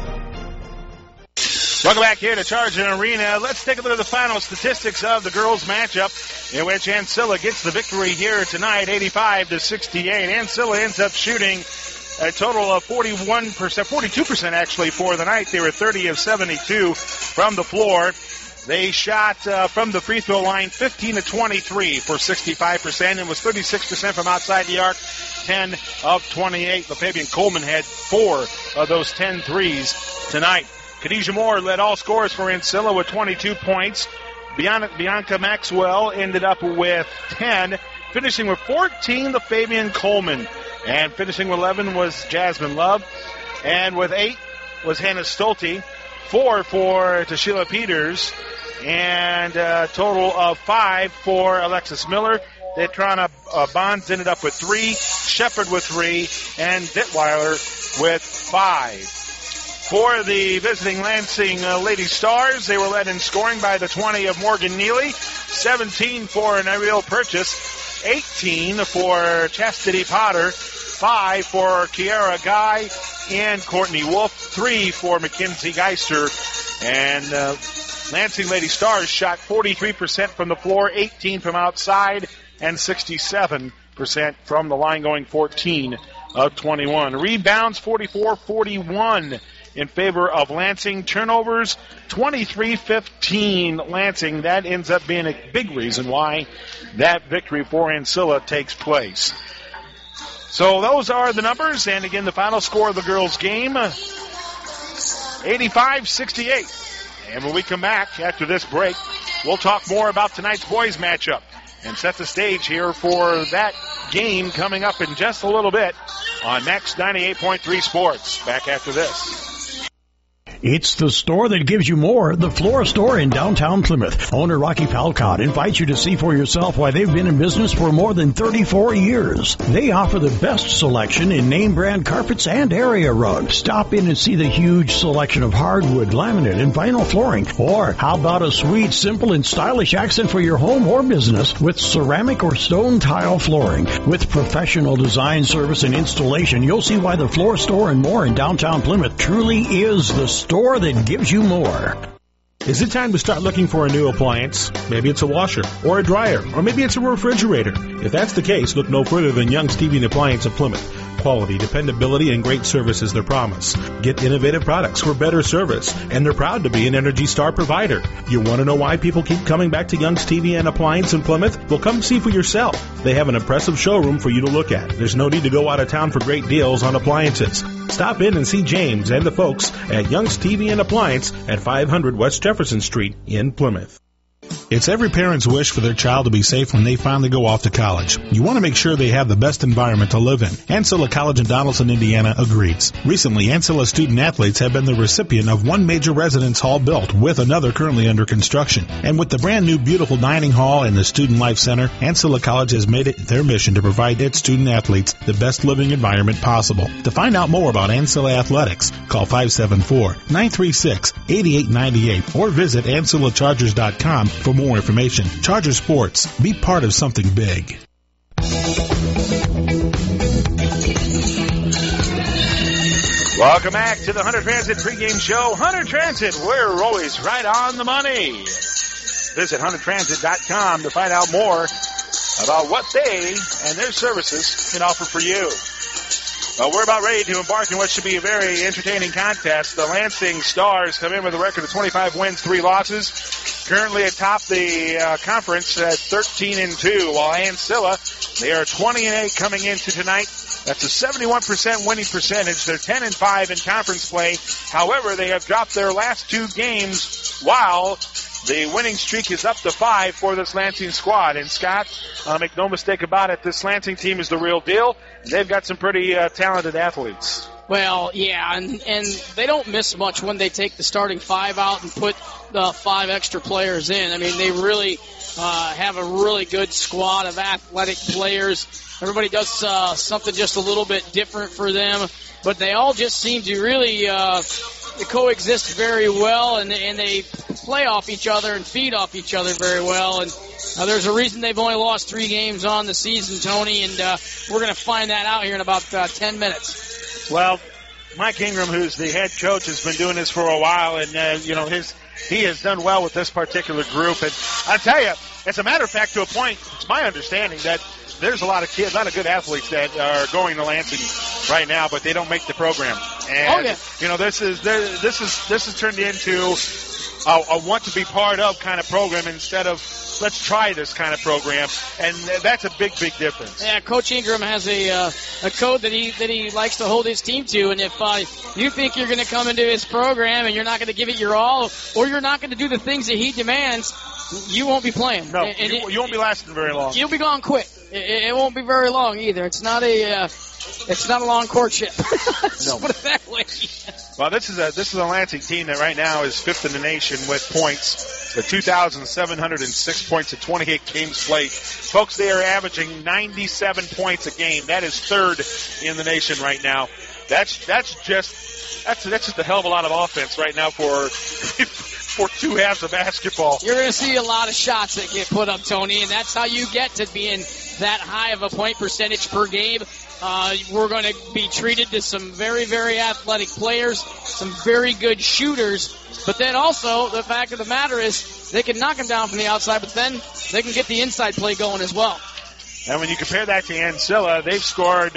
Welcome back here to Charger Arena. Let's take a look at the final statistics of the girls' matchup, in which Ancilla gets the victory here tonight, 85-68. Ancilla ends up shooting a total of 42% actually for the night. They were 30 of 72 from the floor. They shot from the free throw line 15 of 23 for 65%, and was 36% from outside the arc, 10 of 28. LaFabian Coleman had 4 of those 10 threes tonight. Khadijah Moore led all scorers for Ancilla with 22 points. Bianca Maxwell ended up with 10. Finishing with 14, LaFabian Coleman. And finishing with 11 was Jasmine Love. And with 8 was Hannah Stolte. 4 for Tashila Peters. And a total of 5 for Alexis Miller. Detrana Bonds ended up with 3. Shepard with 3. And Dittweiler with 5. For the visiting Lansing Lady Stars, they were led in scoring by the 20 of Morgan Neely, 17 for Nariel Purchase, 18 for Chastity Potter, 5 for Kiara Guy and Courtney Wolf, 3 for Mackenzie Geister. And Lansing Lady Stars shot 43% from the floor, 18 from outside, and 67% from the line, going 14 of 21. Rebounds 44-41 in favor of Lansing. Turnovers 23-15 Lansing. That ends up being a big reason why that victory for Ancilla takes place. So those are the numbers, and again the final score of the girls' game, 85-68. And when we come back after this break, we'll talk more about tonight's boys matchup and set the stage here for that game coming up in just a little bit on Next 98.3 Sports. Back after this. It's the store that gives you more, the Floor Store in downtown Plymouth. Owner Rocky Palcott invites you to see for yourself why they've been in business for more than 34 years. They offer the best selection in name brand carpets and area rugs. Stop in and see the huge selection of hardwood, laminate, and vinyl flooring. Or how about a sweet, simple, and stylish accent for your home or business with ceramic or stone tile flooring. With professional design, service, and installation, you'll see why the Floor Store and More in downtown Plymouth truly is the store that gives you more. Is it time to start looking for a new appliance? Maybe it's a washer or a dryer, or maybe it's a refrigerator. If that's the case, look no further than Young's TV and Appliance of Plymouth. Quality, dependability, and great service is their promise. Get innovative products for better service, and they're proud to be an Energy Star provider. You want to know why people keep coming back to Young's TV and Appliance in Plymouth? Well, come see for yourself. They have an impressive showroom for you to look at. There's no need to go out of town for great deals on appliances. Stop in and see James and the folks at Young's TV and Appliance at 500 West Jefferson Street in Plymouth. It's every parent's wish for their child to be safe when they finally go off to college. You want to make sure they have the best environment to live in. Ancilla College in Donaldson, Indiana agrees. Recently, Ancilla student athletes have been the recipient of one major residence hall built, with another currently under construction. And with the brand new beautiful dining hall and the Student Life Center, Ancilla College has made it their mission to provide its student athletes the best living environment possible. To find out more about Ancilla Athletics, call 574-936-8898 or visit AncillaChargers.com for more information. Charger Sports. Be part of something big. Welcome back to the Hunter Transit pregame show. Hunter Transit, we're always right on the money. Visit HunterTransit.com to find out more about what they and their services can offer for you. Well, we're about ready to embark in what should be a very entertaining contest. The Lansing Stars come in with a record of 25 wins, 3 losses. Currently atop the conference at 13-2, while Ancilla, they are 20-8 coming into tonight. That's a 71% winning percentage. They're 10-5 in conference play. However, they have dropped their last 2 games while the winning streak is up to 5 for this Lansing squad. And Scott, make no mistake about it, this Lansing team is the real deal. They've got some pretty talented athletes. Well, yeah, and they don't miss much when they take the starting 5 out and put the 5 extra players in. I mean, they really have a really good squad of athletic players. Everybody does something just a little bit different for them, but they all just seem to really coexist very well, and they play off each other and feed off each other very well. And there's a reason they've only lost 3 games on the season, Tony, and we're going to find that out here in about 10 minutes. Well, Mike Ingram, who's the head coach, has been doing this for a while, and he has done well with this particular group. And I tell you, as a matter of fact, to a point, it's my understanding that there's a lot of kids, a lot of good athletes that are going to Lansing right now, but they don't make the program. And this is turned into a want to be part of kind of program instead of let's try this kind of program, and that's a big difference. Yeah, Coach Ingram has a code that he likes to hold his team to, and if you think you're going to come into his program and you're not going to give it your all, or you're not going to do the things that he demands, you won't be playing. No, you won't be lasting very long. You'll be gone quick. It won't be very long either. It's not a long courtship. Let's put it that way. Well, this is a Lansing team that right now is 5th in the nation with points. The 2,706 points at 28 games played. Folks, they are averaging 97 points a game. That is 3rd in the nation right now. That's just a hell of a lot of offense right now for 2 halves of basketball. You're going to see a lot of shots that get put up, Tony, and that's how you get to being that high of a point percentage per game. We're going to be treated to some very, very athletic players, some very good shooters, but then also the fact of the matter is they can knock them down from the outside, but then they can get the inside play going as well. And when you compare that to Ancilla, they've scored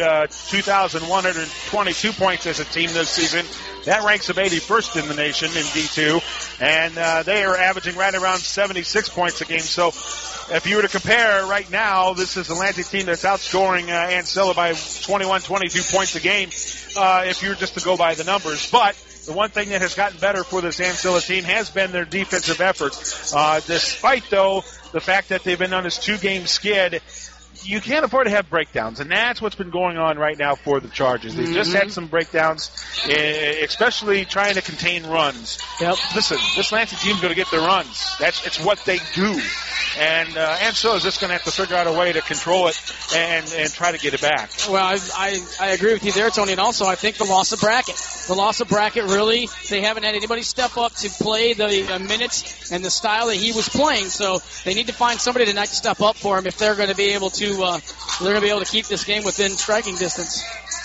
2,122 points as a team this season. That ranks them 81st in the nation in D2, and they are averaging right around 76 points a game. So if you were to compare right now, this is the Lansing team that's outscoring Ancilla by 21, 22 points a game if you were just to go by the numbers. But the one thing that has gotten better for this Ancilla team has been their defensive effort. Despite, though, the fact that they've been on this 2-game skid, you can't afford to have breakdowns, and that's what's been going on right now for the Chargers. They've just had some breakdowns, especially trying to contain runs. Yep. Listen, this Lansing team's going to get the runs. It's what they do. And so is just going to have to figure out a way to control it and try to get it back. Well, I agree with you there, Tony, and also I think the loss of bracket. The loss of bracket really, they haven't had anybody step up to play the minutes and the style that he was playing, so they need to find somebody tonight to step up for him if they're going to be able to keep this game within striking distance.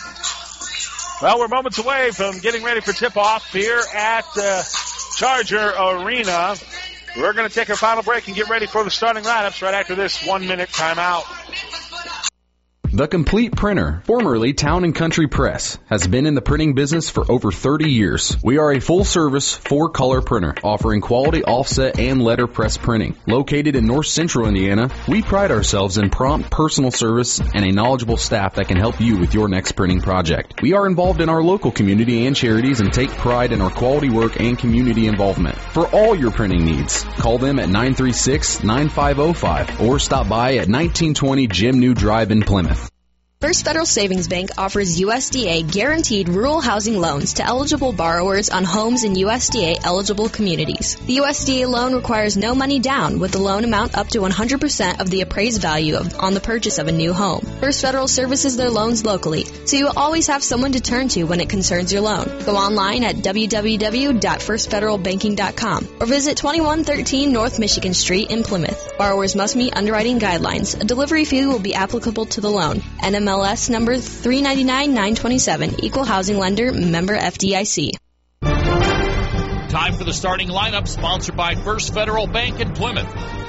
Well, we're moments away from getting ready for tip-off here at Charger Arena. We're going to take a final break and get ready for the starting lineups right after this 1-minute timeout. The Complete Printer, formerly Town & Country Press, has been in the printing business for over 30 years. We are a full-service, 4-color printer, offering quality offset and letterpress printing. Located in North Central Indiana, we pride ourselves in prompt personal service and a knowledgeable staff that can help you with your next printing project. We are involved in our local community and charities and take pride in our quality work and community involvement. For all your printing needs, call them at 936-9505 or stop by at 1920 Jim New Drive in Plymouth. First Federal Savings Bank offers USDA guaranteed rural housing loans to eligible borrowers on homes in USDA eligible communities. The USDA loan requires no money down, with the loan amount up to 100% of the appraised value on the purchase of a new home. First Federal services their loans locally, so you always have someone to turn to when it concerns your loan. Go online at www.firstfederalbanking.com or visit 2113 North Michigan Street in Plymouth. Borrowers must meet underwriting guidelines. A delivery fee will be applicable to the loan. NMLS number 399-927, Equal Housing Lender, member FDIC. Time for the starting lineup, sponsored by First Federal Bank in Plymouth.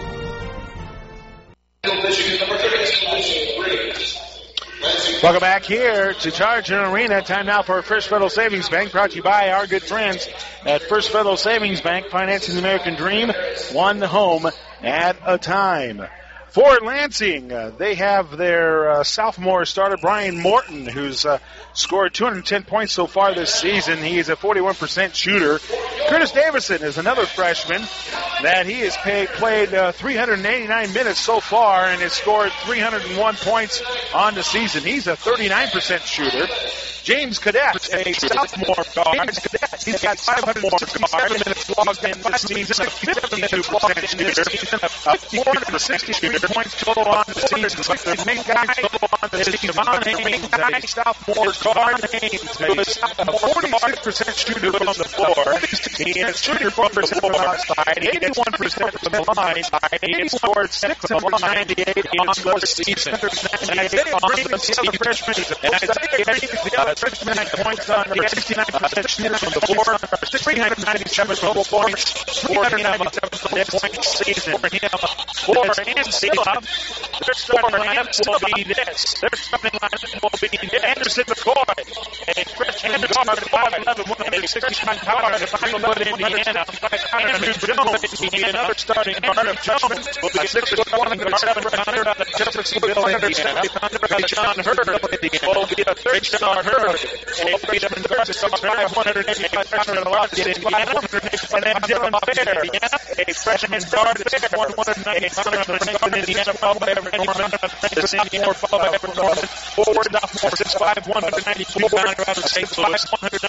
Welcome back here to Charger Arena. Time now for First Federal Savings Bank, brought to you by our good friends at First Federal Savings Bank, financing the American dream, one home at a time. For Lansing, they have their sophomore starter, Brian Morton, who's scored 210 points so far this season. He is a 41% shooter. Curtis Davison is another freshman that he has played 389 minutes so far and has scored 301 points on the season. He's a 39% shooter. James Cadet, a sophomore guard. He's got 567 minutes logged in this season, a 52 points in this season, a 463 points total on the season. The main guy total on the season, Devon Haynes, sophomore guard. Haynes, who is a 46% shooter from the floor. He has 34% from outside, 81% from the line. He scored 6 of 98 on the season. And I think the other freshman is the other freshman points on the 69% shooter from the floor, 397 total points, 497 total points season for him. For Ancilla, their starting lineup will be this. Their starting lineup will be Anderson McCoy, a freshman guard, 5'11", 169 power, 5'11", Indiana. Andrew Jones will be another starting guard of Jones. Will be 6'1", guard, 700 out of Jeffersonville, Indiana. John Hurd will be a third-star Hurd. A freshman guard, 185 power, and a lot of Indiana. And Dylan Fair, a freshman guard, 198 power, and Indiana, followed by the senior, followed by Norman. Forward, sophomore, 6'5", 194 power, out of St. Louis,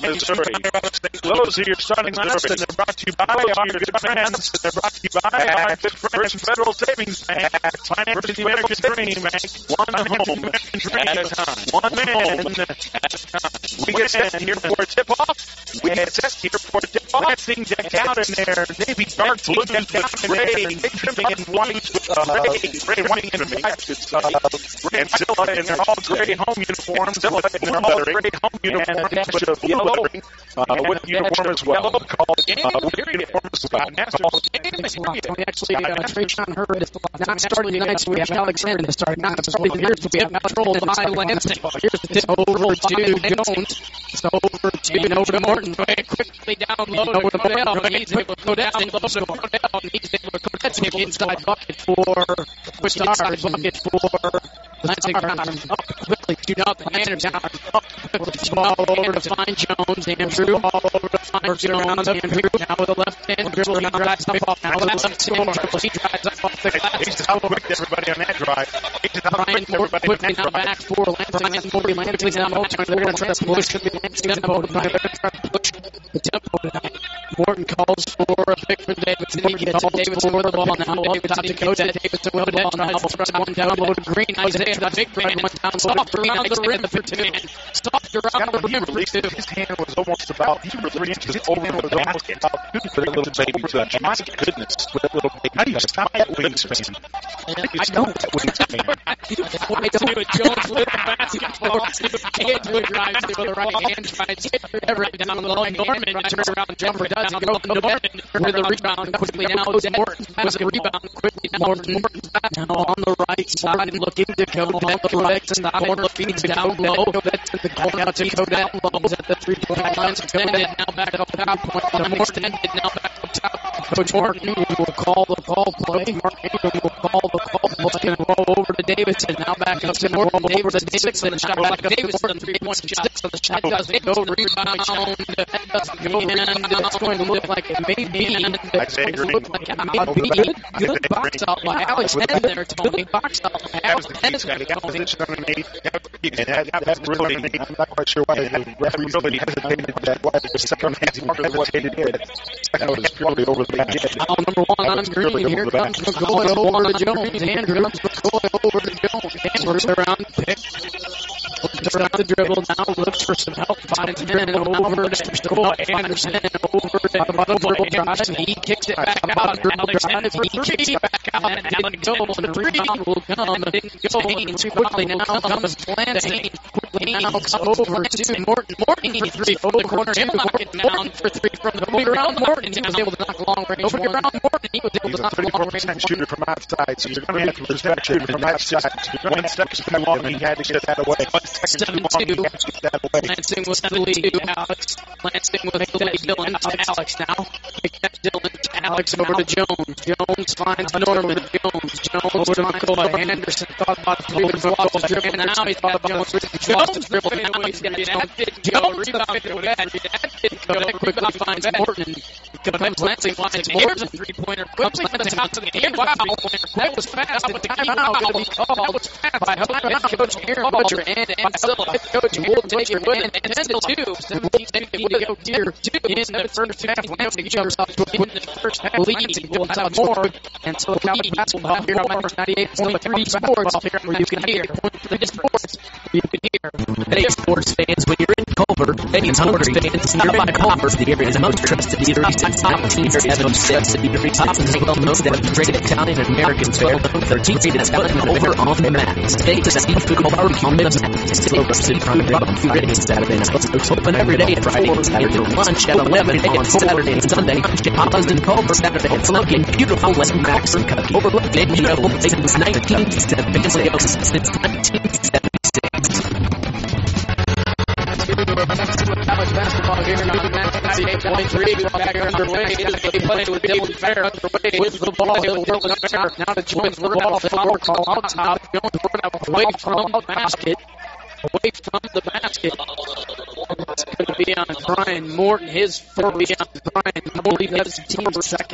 192. Those are your starting lineups, and they're brought to you by our good friends. They're brought to you by our good friends, Federal Savings Bank. Finance the American Dream Bank. One home at a time. One man at a time. We get set here for tip-off. We get set here for tip-off. Lansing decked out in their navy dark blue decked out gray, trimming in white, gray, white, and white. Ray and Zilla in their all gray home uniforms. Zilla in their all gray home uniform. And a dash of yellow with uniform as well. Called with uniform as well. Called we actually Trajan Hurd is not starting tonight, so we have Alexander to start. Not starting here, so we have controlled by Lansing. Here's the tip over to Jones. It's over to Morton. Quickly down low to Codell. He's able to go down low to Codell. He's able to go down inside bucket for Stars. Bucket for Lansing. Up quickly to Lansing. Up quickly. Ball over to find Jones. Andrew. Ball over to find Jones. Andrew now with the left hand dribble. He drives up. Now with the left hand dribble. He drives up off the glass. He's out quick everybody on that drive. He's out quick everybody on that drive. Back for Lansing. Lansing now motion. They're going to try to push Lansing tempo tonight. They're going to try to push the tempo tonight. Morton calls for a pick for Davidson. He gets Davidson with the ball now. Davidson to Dakota. Davidson with the ball now. Thrust one down low to Green. Isaiah, the big Green went down. Soft around the rim for two. Soft around the rim for two. His hand was almost about 3 inches over the basket. For a little baby touch. My goodness, with a little baby. How do you stop that wingspan? I don't. I don't. Jones with the basketball. Andrew drives to the right hand. Tries to hit Everett down the line. Norman turns around. Jumper does. Norman with the rebound quickly now. Morton has the rebound quickly now. Morton back now on the right side looking to go on the right side. Looking down low. That's the corner to go down low. At the 3-point line. Extended now back up top. Extended now back up top. Coach Mark Ingram will call the call play. Mark Ingram will call the call play. Roll over to Davidson. Now back up to Morton. Over to Davidson. Shot back up to Morton. 3-point shot. The shot doesn't go. Rebound. That doesn't go. And it's going to look like it may be. It's going to look like it may be. Good box out by Alex Head there, Tony. Box out by Alex Head there, Tony. I'm not quite sure why the referee really hesitated that way. The second hesitated here. That was purely over the edge. Foul number 1 on Green. Here comes McCoy over to Jones. Andrew comes McCoy over to Jones. Andrews around pick. Looks around the dribble now. Looks for some help. Finds him over to McCoy. Anderson over to the dribble drive. He kicks it back out. Dribble drive. He kicks it back out. And Allen goes. And the rebound will come. Haynes quickly now comes Lansing. Quickly now comes over to Morton. Morton for 3. Over the corner. Morton for 3 from the corner. Around Morton. He was able to knock a long range. Over around Morton. He was able to knock a long range. Shooter from outside. So you're going to have to respect shooter from outside. 1 second too long. He had to get that away. 1 second too long. He had to get that away. Lansing was 7-2. Alex. Lansing was Dylan to Alex now. Pick that Dylan to Alex over to Jones. Jones finds Norman. Jones over to McCoy. Anderson thought about pulling the ball. And now he thought about Jones dribble. Now he's got Jones rebounded with that. That quickly finds Morton. Comes Lansing finds Morton. Three-pointer quickly comes out to the air. Wow. That was fast. But the timeout going to be called by head coach Aaron Butcher and Ancilla. Head coach will take it win 10-2. 17 to go here in the first half. Lansing jumps up to win the first half. Lansing will have more. And so County basketball here on 98.3 Sports. Where you can hear. Sports. You can hear. Hey, sports fans, when you're in Culver, hey, sports fans, you're by Culver. The area's most trusted eatery. Teams are having sets at eatery tops and well known that have traded Italian and Americans well known for teams that's putting over on the map. Stay to seafood barbecue on the map. Silver City Prime Barbecue ready Saturday night. Open every day at Friday and Saturday. Lunch at 11 on Saturday and Sunday. Papa's in Culver Saturday. It's looking beautiful West Maxon Country. Overlooking beautiful since 1976. Since 1976. College basketball here on 98.3. Back here underway. They play with Dylan Fair underway with the ball. Dylan Fair now to join the ball. Foul call out top. Away from the basket. Away from the basket. It's going to be on Brian Morton. His first on Brian. I believe that's the team's second.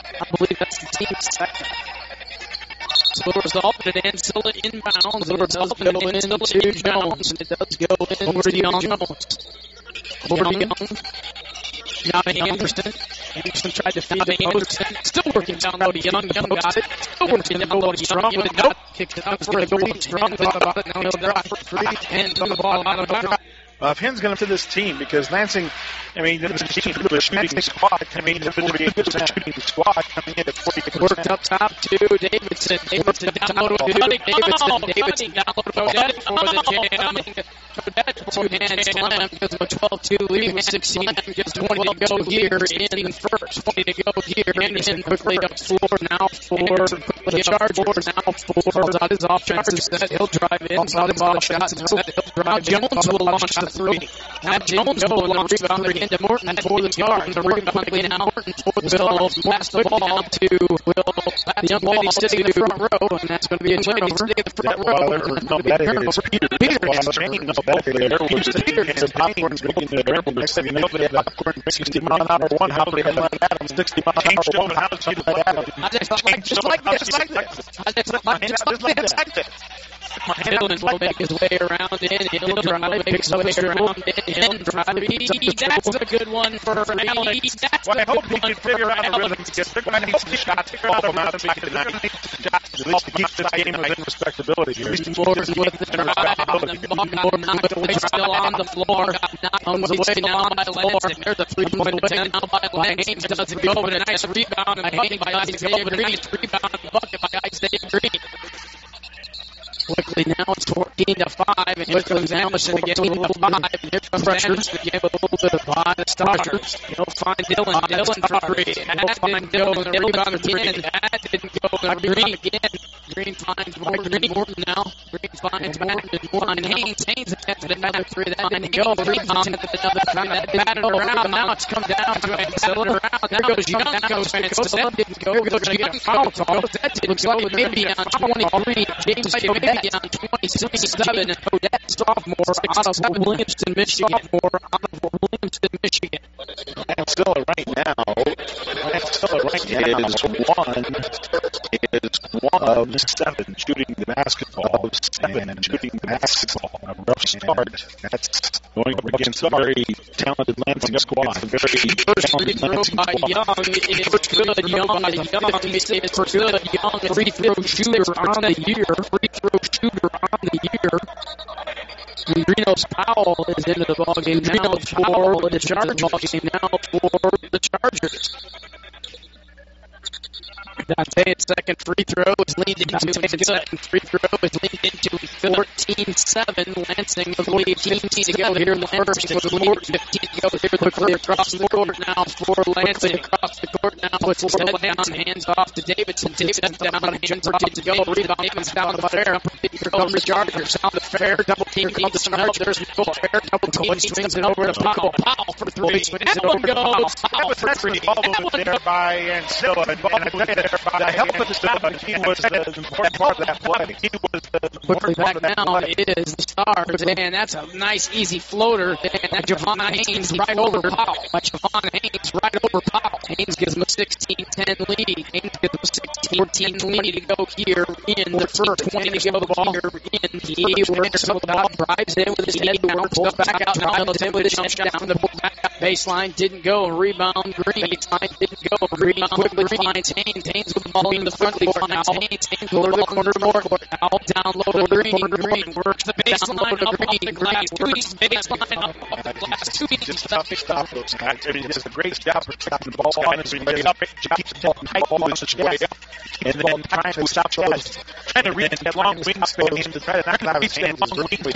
So the result, it Ancilla inbounds. The result, it Ancilla to Jones. And it does go in over to Young. Over to Young. Now to Anderson. Anderson tried to feed to Anderson. Still working down low to Young. Young got it. Still working down low to Strong. But nope. Kicked it out for a goal. Strong thought about it. Now he'll drop for free. And from the ball out of bounds. Finn's going to this team because Lansing, I mean, this is a shooting squad. I mean, this is a shooting squad coming in at 40%. Worked up top to Davidson. Davidson down low to Davidson. Davidson down low to Odette for the jam. Odette two hands slam because of a 12-2 lead with 16. Just 20 to go here in the first. 20 to go here. Anderson quickly up floor now for the Chargers. Now for out his offensive set. He'll drive in. Out his ball shots. He'll drive. Jones will launch the three. Now Jones will launch rebound again to Morton for the yard. The rebound again now. Morton will pass the ball to Will. The young lady sitting in the front row, and that's going to be a turnover. Sitting in the front row. Hamilton will make his way around in. He'll drive, picks up his around in. Drive. That's a good one for Allen. Well, I hope he can figure out a rhythm to get shots. Figure out a rhythm to get at least to keep this game within respectability here. Morton with the drive. Morton still on the floor. Comes away now by Lansing. There's a 3-point attempt now by Lansing. Doesn't go, but a nice rebound and bucket by Isaiah Green. Rebound and bucket by Isaiah Green. Quickly now it's 14-5, and here comes Anderson again with the 5, and here comes Anderson again with a little bit of by the Starters. He'll find Dylan. Dylan for three. That didn't go, and the rebound again. That didn't go, and Green again. Green finds Morton now. Green finds Morton. Haynes attempted another three. That didn't go. Rebound attempted another three. That batted around. Now it's come down to Ancilla. There goes Young. That goes Ancilla. That didn't go. We're going to get a foul call. That didn't go. Maybe on 23. James Odette on 27. And Odette sophomore out of Williamston, Michigan. Ancilla right now is one of 7 shooting the basketball. A rough start. That's going up against a very talented Lansing squad. First free throw by Young is good. Young is for good. Young, free throw shooter on the year. And Reno's Powell is into the ballgame now for the Chargers. Dante's second free throw is leaned into. Dante's second free throw is leaned into. 14-7. Lansing with the lead. 15 to go here in the first. With the lead. 15 to go here quickly across the court now for Lansing. Across the court now. Puts his head down. Hands off to Davidson. Davidson down. Hands off to go. Rebound. Davidson down to Fair. Here comes the Chargers. Down to Fair. Double team. Comes some help. There's Nicole Fair. Double team. Swings it over to Powell. Powell for three. That one goes. Powell for three. There by Ancilla. The help of the stop. He was the important part of that play. He was quickly back now is the Stars, and that's a nice, easy floater. And Javon Haynes right over Powell. Javon Haynes right over Powell. Haynes gives him a 16-10 lead. Haynes gives him a 16-14 lead to go here in the first 20 to go the ball here in the works the ball, drives in with his head down, pulls back out, now with a jump shot down the back up baseline, didn't go, rebound Green, baseline didn't go, Green quickly finds Haynes, Haynes with the ball in the front court now, Haynes over the corner north, now down low to Green works the baseline up off the glass, Green's baseline up off the glass, stop those guys. I mean, it's a great job protecting the ball, honestly, keeps the ball tight, and then trying to stop those, trying to read that long wingspan to try to knock it out of his hands.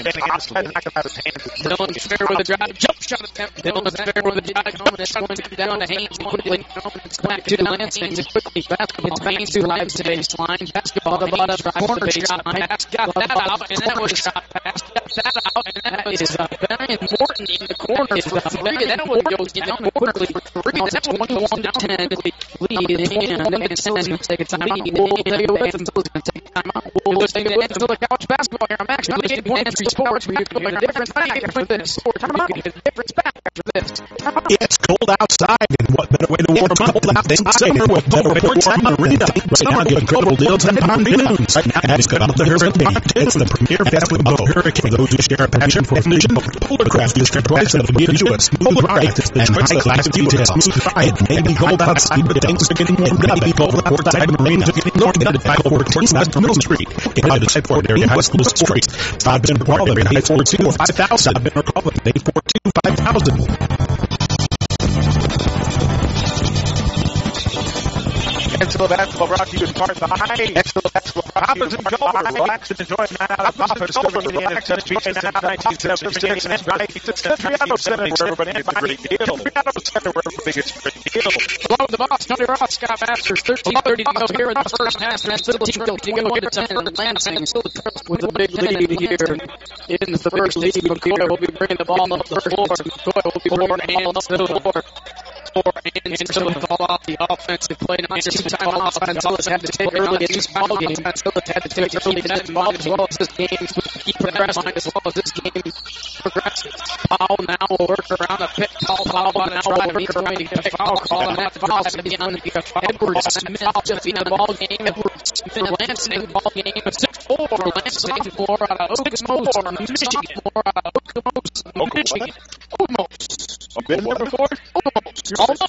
Dylan's Fair with a drive, jump shot attempt. Dylan's Fair with a drive, home, and it's going to come down to Haynes quickly. It's back to Lansing quickly. Basketball Haynes to Lives to baseline. Basketball the bottom corner shot pass. Got that out, and that was a shot pass. Got that out, and that is Barry Morton in the corner for three. That one goes down quickly for three. That's 21-10 lead in. And Ancilla's going to take a timeout. We'll take away from Ancilla's going to take a timeout. We'll take away from Ancilla Couch Basketball here on Max 98.3 Sports. We can get a difference back after this. We can get a difference back after this. It's cold outside, and what better way to warm up cold outside with better reports on Arena. Right now, get incredible deals on pontoons. Right now, it's got up the Hurricane. It's the premier basketball Hurricane. Those who share a passion for fusion, Polarcraft is their price that will give you a smooth ride and high-class details. Smooth ride may be cold outside, but things are getting in. Gotta be cold outside, and the rain is getting north at 514 West Middle Street. Get out of the Fort Area High School Sports. 5 Brawler, 842-5000. 842-5000. Ancilla basketball brought to you in part by Ancilla basketball. Hoppers and Gold. Relax and enjoy a night out of Hoppers. Over the Anderson Beach in 1976. And right, it's Country Auto Center where everybody has a great deal. Country Auto Center where everybody's a great deal. Below the box, Tony Ross, Scott Masters, 13:30 to go here in the first half. And Ancilla to go get a 10. Lansing still with a big lead here in the first lead. McCoy will be bringing the ball up the floor. McCoy will be bringing hands to the floor. Ancilla with all off the offensive play. Now, two timeouts. Ancilla's had to take early in this ball game. Ancilla's had to take early in that ball as well as this game progresses. As well as this game progresses. Powell now will work around a pick. Powell now will work around a pick. Foul call, and that foul is going to be on Edward Smith just in the ball game. Edward Smith, Lansing ball game. 6-4. Lansing 4 out of Okemos, Michigan. 4 out of Okemos, Michigan. Almost. Been there before? Almost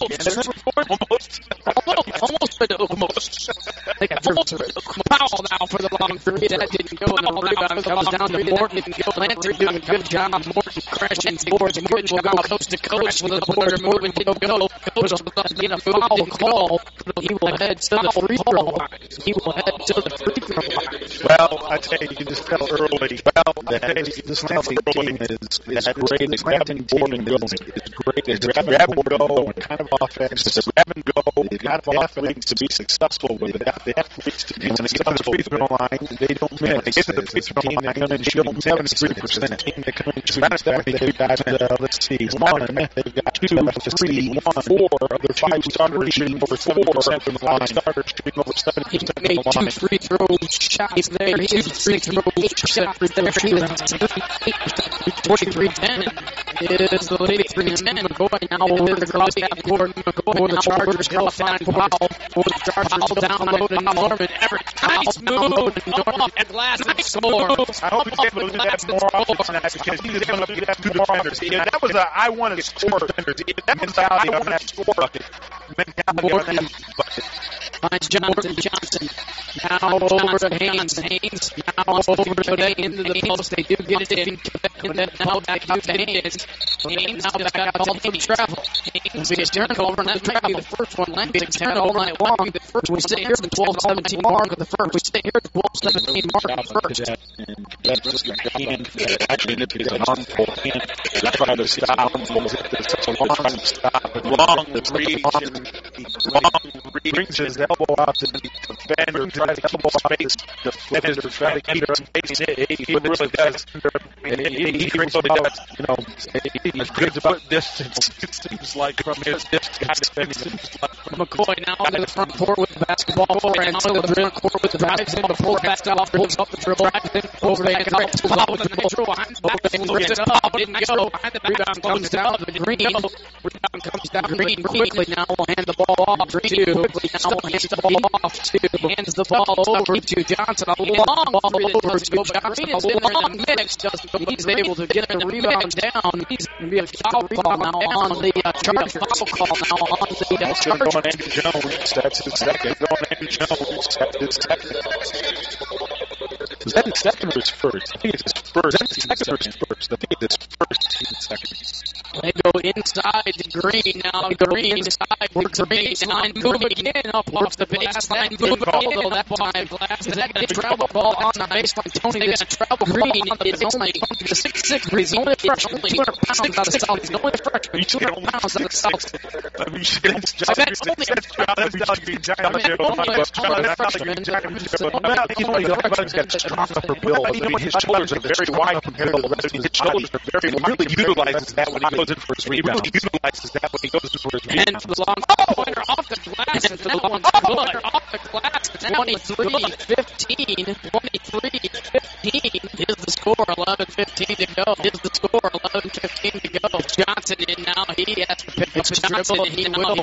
been almost. They got Powell now for the long three. That didn't go, and the rebound comes down to Morton. Lansing doing a good job. Morton crashing boards. Morton will go coast to coast with a border. Morton will go coast with a foul call. He will head to the free throw line. He will head to the free throw line. Well, I tell you, you can just tell early. This Lansing team is great. It's grabbing board and going. It's great. It's grab and go and kind of offense. It's a grab and go. They've got the athletes to be successful with it. The athletes to be successful. The free throw line, they don't miss. They get to the free throw line, they're going to shoot 73%. Team that can shoot that. They've got, let's see, one, they've got 2, 3, 1, 4 of their 5 starters shooting over 4% from the line. Starters shooting over 7% from the line. 2 free throw shots there. 2 free throw shots there. 43-10 is the lead. 3-10. McCoy now with the cross half court. McCoy the Chargers qualifying Powell. For the Chargers down low to Norman. Everett. Nice move. Off at glass. Nice score. I hope he's able to do that more often tonight because he's able to do that to the defenders. That was I wanted to score defenders. That mentality of that score bucket. Mentality of that bucket. Finds Johnson. Now over to Haynes. Haynes now over to Day into the post. They do get it in. And then now back out to Haynes. Haynes now back out to Haynes. Travel. Haynes is turnover. And that's maybe the first one. Lansing turnover. And it won't be the first. We stay here at the 12-17 mark of the first. We stay here at the 12-17 mark of the first. Actually, it's an armful hand. They're trying to stop him. They're trying to stop him. Long reach. Brings his elbow out to the defender. Tries to keep space. The defender tries to keep space. He really does. He brings up, you know, a good foot distance. It seems like from his distance. McCoy now into the front court with the basketball. And now into the front court with the basketball. Before back off, pulls up the dribble. Over the ankle. With the control behind the back. Didn't go. Rebound comes down to Green. Rebound comes down to Green. Quickly now will hand the ball off. Green quickly now will hand the ball off to. Hands the ball over to Johnson. A long ball over to Johnson. A long mix. He's able to get the rebound down. He's going to be a foul call now on the Chargers. Foul call now on the Chargers. Going Andrew Jones. That's his second. Going Andrew Jones. That's his second. Is that his second or his first? I think it's his first. That's his second or his first? I think it's his first and second. They go inside to Green now. Green inside for Green. Line move again up off the baseline. Move although that time is that a travel ball on the baseline. Tony, this travel Green is only 6'6". He's only fresh. Only 200 pounds out of the South. He's only fresh. 200 pounds out of the South. I mean, that's only a strong upper build. I mean, his shoulders are very wide compared to the rest of his body. His shoulders are very wide. He really utilizes that when he goes in for his rebound. He utilizes that when he goes in for his rebound. And for the long pointer off the glass. And for the long pointer off the glass. 23-15. 23-15 is the score. 11-15 to go. Is the score. 11-15 to go. Johnson in now. He has to pick up his dribble. He will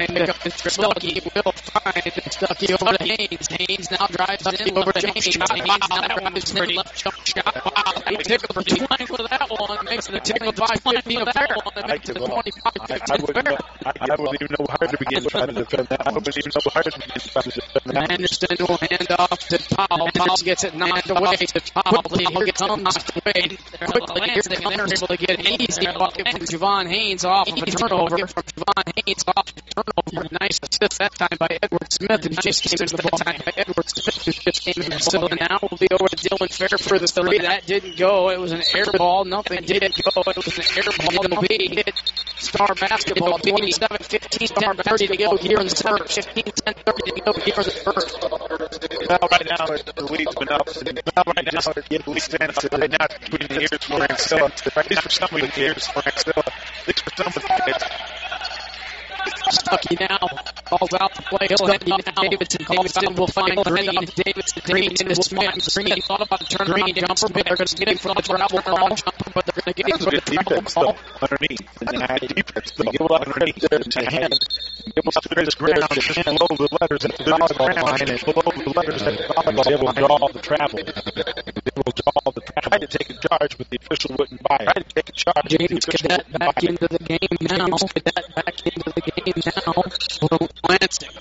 find Stuckey over to Haynes. Haynes now drives in over to Haynes. Haynes now drives in left jump shot. Wow, he tickled for 20 for that one. Makes it a tickle 5 for that one. Makes it a 25-15 I wouldn't even know how to begin trying to defend that. I wouldn't even know how to begin trying to defend that. Anderson will hand off to Powell. Powell gets it knocked away to Powell. Powell gets it knocked away. Quickly, here they come. They're able to get an easy bucket from Javon Haynes off of a turnover. From Javon Haynes off of a turnover. Nice assist that time by Edward Smith. And just came into the ball time by Edward Smith. Who just came into the ball. And now we'll be over to Dylan Fair for the three. That didn't go. It was an air ball. Nothing did go. It was an air ball. It'll be hit. Star basketball. 27-15. Star 30 to go here in the first. 15-10, 30 to go here in the first. Well, right now, the lead's been up. Well, right now, the lead's been up. Right now, between the ears for Ancilla. At least for some of the ears for Ancilla. At least for some of the kids. Stuckey now calls out the play. Stuckey now. Davidson calls out. Will find Green. Davidson. Green in the Smith. Green thought about the turnaround jumper, but they're going to get him for the travel call jumper, but they're going to get him for the travel call. Underneath. And then defense, though. Give up underneath there to hand. Give up to his ground and below the letters at the volleyball line and below the letters at the volleyball line. They will draw the travel. They will draw the travel. Tried to take a charge, but the official wouldn't buy it. Tried to take a charge. James Cadet back into the game now. Cadet back into the game now. Will Lansing.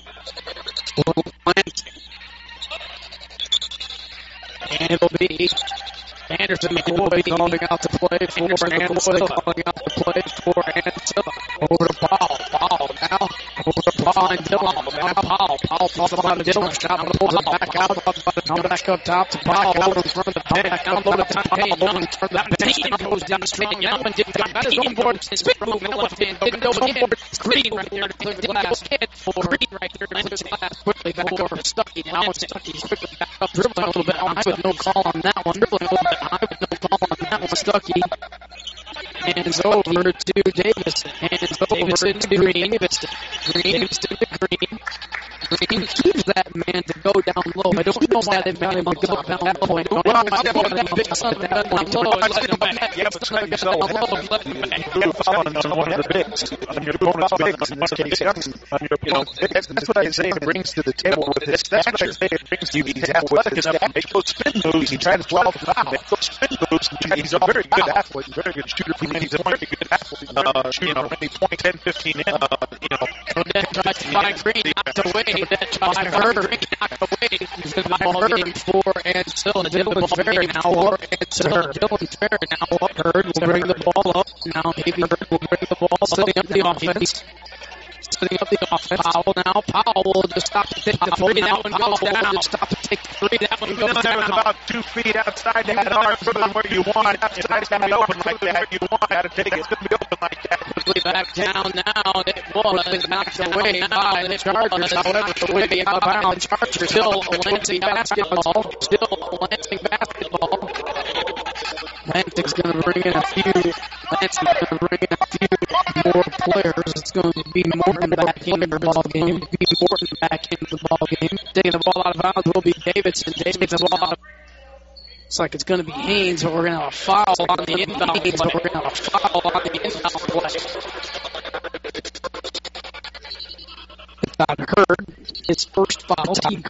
And it'll be Anderson McCoy calling out the play for Ancilla. Calling out the play for Ancilla. Over to Powell. Powell now. Over to Powell and Dillon. Now Powell. Powell thought about a Dillon shot, but pulls it back out. Thought about it. Come back up top to Powell. Over in front of the bench. Down low to Payne. Down in front of that bench. Goes down straight. Now and didn't got that. His own board. Spin move. Now left hand. Didn't go again. Green right there to clear the glass. For Green right there to clear the glass. Quickly back over to Stuckey. Now Stuckey quickly back up. Dribbling a little bit high with no call on that one. Dribbling a little bit high with no call on that one. Stuckey. Hands over to Davison. Hands over to Green. Green to Green. Green keeps that man to go down low. I don't know why they've got him to go down low. I don't know why they've got that big son down low. Yeah, but trying to sell you're fouling on one of the bigs. On your opponent's bigs. In this case, on your, you know, that's what I say it brings to the table with this. That's what I say it brings to you. He's athletic enough to make those spin moves. He tries to 12 the foul. Make those spin moves. He's a very good athlete, very good shooter. He's a very good athlete. You know, any point 10, 15 in, you know. Odette tries to find Green, knocked away. Odette tries to find Green, knocked away. He's going to the ball game for Ancilla. Dylan Fair now up. Dylan Fair now up. Hurd will bring the ball up. Now Davey Hurd will bring the ball, setting up the offense. setting up the offense. Powell now. Powell will just stop to take the three. That one goes down. Just stop to take the three. That one goes down. That was about 2 feet outside that arm where you want. Outside that open like that. You want to take it. It's going to be open like that. Quickly back down now. It was knocked away by the Chargers. However, the way out of bounds. Chargers still Lansing basketball. Lansing's going to bring in a few more players. It's going to be Morton back into the ball game. Taking the ball out of bounds will be Davidson. Taking the ball out of Looks like it's going to be Haynes, but we're going to have a foul on the inbound play. Hurd, his first foul. And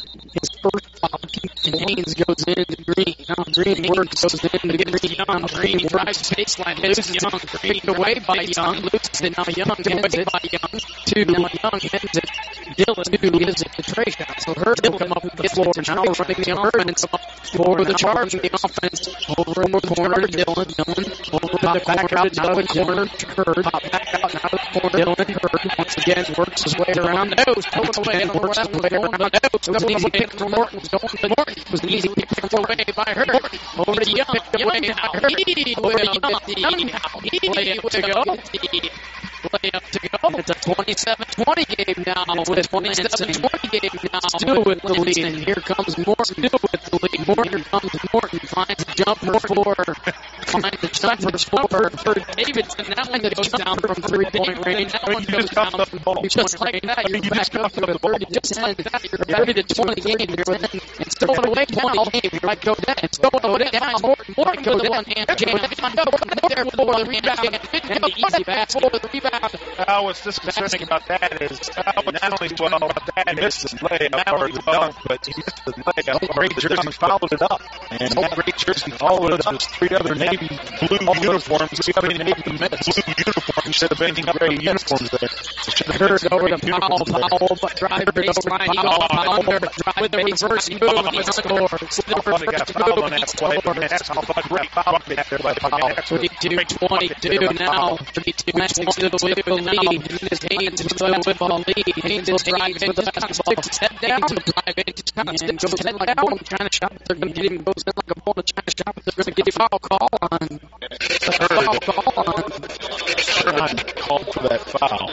Haynes goes into Green. Now Green works, goes into Green. Young. Green drives baseline. Loses Young. Picked away by Young. Loses it. Now Young ends it by Young. Now Young ends it. Dillon, who gives it to Trayshawn. So Hurd will come up with the floor. Now running the offense for the Chargers. The offense over in the corner. Dillon. Over the back out. Now the corner. Hurd. Back out. Now the corner. Dillon. Hurd once again works his way around. Nose, pulls away and works his way around the nose. It was an easy pick for Morton. It was an easy pick away by Hurd. Over to Young. Away now. Hurd. Play up to go. It's a 27-20 game now. With a 27-20 game now. Still with the lead. And here comes Morton. Still with the lead. Here comes Morton. Finds a jumper for Davidson. That one goes down from 3-point range. That one goes down. Just like that, you're back up to a 30. Just like that, you're back to 20 games. It's going away now. It's going away now. Morton goes down. And James Morton there for the rebound. And the easy pass for the rebound. What's disconcerting about that is not only he missed the layup or the dunk, but he missed the layup. Great Jersey followed it up. And that Great Jersey followed it up with 3 other navy blue uniforms. 3 other navy blue uniforms instead of any gray uniforms there. Hurd over to Powell, but drive baseline. Powell drive with the reverse move. He scores. They got a foul on that play. That's how much great foul back there by Powell. 32-22 now. 32-22 with the lead. Haynes with the lead. Haynes will drive into the basketball. Step down to drive into and goes in like a ball of China shot. They're going to get him. Goes in like a ball of China shot. They're going to get a foul call on. Called for that foul.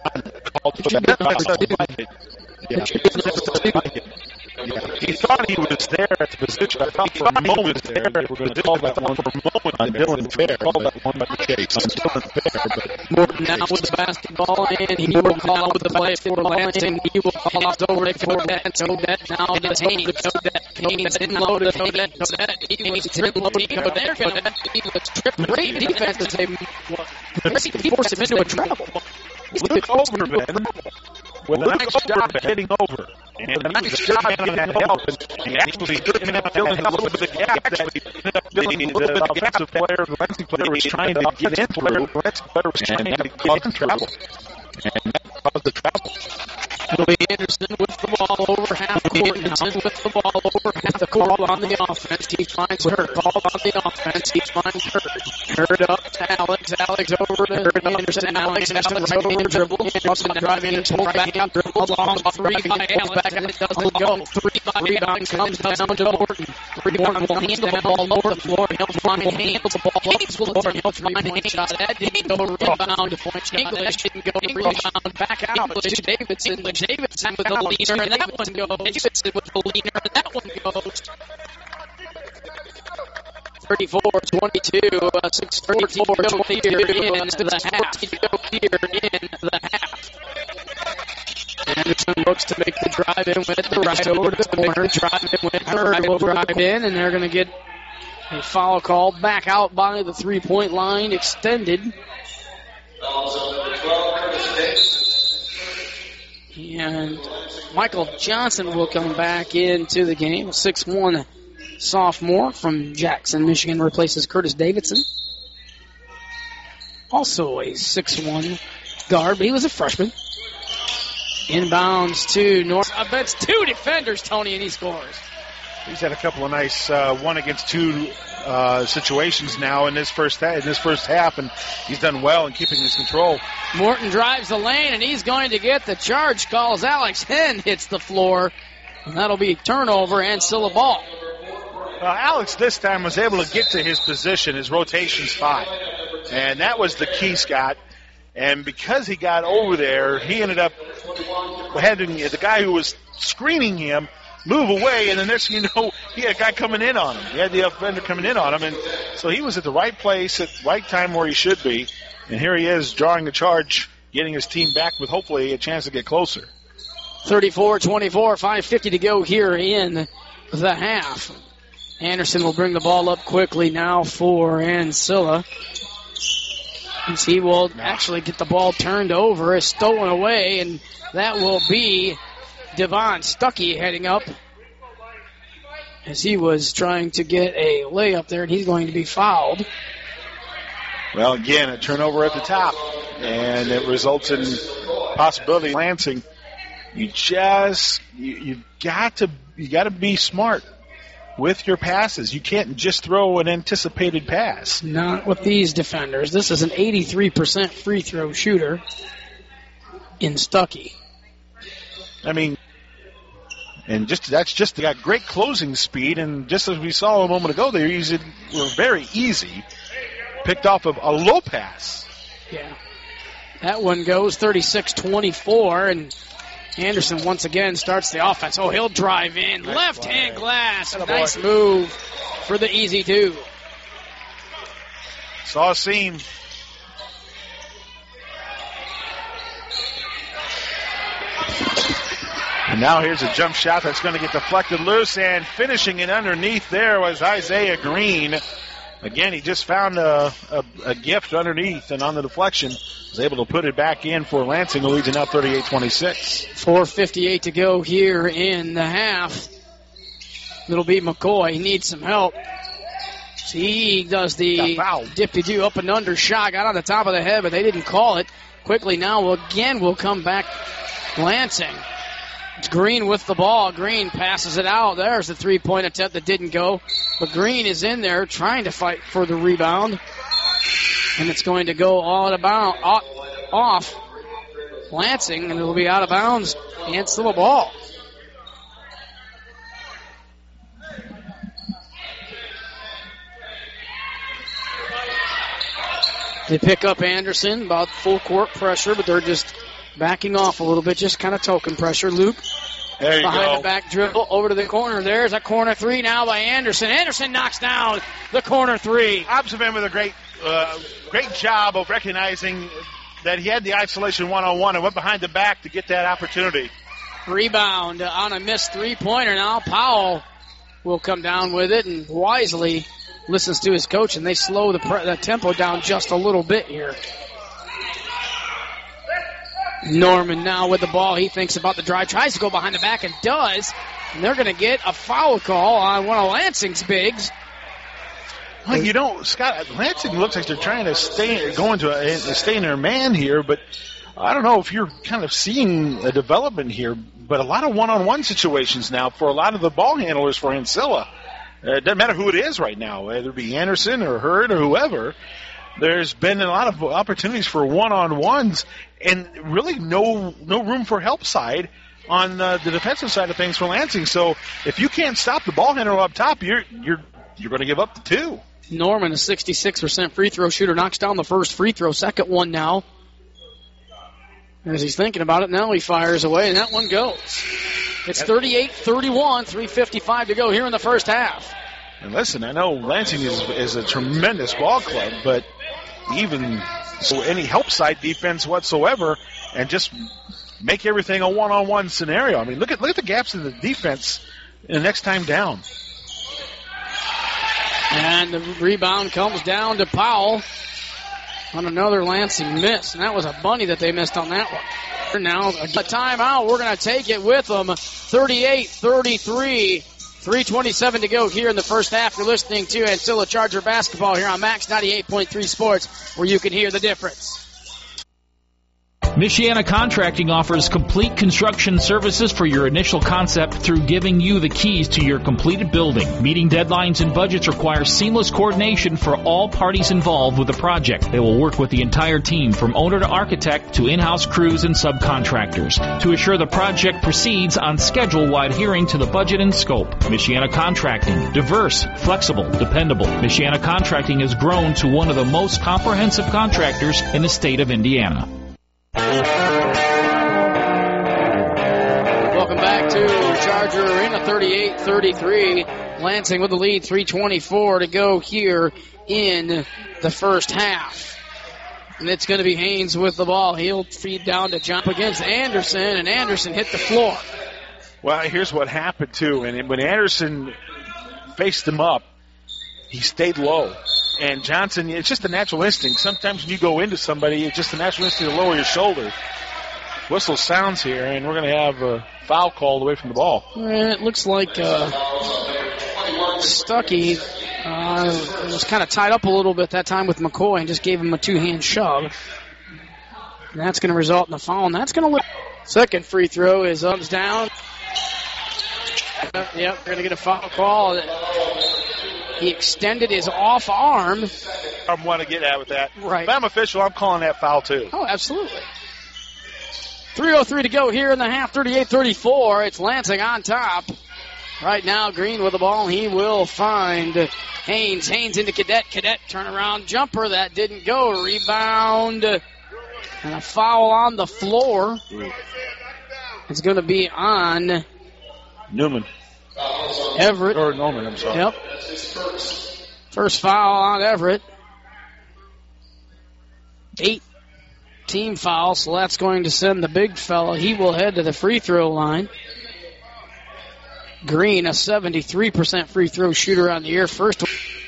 He thought he was there at the position. I thought for a moment there they were going to call that one for a moment on Dylan Fair. Call that one by the case on Dylan Fair. Morton now with the basketball, and he will call out with the play for Lansing. He will call out over to Odette. Odette now gets Haynes. Haynes in loaded. Odette. Haynes triple loaded. Odette. He was tripped. Great defense as they force him into a trouble. Look over, man. Well, nice job heading over. And a nice job getting that help. And actually filling up a little bit of the gap that the defensive player, the Lansing player was trying to get in through. The Lansing player was trying to get in trouble. And that caused the trouble. It'll be Anderson with the ball over half the court. Anderson with the ball over half the court on the offense. He finds Hurd. Ball on the offense. He finds Hurd. Hurd up to Alex. Alex over to Anderson. Alex has the right hand dribble. Anderson driving and pulled back out. Dribble long 3 by Alex. Back and it doesn't go. 3 by rebound comes down to Morton. Morton will handle the ball over the floor. He'll find Haynes. The ball Haynes will over. He'll find Haynes. That didn't go rebound. English didn't go rebound. Back out. English Davidson. Davidson with the leader, and that one goes. Davidson with the leader, and that one goes. 34-22, 6:34 to go here into the half. Anderson looks to make the drive in with the right over to the corner. Drive in with Hurd will drive in, and they're going to get a foul call back out by the 3-point line, extended. And Michael Johnson will come back into the game. 6'1" sophomore from Jackson, Michigan, replaces Curtis Davidson. Also a 6'1" guard, but he was a freshman. Inbounds to North. I bet it's 2 defenders, Tony, and he scores. He's had a couple of nice 1-against-2 situations now in this first half, and he's done well in keeping his control. Morton drives the lane, and he's going to get the charge calls. Alex Henn hits the floor, and that'll be turnover and still a ball. Alex this time was able to get to his position, his rotation spot, and that was the key, Scott. And because he got over there, he ended up having the guy who was screening him move away, and then next thing you know, he had a guy coming in on him. He had the offender coming in on him, and so he was at the right place at the right time where he should be. And here he is drawing the charge, getting his team back with hopefully a chance to get closer. 34-24, 5:50 to go here in the half. Anderson will bring the ball up quickly now for Ancilla. As he will actually get the ball turned over, is stolen away, and that will be Devon Stuckey heading up as he was trying to get a layup there, and he's going to be fouled. Well, again, a turnover at the top, and it results in possibility of Lansing. You got to be smart with your passes. You can't just throw an anticipated pass. Not with these defenders. This is an 83% free throw shooter in Stuckey. I mean, and they got great closing speed, and just as we saw a moment ago, they were very easy. Picked off of a low pass. Yeah. That one goes 36-24, and Anderson once again starts the offense. Oh, he'll drive in. Nice left-hand glass. Nice move for the easy two. Saw a seam. And now here's a jump shot that's going to get deflected loose, and finishing it underneath there was Isaiah Green. Again, he just found a gift underneath, and on the deflection, was able to put it back in for Lansing, who leads it now 38-26. 4:58 to go here in the half. It'll be McCoy. He needs some help. So he does the dippy-do up and under shot. Got on the top of the head, but they didn't call it. Quickly now, we'll come back Lansing. It's Green with the ball. Green passes it out. There's the three-point attempt that didn't go. But Green is in there trying to fight for the rebound. And it's going to go off Lansing, and it'll be out of bounds and still a ball. They pick up Anderson, about full court pressure, but they're just backing off a little bit, just kind of token pressure. Luke behind the back dribble over to the corner. There's a corner three now by Anderson. Anderson knocks down the corner three. Observant with a great job of recognizing that he had the isolation one-on-one and went behind the back to get that opportunity. Rebound on a missed three-pointer now. Powell will come down with it and wisely listens to his coach, and they slow the tempo down just a little bit here. Norman now with the ball. He thinks about the drive, tries to go behind the back and does. And they're going to get a foul call on one of Lansing's bigs. Well, Scott, Lansing looks like they're trying to stay in their man here, but I don't know if you're kind of seeing a development here, but a lot of one-on-one situations now for a lot of the ball handlers for Ancilla. It doesn't matter who it is right now, whether it be Anderson or Hurd or whoever. There's been a lot of opportunities for one-on-ones and really no room for help side on the defensive side of things for Lansing. So if you can't stop the ball handler up top, you're going to give up the two. Norman, a 66% free throw shooter, knocks down the first free throw. Second one now. As he's thinking about it, now he fires away, and that one goes. It's 38-31, 3:55 to go here in the first half. And listen, I know Lansing is a tremendous ball club, but even so, any help side defense whatsoever, and just make everything a one-on-one scenario. I mean, look at the gaps in the defense the next time down. And the rebound comes down to Powell on another Lansing miss, and that was a bunny that they missed on that one. Now, a timeout. We're going to take it with them. 38-33. 3:27 to go here in the first half. You're listening to Ancilla Charger basketball here on Max 98.3 Sports, where you can hear the difference. Michiana Contracting offers complete construction services for your initial concept through giving you the keys to your completed building. Meeting deadlines and budgets requires seamless coordination for all parties involved with the project. They will work with the entire team from owner to architect to in-house crews and subcontractors to assure the project proceeds on schedule while adhering to the budget and scope. Michiana Contracting. Diverse, flexible, dependable. Michiana Contracting has grown to one of the most comprehensive contractors in the state of Indiana. Welcome back to Charger Arena, 38-33. Lansing with the lead, 3:24 to go here in the first half. And it's going to be Haynes with the ball. He'll feed down to jump against Anderson, and Anderson hit the floor. Well, here's what happened, too. And when Anderson faced him up, he stayed low. And Johnson, it's just a natural instinct. Sometimes when you go into somebody, it's just a natural instinct to lower your shoulder. Whistle sounds here, and we're going to have a foul called away from the ball. And it looks like Stuckey was kind of tied up a little bit that time with McCoy and just gave him a two-hand shove. And that's going to result in a foul, and that's going to look. Second free throw is up, down. Yep, they're going to get a foul call. He extended his off arm. I want to get at with that. Right. If I'm official, I'm calling that foul too. Oh, absolutely. 3:03 to go here in the half, 38-34. It's Lansing on top. Right now, Green with the ball. He will find Haynes. Haynes into Cadet. Cadet turnaround jumper. That didn't go. Rebound. And a foul on the floor. It's going to be on Newman. Everett. Or Norman, I'm sorry. Yep. First foul on Everett. 8 team fouls, so that's going to send the big fella. He will head to the free throw line. Green, a 73% free throw shooter on the year. First.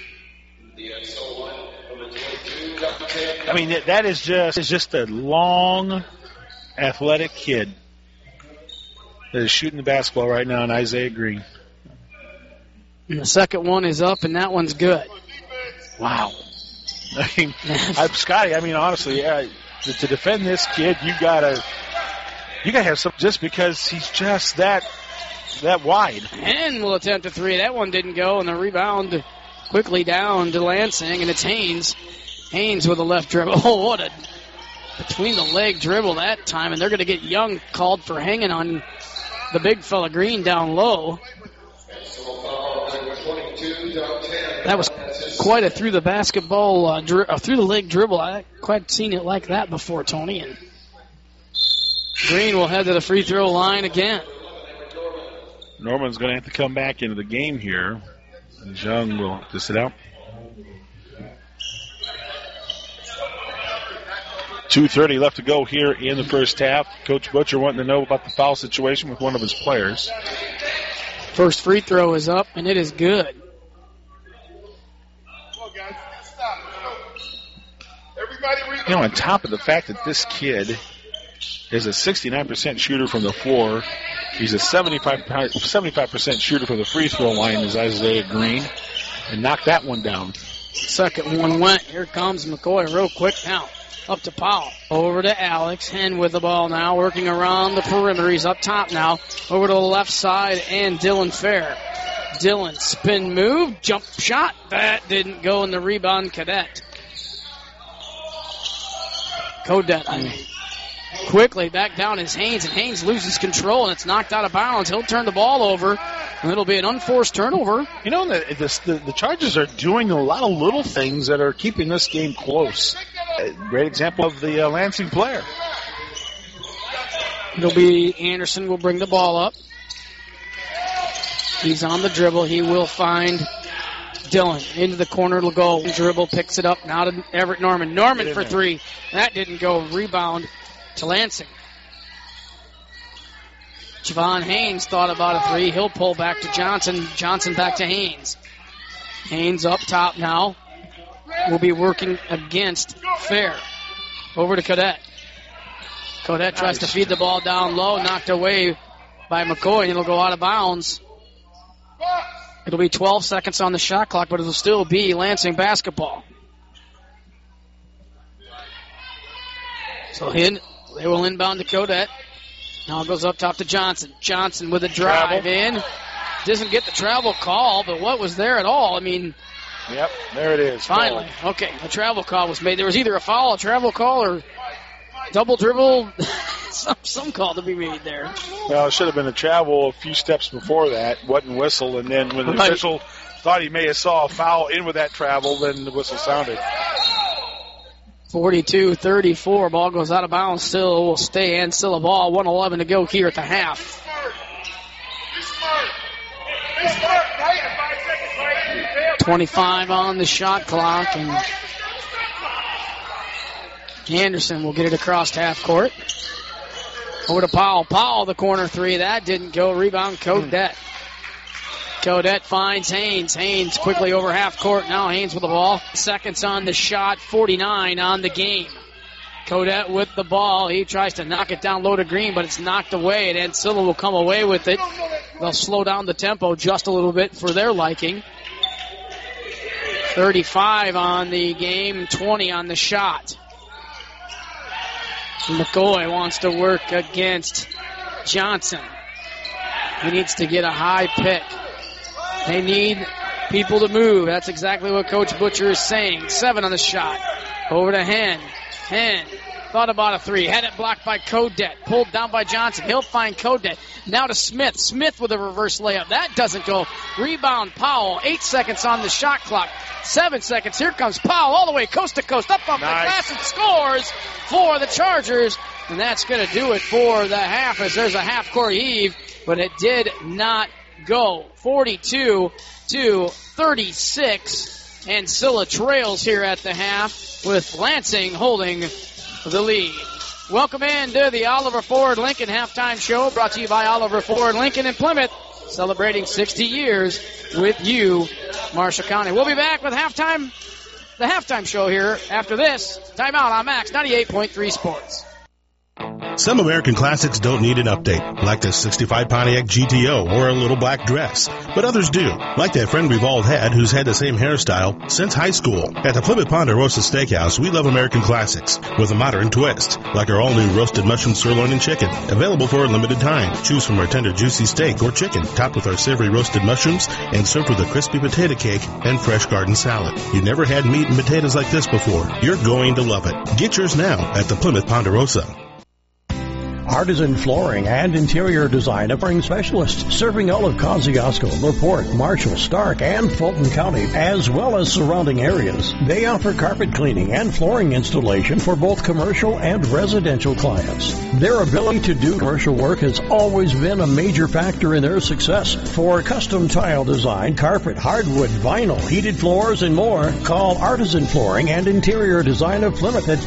I mean, that is just a long, athletic kid that is shooting the basketball right now in Isaiah Green. And the second one is up, and that one's good. Wow. I mean, Scotty, honestly, to defend this kid, you gotta have some, just because he's just that wide. And will attempt a three. That one didn't go, and the rebound quickly down to Lansing, and it's Haynes. Haynes with a left dribble. Oh, what a between-the-leg dribble that time, and they're going to get Young called for hanging on the big fella Green down low. That was quite a through-the-basketball, through-the-leg dribble. I haven't quite seen it like that before, Tony. And Green will head to the free throw line again. Norman's going to have to come back into the game here. Young will have to sit out. 2:30 left to go here in the first half. Coach Butcher wanting to know about the foul situation with one of his players. First free throw is up, and it is good. On top of the fact that this kid is a 69% shooter from the floor, he's a 75% shooter from the free throw line, is Isaiah Green, and knocked that one down. Second one went. Here comes McCoy real quick now. Up to Powell. Over to Alex. Hen with the ball now, working around the perimeter. He's up top now. Over to the left side, and Dylan Fair. Dylan, spin move, jump shot. That didn't go in the rebound, Cadet. Quickly back down is Haynes, and Haynes loses control, and it's knocked out of bounds. He'll turn the ball over, and it'll be an unforced turnover. The Chargers are doing a lot of little things that are keeping this game close. A great example of the Lansing player. It'll be Anderson will bring the ball up. He's on the dribble. He will find Dylan into the corner. It'll go. Dribble, picks it up. Now to Everett Norman. Norman for three. That didn't go. Rebound to Lansing. Javon Haynes thought about a three. He'll pull back to Johnson. Johnson back to Haynes. Haynes up top now. Will be working against Fair. Over to Cadet. Cadet tries to feed the ball down low. Knocked away by McCoy, and it'll go out of bounds. It'll be 12 seconds on the shot clock, but it'll still be Lansing basketball. So Hen They will inbound to Codet. Now it goes up top to Johnson. Johnson with a drive in. Doesn't get the travel call, but what was there at all? I mean... Yep, there it is. Finally. Okay, a travel call was made. There was either a foul, a travel call, or double dribble. some call to be made there. Well, it should have been a travel a few steps before that. Wasn't whistle, and then when the official thought he may have saw a foul in with that travel, then the whistle sounded. 42-34. Ball goes out of bounds. Still will stay and still a ball. 1:11 to go here at the half. 25 on the shot clock, and Anderson will get it across half court. Over to Powell. Powell, the corner three. That didn't go. Rebound, Codet. Codet finds Haynes. Haynes quickly over half court. Now Haynes with the ball. Seconds on the shot. 49 on the game. Codet with the ball. He tries to knock it down low to Green, but it's knocked away, and Ancilla will come away with it. They'll slow down the tempo just a little bit for their liking. 35 on the game, 20 on the shot. McCoy wants to work against Johnson. He needs to get a high pick. They need people to move. That's exactly what Coach Butcher is saying. 7 on the shot. Over to Hen. Hen thought about a three. Had it blocked by Codet. Pulled down by Johnson. He'll find Codet. Now to Smith. Smith with a reverse layup. That doesn't go. Rebound Powell. 8 seconds on the shot clock. 7 seconds. Here comes Powell all the way coast to coast. Up off the glass and scores for the Chargers. And that's going to do it for the half, as there's a half-court heave, but it did not go. 42-36. And Scylla trails here at the half with Lansing holding the lead. Welcome in to the Oliver Ford Lincoln Halftime Show, brought to you by Oliver Ford Lincoln in Plymouth, celebrating 60 years with you, Marshall County. We'll be back with the halftime show here after this. Timeout on Max 98.3 Sports. Some American classics don't need an update, like the 65 Pontiac GTO or a little black dress. But others do, like that friend we've all had who's had the same hairstyle since high school. At the Plymouth Ponderosa Steakhouse, we love American classics with a modern twist, like our all-new roasted mushroom sirloin and chicken, available for a limited time. Choose from our tender, juicy steak or chicken, topped with our savory roasted mushrooms, and served with a crispy potato cake and fresh garden salad. You never had meat and potatoes like this before. You're going to love it. Get yours now at the Plymouth Ponderosa. Artisan Flooring and Interior Design offering specialists serving all of Kosciuszko, LaPorte, Marshall, Stark, and Fulton County, as well as surrounding areas. They offer carpet cleaning and flooring installation for both commercial and residential clients. Their ability to do commercial work has always been a major factor in their success. For custom tile design, carpet, hardwood, vinyl, heated floors, and more, call Artisan Flooring and Interior Design of Plymouth at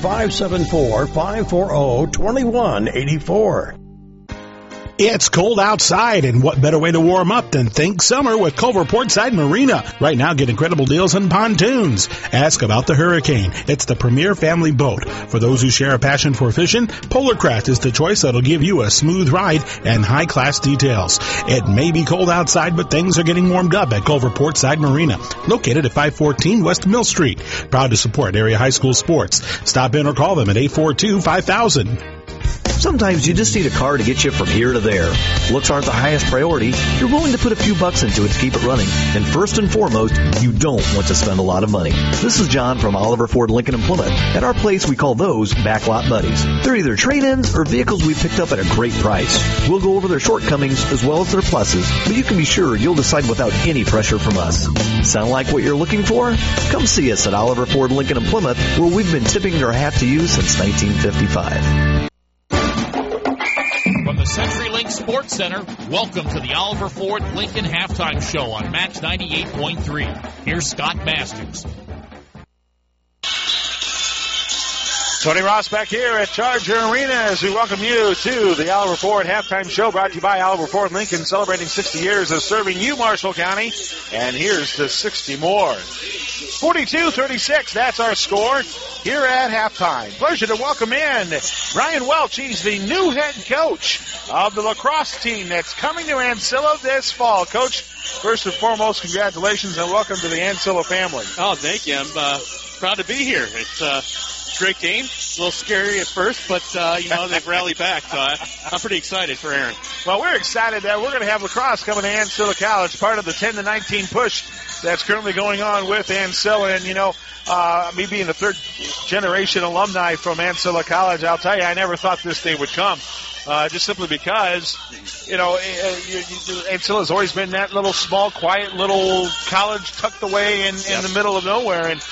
574-540-2184. It's cold outside, and what better way to warm up than think summer with Culver Portside Marina. Right now, get incredible deals on pontoons. Ask about the Hurricane. It's the premier family boat. For those who share a passion for fishing, Polarcraft is the choice that'll give you a smooth ride and high-class details. It may be cold outside, but things are getting warmed up at Culver Portside Marina, located at 514 West Mill Street. Proud to support area high school sports. Stop in or call them at 842-5000. Sometimes you just need a car to get you from here to there. Looks aren't the highest priority. You're willing to put a few bucks into it to keep it running. And first and foremost, you don't want to spend a lot of money. This is John from Oliver Ford Lincoln in Plymouth. At our place, we call those backlot buddies. They're either trade-ins or vehicles we picked up at a great price. We'll go over their shortcomings as well as their pluses, but you can be sure you'll decide without any pressure from us. Sound like what you're looking for? Come see us at Oliver Ford Lincoln in Plymouth, where we've been tipping our hat to you since 1955. From the CenturyLink Sports Center, welcome to the Oliver Ford Lincoln Halftime Show on Max 98.3. Here's Scott Masters. Tony Ross back here at Charger Arena as we welcome you to the Oliver Ford Halftime Show, brought to you by Oliver Ford Lincoln, celebrating 60 years of serving you, Marshall County. And here's the 60 more. 42-36, that's our score here at halftime. Pleasure to welcome in Ryan Welch. He's the new head coach of the lacrosse team that's coming to Ancilla this fall. Coach, first and foremost, congratulations and welcome to the Ancilla family. Oh, thank you. I'm proud to be here. It's Great game. A little scary at first, but, they've rallied back. So I'm pretty excited for Aaron. Well, we're excited that we're going to have lacrosse coming to Ancilla College, part of the 10-19 push that's currently going on with Ancilla. And, me being a third-generation alumni from Ancilla College, I'll tell you, I never thought this day would come. Just simply because, Ancilla's always been that little small, quiet little college tucked away in the middle of nowhere. And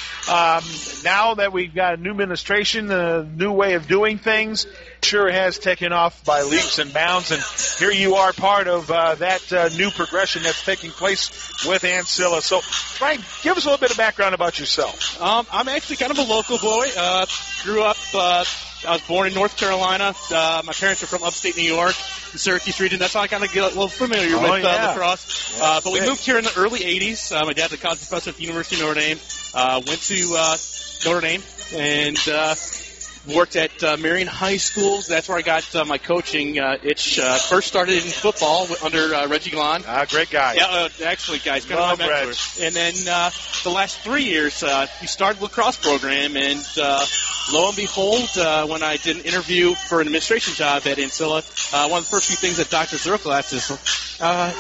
now that we've got a new administration, a new way of doing things, sure has taken off by leaps and bounds. And here you are part of that new progression that's taking place with Ancilla. So, Frank, give us a little bit of background about yourself. I'm actually kind of a local boy. Grew up... I was born in North Carolina. My parents are from upstate New York, the Syracuse region. That's how I kind of get a little familiar with lacrosse. But we moved here in the early 80s. My dad's a college professor at the University of Notre Dame. Went to Notre Dame and worked at Marion High School. That's where I got my coaching itch. First started in football under Reggie Glahn. Great guy. Yeah, excellent guy. He's kind of my mentor. And then the last 3 years, we started the lacrosse program, and lo and behold, when I did an interview for an administration job at Ancilla, one of the first few things that Dr. Zirkel asked is,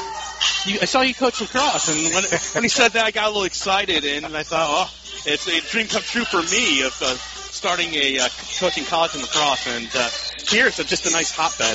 I saw you coach lacrosse. And when he said that, I got a little excited, and I thought, it's a dream come true for me of starting a coaching college in lacrosse. And here it's just a nice hotbed.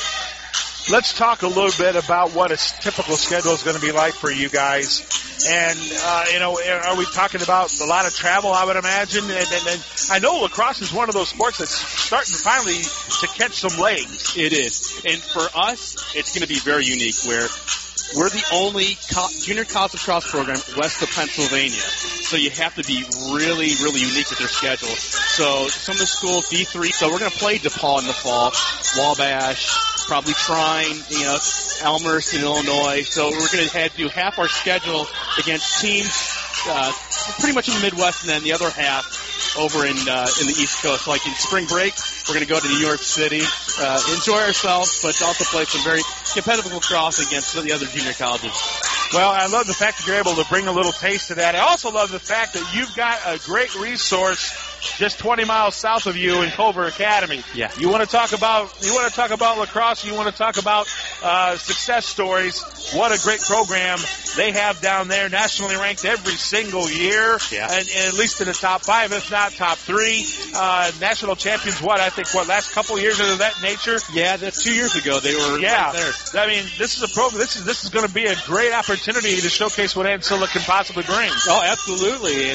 Let's talk a little bit about what a typical schedule is going to be like for you guys. And, are we talking about a lot of travel, I would imagine? And I know lacrosse is one of those sports that's starting finally to catch some legs. It is. And for us, it's going to be very unique, where we're the only junior college lacrosse program west of Pennsylvania. So you have to be really, really unique with their schedule. So some of the schools, D3, so we're going to play DePaul in the fall, Wabash, probably Trine, Elmhurst in Illinois. So we're going to have to do half our schedule against teams pretty much in the Midwest, and then the other half over in the East Coast. Like in spring break, we're going to go to New York City, enjoy ourselves, but also play some very competitive lacrosse against the other junior colleges. Well, I love the fact that you're able to bring a little taste to that. I also love the fact that you've got a great resource just 20 miles south of you in Culver Academy. Yeah. You want to talk about lacrosse, you want to talk about success stories. What a great program they have down there, nationally ranked every single year, and at least in the top 5, if not top 3. National champions, last couple years of that nature? Yeah, that's 2 years ago. They were right there. I mean, this is a program. This is going to be a great opportunity to showcase what Ancilla can possibly bring. Oh, absolutely. And,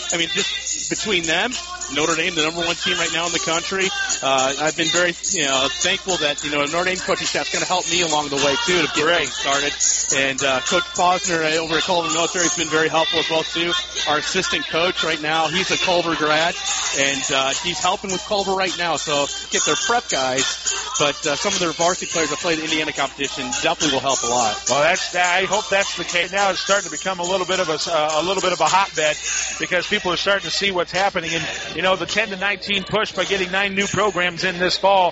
just between them, Notre Dame, the number 1 team right now in the country, I've been very, thankful that, Notre Dame coaching staff's going to help me along the way, too, to get things started. And Coach Posner over at Culver Military has been very helpful as well, too. Our assistant coach right now, he's a Culver grad, and he's helping with Culver right now. So get their prep guys, but some of their varsity players that play the Indiana competition definitely will help a lot. Well, I hope that's the case. Now it's starting to become a little bit of a hotbed, because people are starting to see what's happening. And the 10-19 push by getting 9 new programs in this fall.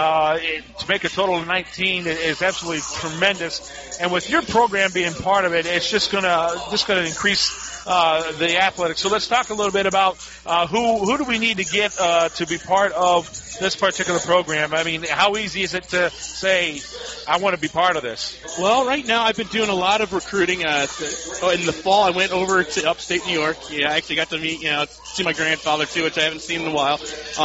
To make a total of 19 is absolutely tremendous, and with your program being part of it, it's just gonna increase the athletics. So let's talk a little bit about who do we need to get to be part of this particular program. I mean, how easy is it to say, I want to be part of this? Well, right now I've been doing a lot of recruiting. In the fall, I went over to upstate New York. Yeah, I actually got to meet, see my grandfather too, which I haven't seen in a while.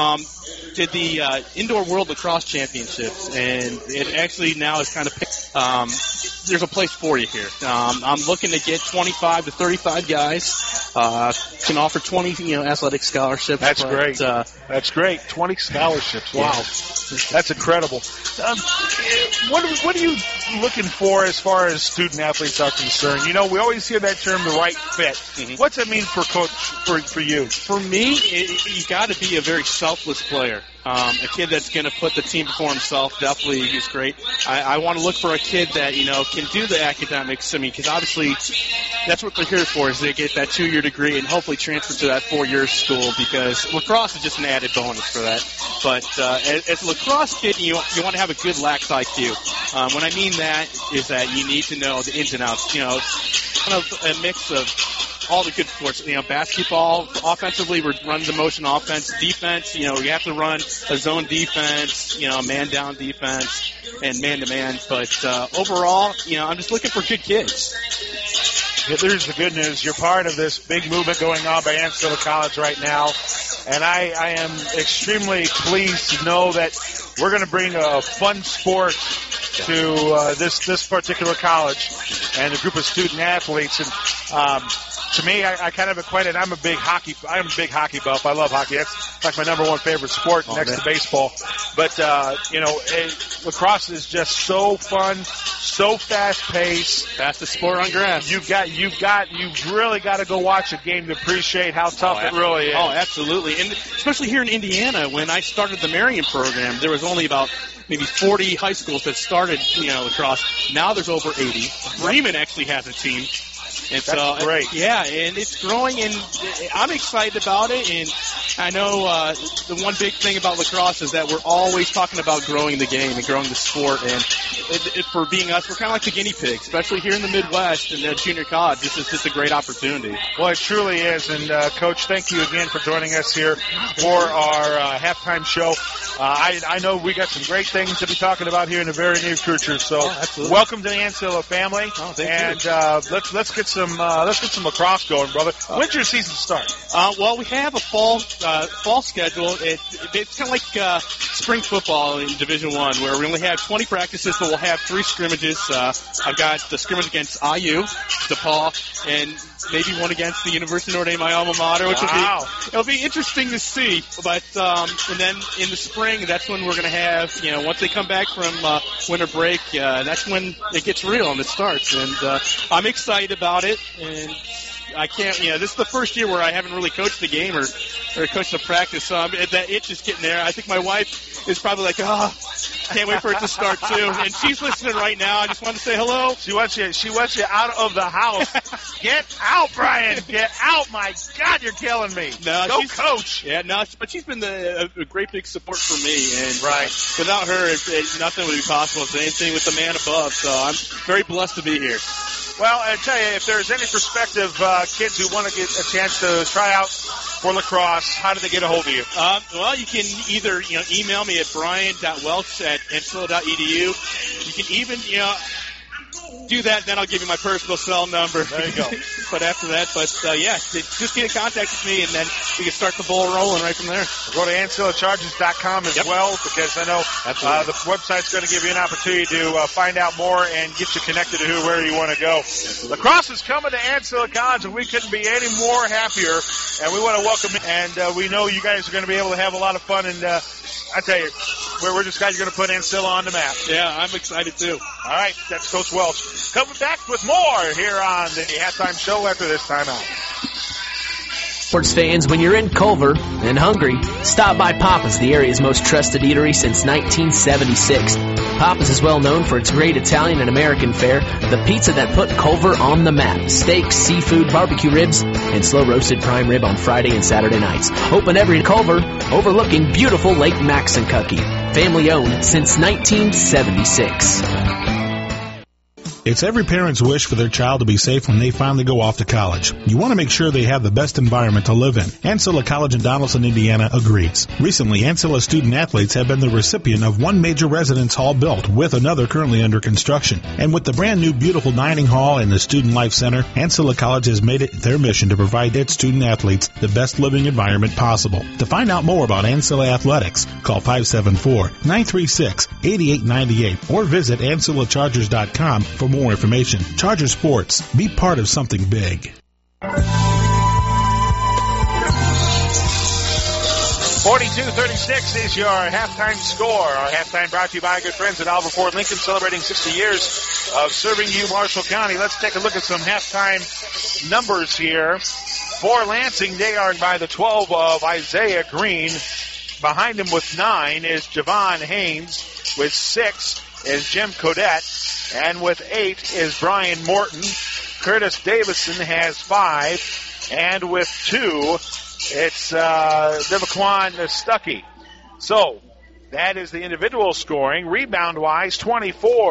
Did the Indoor World Lacrosse Championships, and it actually now is kind of there's a place for you here. I'm looking to get 25 to 35 guys. Can offer 20, athletic scholarships. That's great. That's great. 20 scholarships. Wow. Yeah. That's incredible. What are you looking for as far as student athletes are concerned? We always hear that term, the right fit. Mm-hmm. What's it mean for you? For me, you got to be a very selfless player. A kid that's going to put the team before himself, definitely is great. I want to look for a kid that, can do the academics. I mean, because obviously that's what they're here for, is they get that 2-year degree and hopefully transfer to that 4-year school, because lacrosse is just an added bonus for that. But as a lacrosse kid, you want to have a good lax IQ. What I mean that is that you need to know the ins and outs. Kind of a mix of all the good sports. Basketball, offensively, we're running the motion offense. Defense, you have to run a zone defense, man-down defense, and man-to-man. But overall, I'm just looking for good kids. Yeah, there's the good news. You're part of this big movement going on by Ancilla College right now. And I am extremely pleased to know that we're going to bring a fun sport to this particular college and a group of student athletes. And to me, I kind of equate it. I'm a big hockey buff. I love hockey. That's like my number one favorite sport next to baseball. But lacrosse is just so fun, so fast paced. Fastest sport on grass. You've really got to go watch a game to appreciate how tough it really is. Oh, absolutely. And especially here in Indiana, when I started the Marion program, there was only about maybe 40 high schools that started, lacrosse. Now there's over 80. Bremen actually has a team. And that's great. Yeah, and it's growing, and I'm excited about it. And I know the one big thing about lacrosse is that we're always talking about growing the game and growing the sport. And for being us, we're kind of like the guinea pigs, especially here in the Midwest and junior college. This is just a great opportunity. Well, it truly is. And, Coach, thank you again for joining us here for our halftime show. I know we got some great things to be talking about here in the very near future. So welcome to the Ancilla family. Oh, thank you. Let's get some lacrosse going, brother. When's your season start? Well, we have a fall schedule. It's kind of like spring football in Division I, where we only have 20 practices, but we'll have 3 scrimmages. I've got the scrimmage against IU, DePaul, and maybe one against the University of Notre Dame, my alma mater, which it'll be interesting to see. But and then in the spring, that's when we're going to have, once they come back from winter break, that's when it gets real and it starts. And I'm excited about it. And I can't, this is the first year where I haven't really coached the game or coached a practice, so that itch is getting there. I think my wife is probably like, can't wait for it to start too. And she's listening right now. I just want to say hello. She wants you out of the house. Get out, Brian. Get out. My God, you're killing me. No, go coach. Yeah, no, but she's been a great big support for me. And without her, nothing would be possible. It's anything with the man above. So I'm very blessed to be here. Well, I tell you, if there's any prospective kids who want to get a chance to try out for lacrosse, how do they get a hold of you? Well, you can either email me at brian.welch@ancilla.edu. You can even do that, then I'll give you my personal cell number. There you go. But after that, just get in contact with me, and then we can start the ball rolling right from there. Go to Ancilla'Chargers.com as well, because I know the website's going to give you an opportunity to find out more and get you connected to where you want to go. Lacrosse is coming to Ancilla College, and we couldn't be any more happier. And we want to welcome you. And we know you guys are going to be able to have a lot of fun. And I tell you, we're just glad you're going to put Ancilla on the map. Yeah, I'm excited too. All right, that's Coach Welch. Coming back with more here on the halftime show after this timeout. Sports fans, when you're in Culver and hungry, stop by Papa's, the area's most trusted eatery since 1976. Papa's is well known for its great Italian and American fare, the pizza that put Culver on the map, steaks, seafood, barbecue ribs, and slow-roasted prime rib on Friday and Saturday nights. Open every Culver, overlooking beautiful Lake Maxinkuckee. Family owned since 1976. It's every parent's wish for their child to be safe when they finally go off to college. You want to make sure they have the best environment to live in. Ancilla College in Donaldson, Indiana agrees. Recently, Ancilla student athletes have been the recipient of one major residence hall built, with another currently under construction. And with the brand new beautiful dining hall and the Student Life Center, Ancilla College has made it their mission to provide its student athletes the best living environment possible. To find out more about Ancilla Athletics, call 574-936-8898 or visit AncillaChargers.com for more information. Charger Sports. Be part of something big. 42-36 is your halftime score. Our halftime brought to you by good friends at Oliver Ford Lincoln, celebrating 60 years of serving you, Marshall County. Let's take a look at some halftime numbers here. For Lansing, they are by the 12 of Isaiah Green. Behind him with 9 is Javon Haynes. With 6 is Jim Codette. And with 8 is Brian Morton. Curtis Davison has 5. And with 2, it's Devaquan Stuckey. So that is the individual scoring. Rebound-wise, 24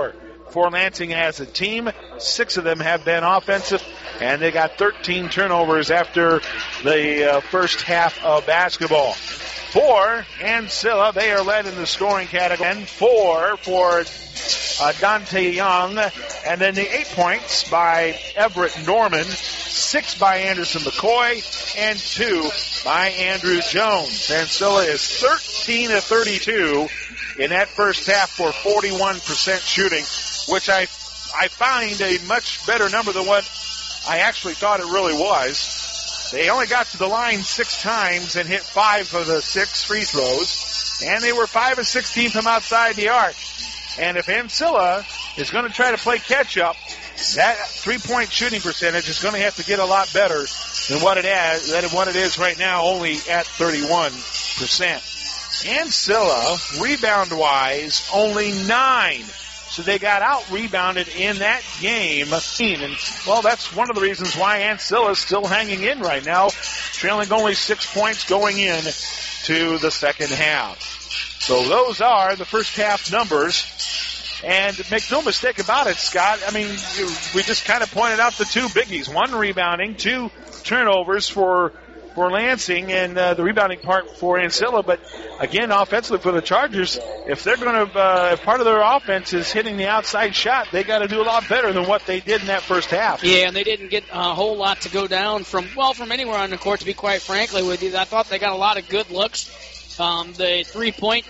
for Lansing as a team. 6 of them have been offensive, and they got 13 turnovers after the first half of basketball. For Ancilla, they are led in the scoring category. And 4 for Dante Young. And then the 8 points by Everett Norman, 6 by Anderson McCoy, and 2 by Andrew Jones. Ancilla is 13 of 32 in that first half for 41% shooting, which I find a much better number than what I actually thought it really was. They only got to the line 6 times and hit 5 of the 6 free throws, and they were 5 of 16 from outside the arc. And if Ancilla is going to try to play catch-up, that three-point shooting percentage is going to have to get a lot better than what it is right now, only at 31%. Ancilla, rebound-wise, only 9. So they got out-rebounded in that game. And, well, that's one of the reasons why Ancilla is still hanging in right now, trailing only 6 points going in to the second half. So those are the first half numbers. And make no mistake about it, Scott, I mean, we just kind of pointed out the 2 biggies. 1 rebounding, 2 turnovers for Lansing, and the rebounding part for Ancilla. But again, offensively for the Chargers, if they're going to, if part of their offense is hitting the outside shot, they got to do a lot better than what they did in that first half. Yeah, and they didn't get a whole lot to go down from anywhere on the court, to be quite frankly with you. I thought they got a lot of good looks. The 3-point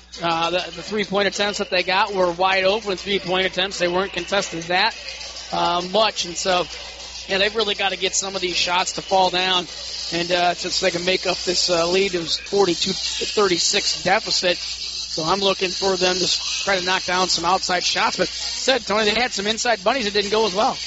attempts that they got were wide open 3-point attempts. They weren't contested that much, and so yeah, they've really got to get some of these shots to fall down, and so they can make up this lead. It was 42-36 deficit. So I'm looking for them to try to knock down some outside shots. But said Tony, they had some inside bunnies that didn't go as well.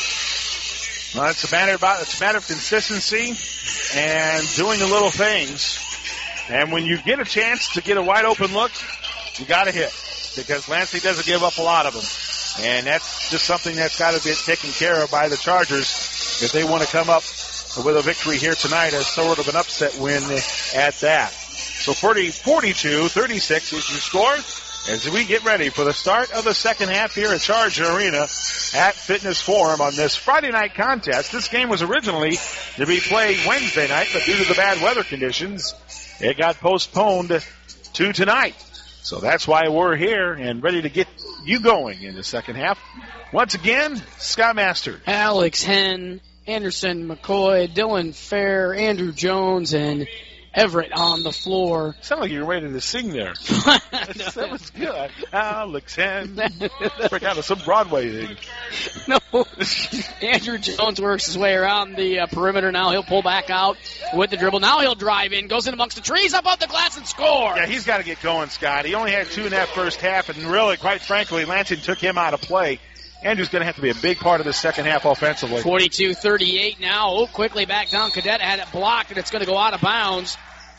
Well, it's a matter of consistency and doing the little things. And when you get a chance to get a wide open look, you got to hit, because Lansing doesn't give up a lot of them. And that's just something that's got to be taken care of by the Chargers if they want to come up with a victory here tonight, as sort of an upset win at that. So 42-36 is your score as we get ready for the start of the second half here at Charger Arena at Fitness Forum on this Friday night contest. This game was originally to be played Wednesday night, but due to the bad weather conditions, it got postponed to tonight. So that's why we're here and ready to get you going in the second half. Once again, Scott Master, Alex Henn, Anderson McCoy, Dylan Fair, Andrew Jones, and Everett on the floor. Sound like you're ready to sing there. That was good. Alex Henn. Break out of some Broadway thing. No. Andrew Jones works his way around the perimeter now. He'll pull back out with the dribble. Now he'll drive in, goes in amongst the trees, up off the glass, and score. Yeah, he's got to get going, Scott. He only had 2 in that first half, and really, quite frankly, Lansing took him out of play. Andrew's going to have to be a big part of the second half offensively. 42-38 now. Oh, quickly back down. Cadet had it blocked, and it's going to go out of bounds.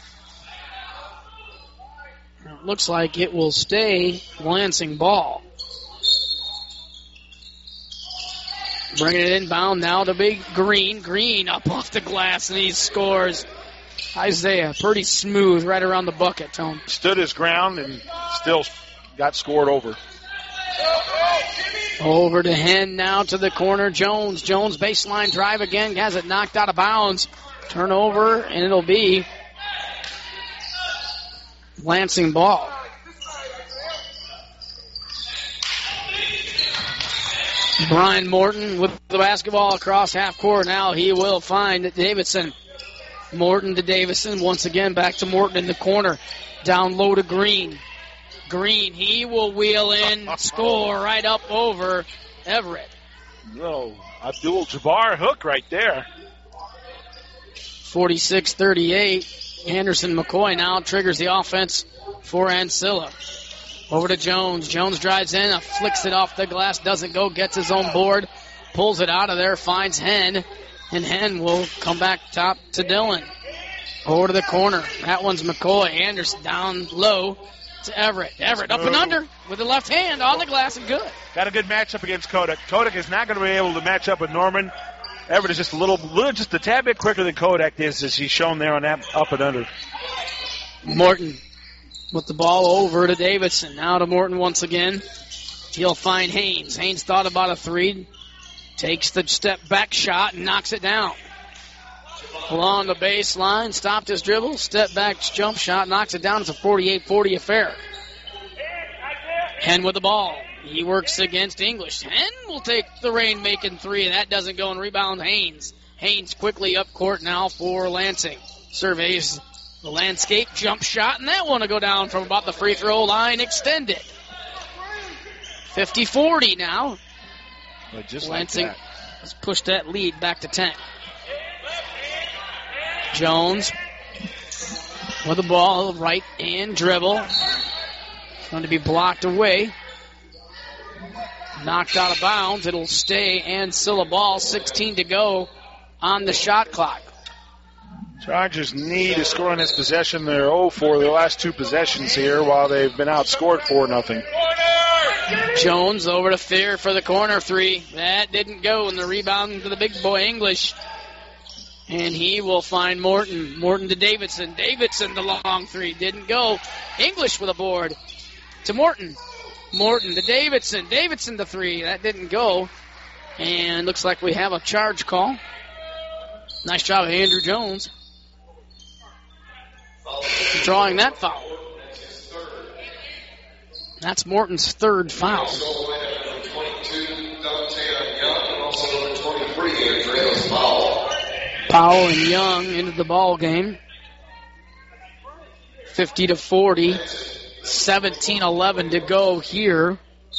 It looks like it will stay Lansing ball. Bringing it inbound now to Big Green. Green up off the glass, and he scores. Isaiah, pretty smooth right around the bucket, Tone. Stood his ground and still got scored over. Over to Henn now to the corner. Jones baseline drive again. Has it knocked out of bounds. Turnover, and it'll be Lansing ball. Brian Morton with the basketball across half court. Now he will find Davidson. Morton to Davison. Once again back to Morton in the corner. Down low to Green. Green, he will wheel in, score right up over Everett. No, Abdul-Jabbar hook right there. 46-38. Anderson McCoy now triggers the offense for Ancilla. Over to Jones. Jones drives in, flicks it off the glass, doesn't go, gets his own board, pulls it out of there, finds Henn, and Henn will come back top to Dillon. Over to the corner. That one's McCoy. Anderson down low to Everett. Everett up and under with the left hand on the glass and good. Got a good matchup against Kodak. Kodak is not going to be able to match up with Norman. Everett is just just a tad bit quicker than Kodak is, as he's shown there on that up and under. Morton with the ball over to Davidson. Now to Morton once again. He'll find Haynes. Haynes thought about a three. Takes the step back shot and knocks it down. Along the baseline, stopped his dribble, step back jump shot, knocks it down. It's a 48-40 affair. Hen with the ball. He works against English. Hen will take the rain-making three, and that doesn't go, and rebound Haynes. Haynes quickly up court now for Lansing. Surveys the landscape, jump shot, and that one will go down from about the free throw line, extended. 50-40 now. But just Lansing like has pushed that lead back to 10. Jones with the ball, right hand dribble. It's going to be blocked away. Knocked out of bounds. It'll stay Ancilla ball. 16 to go on the shot clock. Chargers need to score on this possession. They're 0 for their last two possessions here while they've been outscored 4-0. Jones over to Fear for the corner three. That didn't go, and the rebound to the big boy English. And he will find Morton. Morton to Davidson. Davidson the long three. Didn't go. English with a board to Morton. Morton to Davidson. Davidson to three. That didn't go. And looks like we have a charge call. Nice job of Andrew Jones drawing that foul. That's Morton's third foul. Powell and Young into the ball game. 50-40. 17-11 to go here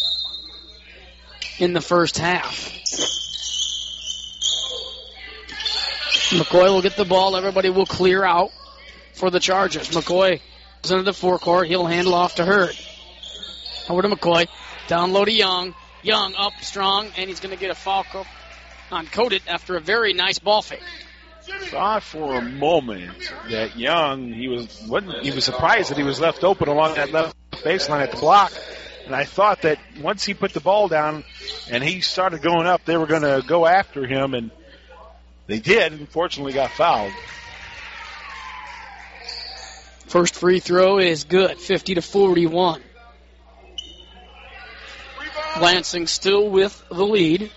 in the first half. McCoy will get the ball. Everybody will clear out for the Chargers. McCoy is into the forecourt. He'll handle off to Hurd. Over to McCoy. Down low to Young. Young up strong, and he's going to get a foul on Codit after a very nice ball fake. Thought for a moment that Young, he was surprised that he was left open along that left baseline at the block. And I thought that once he put the ball down and he started going up, they were going to go after him, and they did. Unfortunately, got fouled. First free throw is good, 50-41. Lansing still with the lead.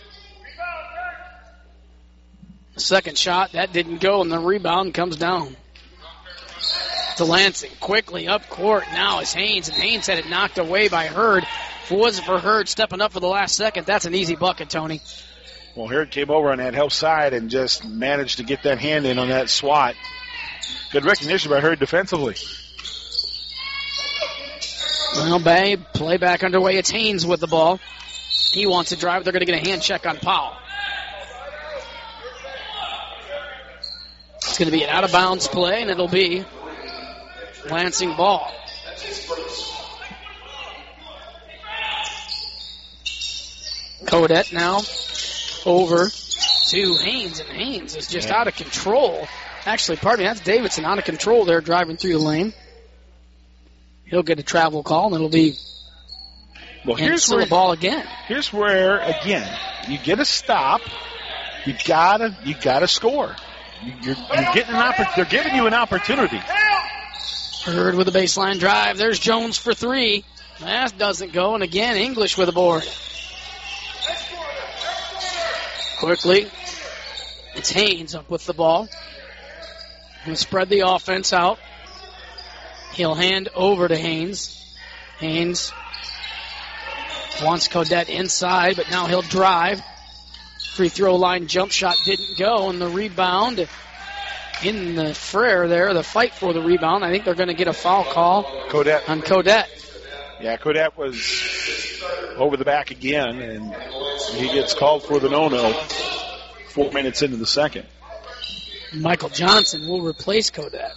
Second shot, that didn't go, and the rebound comes down to Lansing. Quickly up court now is Haynes, and Haynes had it knocked away by Hurd. If it wasn't for Hurd stepping up for the last second, that's an easy bucket, Tony. Well, Hurd came over on that help side and just managed to get that hand in on that swat. Good recognition by Hurd defensively. Well, Bay, play back underway. It's Haynes with the ball. He wants to drive. They're going to get a hand check on Powell. It's going to be an out-of-bounds play, and it'll be Lansing ball. Codette now over to Haynes, and Haynes is just out of control. Actually, pardon me, that's Davidson out of control there driving through the lane. He'll get a travel call, and it'll be here's where the ball again. Here's where, again, you get a stop. You gotta score. You're getting they're giving you an opportunity. Hurd with a baseline drive. There's Jones for three. That doesn't go, and again, English with a board. Quickly, it's Haynes up with the ball. He'll spread the offense out. He'll hand over to Haynes. Haynes wants Codette inside, but now he'll drive. Free throw line jump shot didn't go, and the rebound in the Frere there, the fight for the rebound. I think they're going to get a foul call on Codette. Yeah, Codette was over the back again, and he gets called for the no-no 4 minutes into the second. Michael Johnson will replace Codette.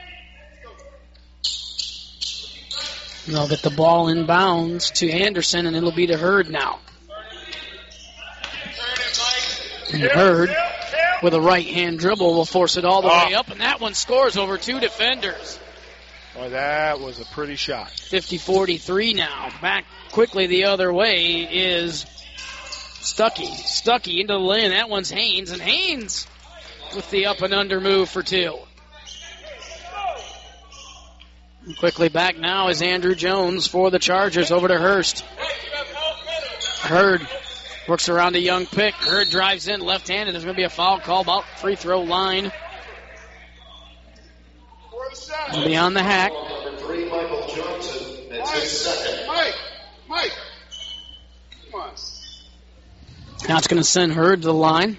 They'll get the ball inbounds to Anderson, and it'll be to Hurd now. And Hurd, with a right-hand dribble, will force it all the way up, and that one scores over two defenders. Boy, that was a pretty shot. 50-43 now. Back quickly the other way is Stuckey. Stuckey into the lane. That one's Haynes, and Haynes with the up and under move for two. And quickly back now is Andrew Jones for the Chargers over to Hurst. Hurd works around a Young pick. Hurd drives in left-handed. There's going to be a foul call about free throw line. It'll be on the hack. Number 3, Michael Johnson. That's his second. Mike. Come on. Now it's going to send Hurd to the line.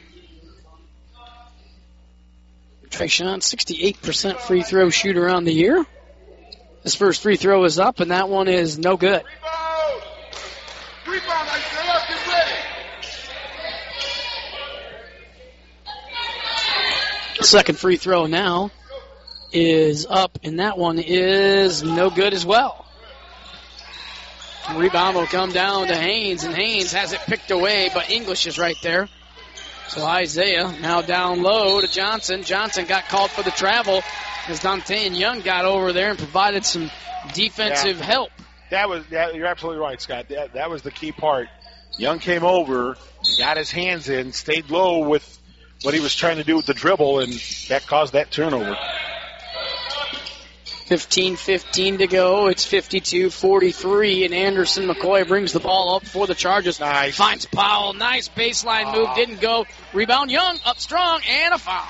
Trayshawn, 68% free throw shooter on the year. His first free throw is up, and that one is no good. Rebound, Isaiah, get ready. Second free throw now is up, and that one is no good as well. Rebound will come down to Haynes, and Haynes has it picked away, but English is right there. So Isaiah now down low to Johnson. Johnson got called for the travel as Dante and Young got over there and provided some defensive help. You're absolutely right, Scott. That was the key part. Young came over, got his hands in, stayed low with what he was trying to do with the dribble, and that caused that turnover. 15:15 to go. It's 52-43, and Anderson McCoy brings the ball up for the Chargers. Nice. Finds Powell. Nice baseline move. Didn't go. Rebound Young up strong, and a foul.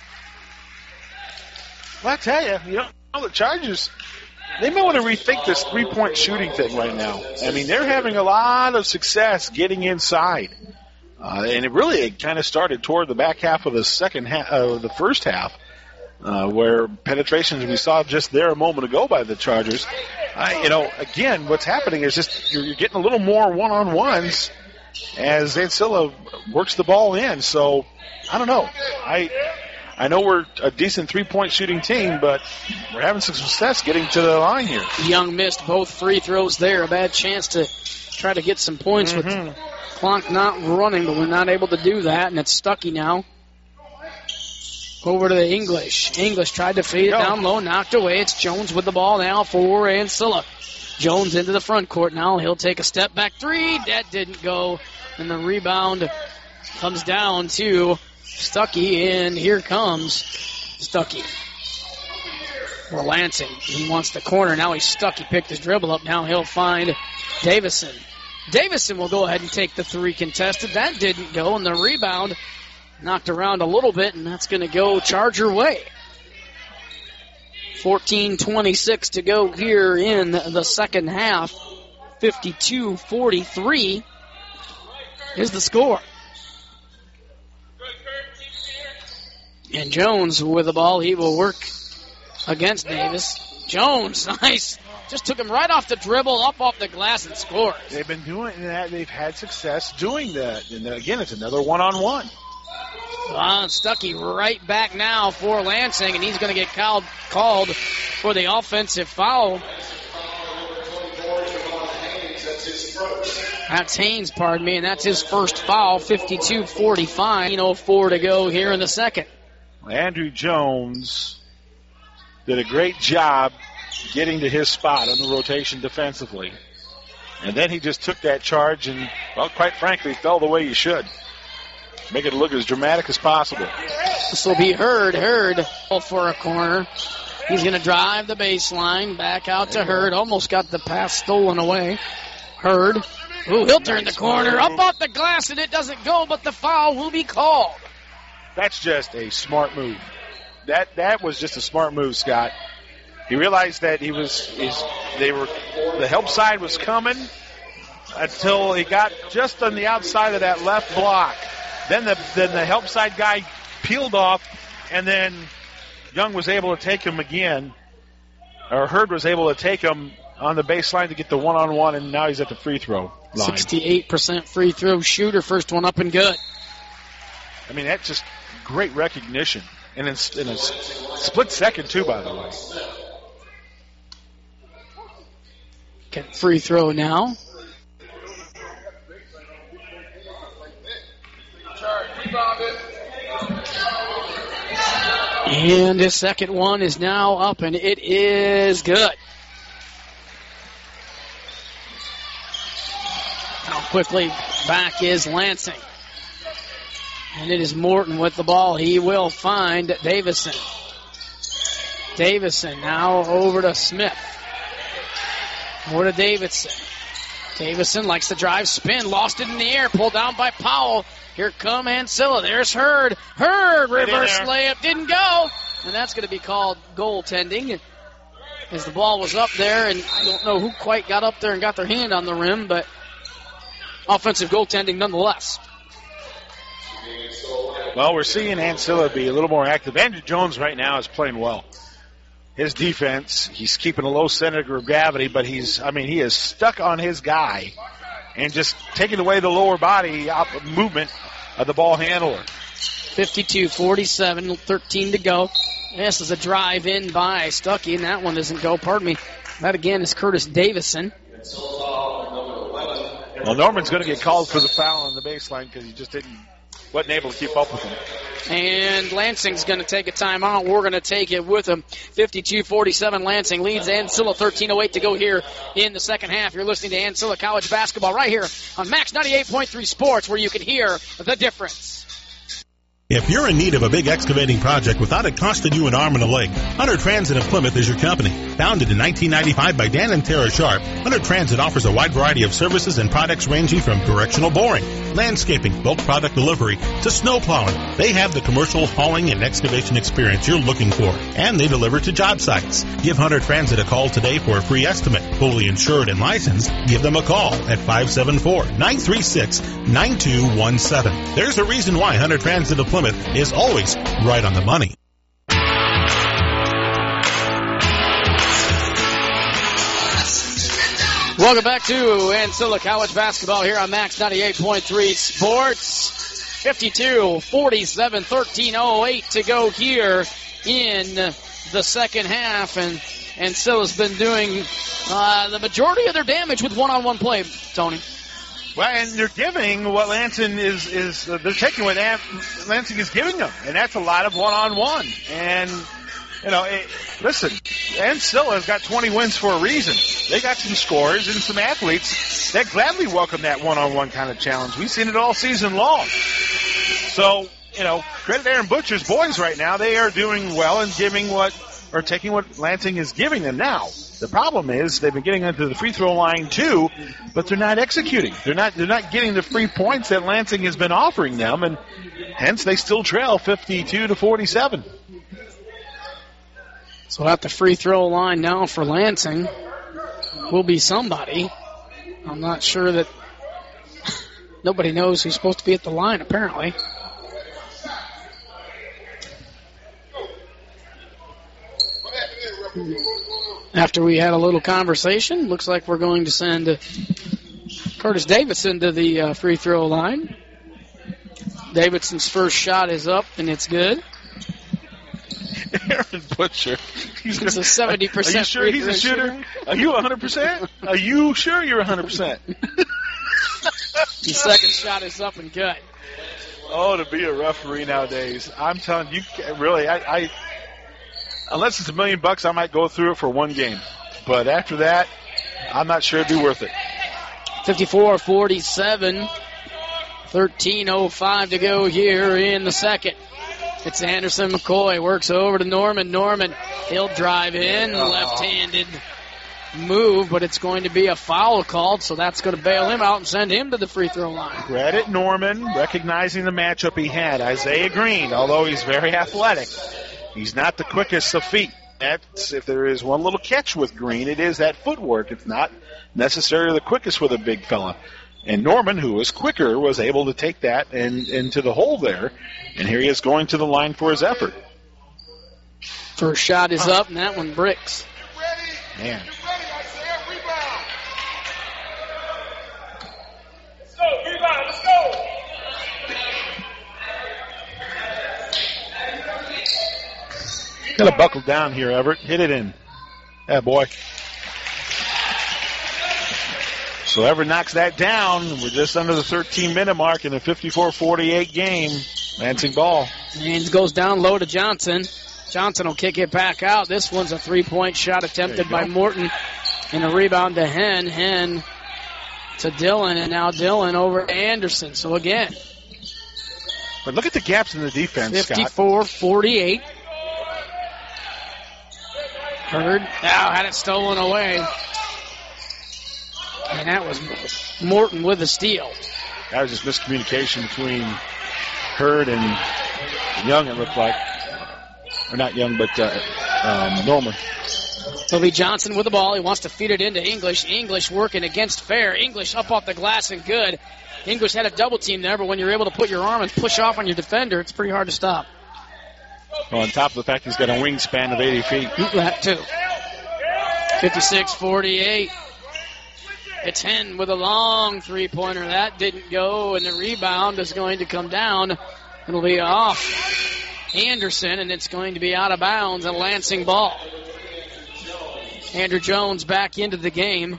Well, I tell you, the Chargers, they may want to rethink this three-point shooting thing right now. I mean, they're having a lot of success getting inside. And it kind of started toward the back half of the the first half. Where penetrations we saw just there a moment ago by the Chargers. Again, what's happening is just you're getting a little more one-on-ones as Ancilla works the ball in. So, I don't know. I know we're a decent three-point shooting team, but we're having some success getting to the line here. Young missed both free throws there. A bad chance to try to get some points with clock not running, but we're not able to do that, and it's Stuckey now. Over to the English. English tried to feed it down low, knocked away. It's Jones with the ball now for Ancilla. Jones into the front court now. He'll take a step back three. That didn't go. And the rebound comes down to Stuckey, and here comes Stuckey. For Lansing. He wants the corner. Now he's stuck. He picked his dribble up. Now he'll find Davison. Davison will go ahead and take the three contested. That didn't go, and the rebound knocked around a little bit, and that's going to go Charger way. 14:26 to go here in the second half. 52-43 is the score. And Jones with the ball. He will work against Davis. Jones, nice. Just took him right off the dribble, up off the glass, and scores. They've been doing that. They've had success doing that. And again, it's another one-on-one. Stuckey right back now for Lansing, and he's going to get called for the offensive foul. That's Haynes, pardon me, and that's his first foul. 52-45. 0:04 to go here in the second. Andrew Jones did a great job getting to his spot on the rotation defensively. And then he just took that charge and, well, quite frankly, fell the way you should. Make it look as dramatic as possible. This will be Hurd for a corner. He's going to drive the baseline. Back out to Hurd. Almost got the pass stolen away. Hurd. Ooh, he'll turn the corner. Up off the glass, and it doesn't go, but the foul will be called. That's just a smart move. That was just a smart move, Scott. He realized that the help side was coming until he got just on the outside of that left block. Then the help side guy peeled off, and then Young was able to take him again, or Hurd was able to take him on the baseline to get the one-on-one, and now he's at the free throw line. 68% free throw shooter, first one up and good. I mean, that's just great recognition, and in a split second too, by the way. Get free throw now. And his second one is now up, and it is good. Now quickly back is Lansing. And it is Morton with the ball. He will find Davison. Davison now over to Smith. Over to Davidson. Davison likes to drive, spin, lost it in the air, pulled down by Powell. Here come Ancilla. There's Hurd. Reverse layup, didn't go. And that's going to be called goaltending as the ball was up there, and I don't know who quite got up there and got their hand on the rim, but offensive goaltending nonetheless. Well, we're seeing Ancilla be a little more active. Andrew Jones right now is playing well. His defense, he's keeping a low center of gravity, but he is stuck on his guy and just taking away the lower body movement of the ball handler. 52-47, 13 to go. This is a drive in by Stuckey, and that one doesn't go. Pardon me. That again is Curtis Davison. Well, Norman's going to get called for the foul on the baseline because he just wasn't able to keep up with him. And Lansing's going to take a timeout. We're going to take it with him. 52-47, Lansing leads Ancilla. 13:08 to go here in the second half. You're listening to Ancilla College Basketball right here on Max 98.3 Sports, where you can hear the difference. If you're in need of a big excavating project without it costing you an arm and a leg, Hunter Transit of Plymouth is your company. Founded in 1995 by Dan and Tara Sharp, Hunter Transit offers a wide variety of services and products ranging from directional boring, landscaping, bulk product delivery, to snow plowing. They have the commercial hauling and excavation experience you're looking for, and they deliver to job sites. Give Hunter Transit a call today for a free estimate. Fully insured and licensed, give them a call at 574-936-9217. There's a reason why Hunter Transit of Plymouth is always right on the money. Welcome back to Ancilla College Basketball here on Max 98.3 Sports. 52-47, 13:08 to go here in the second half, and Ancilla's been doing the majority of their damage with one-on-one play, Tony. Well, and they're giving what Lansing they're taking what Lansing is giving them, and that's a lot of one-on-one. And, listen, Ancilla has got 20 wins for a reason. They got some scorers and some athletes that gladly welcome that one-on-one kind of challenge. We've seen it all season long. So, credit Aaron Butcher's boys right now. They are doing well and taking what Lansing is giving them now. The problem is they've been getting into the free throw line too, but they're not executing. They're not getting the free points that Lansing has been offering them, and hence they still trail 52-47. So at the free throw line now for Lansing will be somebody. I'm not sure that nobody knows who's supposed to be at the line apparently. After we had a little conversation, looks like we're going to send Curtis Davison to the free throw line. Davidson's first shot is up, and it's good. Aaron Butcher. He's a 70% Are you sure he's a shooter? Are you 100%? Are you sure you're 100%? The second shot is up and good. Oh, to be a referee nowadays. I'm telling you, really, I unless it's $1 million, I might go through it for one game. But after that, I'm not sure it'd be worth it. 54-47, 13:05 to go here in the second. It's Anderson McCoy, works over to Norman. Norman, he'll drive in, left-handed move, but it's going to be a foul called, so that's going to bail him out and send him to the free throw line. Credit Norman, recognizing the matchup he had. Isaiah Green, although he's very athletic, he's not the quickest of feet. That's, if there is one little catch with Green, it is that footwork. It's not necessarily the quickest with a big fella. And Norman, who was quicker, was able to take that into the hole there. And here he is going to the line for his effort. First shot is up, and that one bricks. Man. Let's go. Got to buckle down here, Everett. Hit it in. Yeah, boy. So Everett knocks that down. We're just under the 13-minute mark in a 54-48 game. Lansing ball. And goes down low to Johnson. Johnson will kick it back out. This one's a three-point shot attempted by Morton. And a rebound to Hen. Hen to Dillon. And now Dillon over to Anderson. So again. But look at the gaps in the defense, 54-48. Hurd now had it stolen away. And that was Morton with the steal. That was just miscommunication between Hurd and Young, it looked like. Or not Young, but Norman. It'll be Johnson with the ball. He wants to feed it into English. English working against Fair. English up off the glass and good. English had a double team there, but when you're able to put your arm and push off on your defender, it's pretty hard to stop. Well, on top of the fact he's got a wingspan of 80 feet. That too. 56-48. It's Hen with a long three-pointer. That didn't go, and the rebound is going to come down. It'll be off Anderson, and it's going to be out of bounds, a Lansing ball. Andrew Jones back into the game.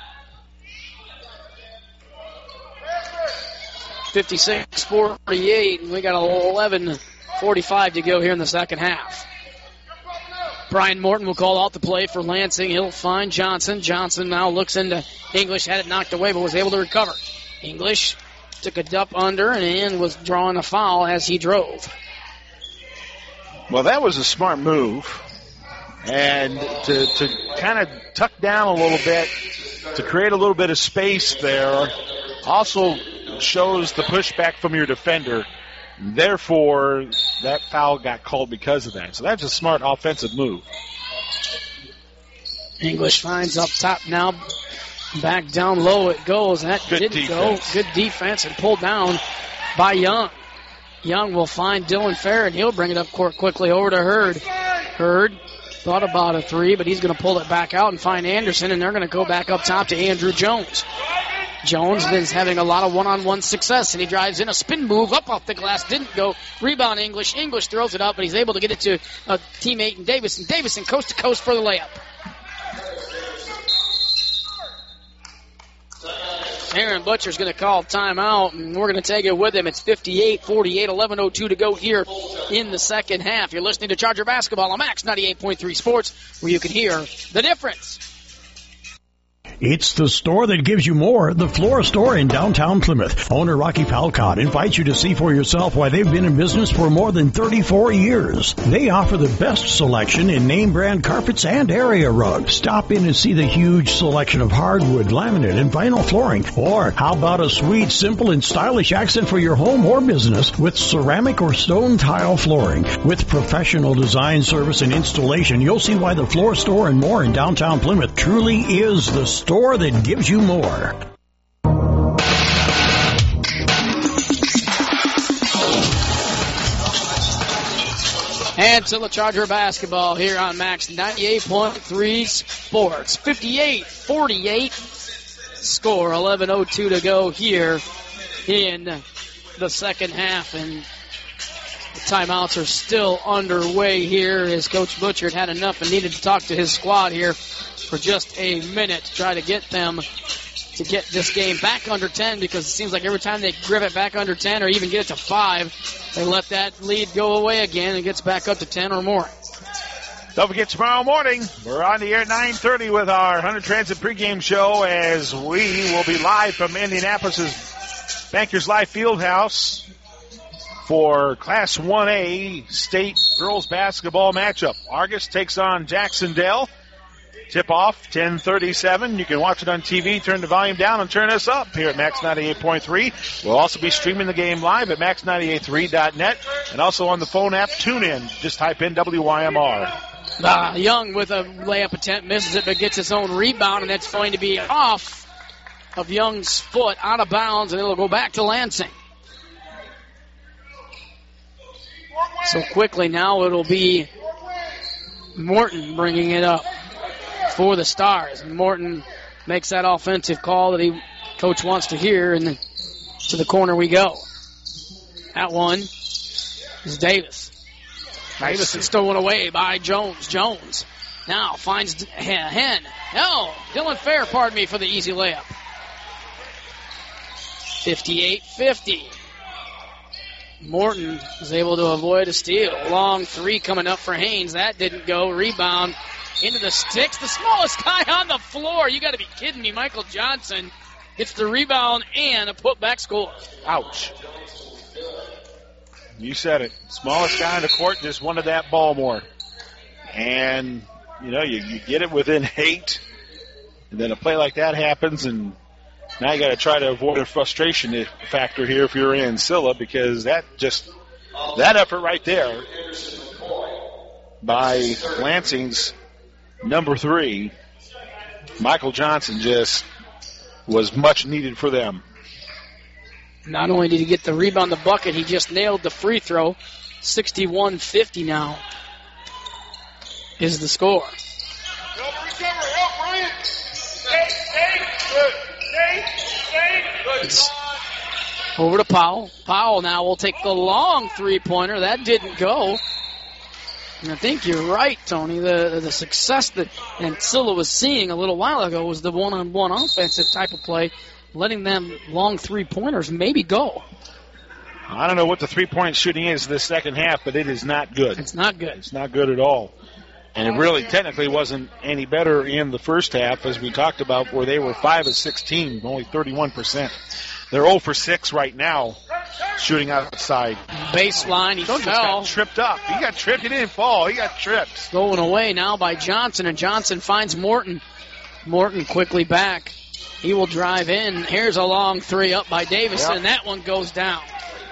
56-48, and we got 11:45 to go here in the second half. Brian Morton will call out the play for Lansing. He'll find Johnson. Johnson now looks into English, had it knocked away, but was able to recover. English took a dump under and was drawing a foul as he drove. Well, that was a smart move. And to kind of tuck down a little bit, to create a little bit of space there, also shows the pushback from your defender. Therefore, that foul got called because of that. So that's a smart offensive move. English finds up top now. Back down low it goes. That didn't go. Good defense and pulled down by Young. Young will find Dylan Fair, and he'll bring it up court quickly over to Hurd. Hurd thought about a three, but he's going to pull it back out and find Anderson, and they're going to go back up top to Andrew Jones. Jones is having a lot of one-on-one success, and he drives in a spin move up off the glass. Didn't go. Rebound English. English throws it up, but he's able to get it to a teammate in Davison. Davison coast to coast for the layup. Aaron Butcher's going to call timeout, and we're going to take it with him. It's 58-48, 11:02 to go here in the second half. You're listening to Charger Basketball on Max 98.3 Sports, where you can hear the difference. It's the store that gives you more, the Flora Store in downtown Plymouth. Owner Rocky Palcott invites you to see for yourself why they've been in business for more than 34 years. They offer the best selection in name brand carpets and area rugs. Stop in and see the huge selection of hardwood, laminate, and vinyl flooring. Or how about a sweet, simple, and stylish accent for your home or business with ceramic or stone tile flooring. With professional design, service, and installation, you'll see why the Flora Store and more in downtown Plymouth truly is the store that gives you more. And to the Charger Basketball here on Max 98.3 Sports. 58-48 score. 11:02 to go here in the second half. And the timeouts are still underway here as Coach Butcher had enough and needed to talk to his squad here for just a minute to try to get them to get this game back under 10, because it seems like every time they grip it back under 10 or even get it to 5, they let that lead go away again and gets back up to 10 or more. Don't forget, tomorrow morning, we're on the air at 9:30 with our Hunter Transit pregame show, as we will be live from Indianapolis's Bankers Life Fieldhouse for Class 1A state girls basketball matchup. Argus takes on Jacksonville. Tip-off, 10:37. You can watch it on TV. Turn the volume down and turn us up here at Max 98.3. We'll also be streaming the game live at max983.net and also on the phone app TuneIn. Just type in WYMR. Young with a layup attempt, misses it, but gets his own rebound, and that's going to be off of Young's foot, out of bounds, and it'll go back to Lansing. So quickly now it'll be Morton bringing it up for the Stars. And Morton makes that offensive call that coach wants to hear, and to the corner we go. That one is Davis. Davis is stolen away by Jones. Jones now finds Hen. No, Dylan Fair, pardon me, for the easy layup. 58-50. Morton was able to avoid a steal. Long three coming up for Haynes. That didn't go. Rebound into the sticks. The smallest guy on the floor. You got to be kidding me. Michael Johnson gets the rebound and a putback score. Ouch. You said it. Smallest guy on the court just wanted that ball more. And, you get it within 8. And then a play like that happens, and Now you got to try to avoid a frustration factor here if you're Ancilla, because that effort right there by Lansing's number 3, Michael Johnson, just was much needed for them. Not only did he get the rebound, the bucket, he just nailed the free throw. 61-50 now is the score. It's over to Powell. Powell now will take the long three-pointer. That didn't go. And I think you're right, Tony. The success that Ancilla was seeing a little while ago was the one-on-one offensive type of play, letting them long three-pointers maybe go. I don't know what the three-point shooting is this second half, but it is not good. It's not good. It's not good at all. And it really technically wasn't any better in the first half, as we talked about, where they were 5 of 16, only 31%. They're 0 for 6 right now, shooting outside. Baseline, he fell. Got tripped up. He got tripped. He didn't fall. He got tripped. Going away now by Johnson, and Johnson finds Morton. Morton quickly back. He will drive in. Here's a long three up by Davison, and that one goes down.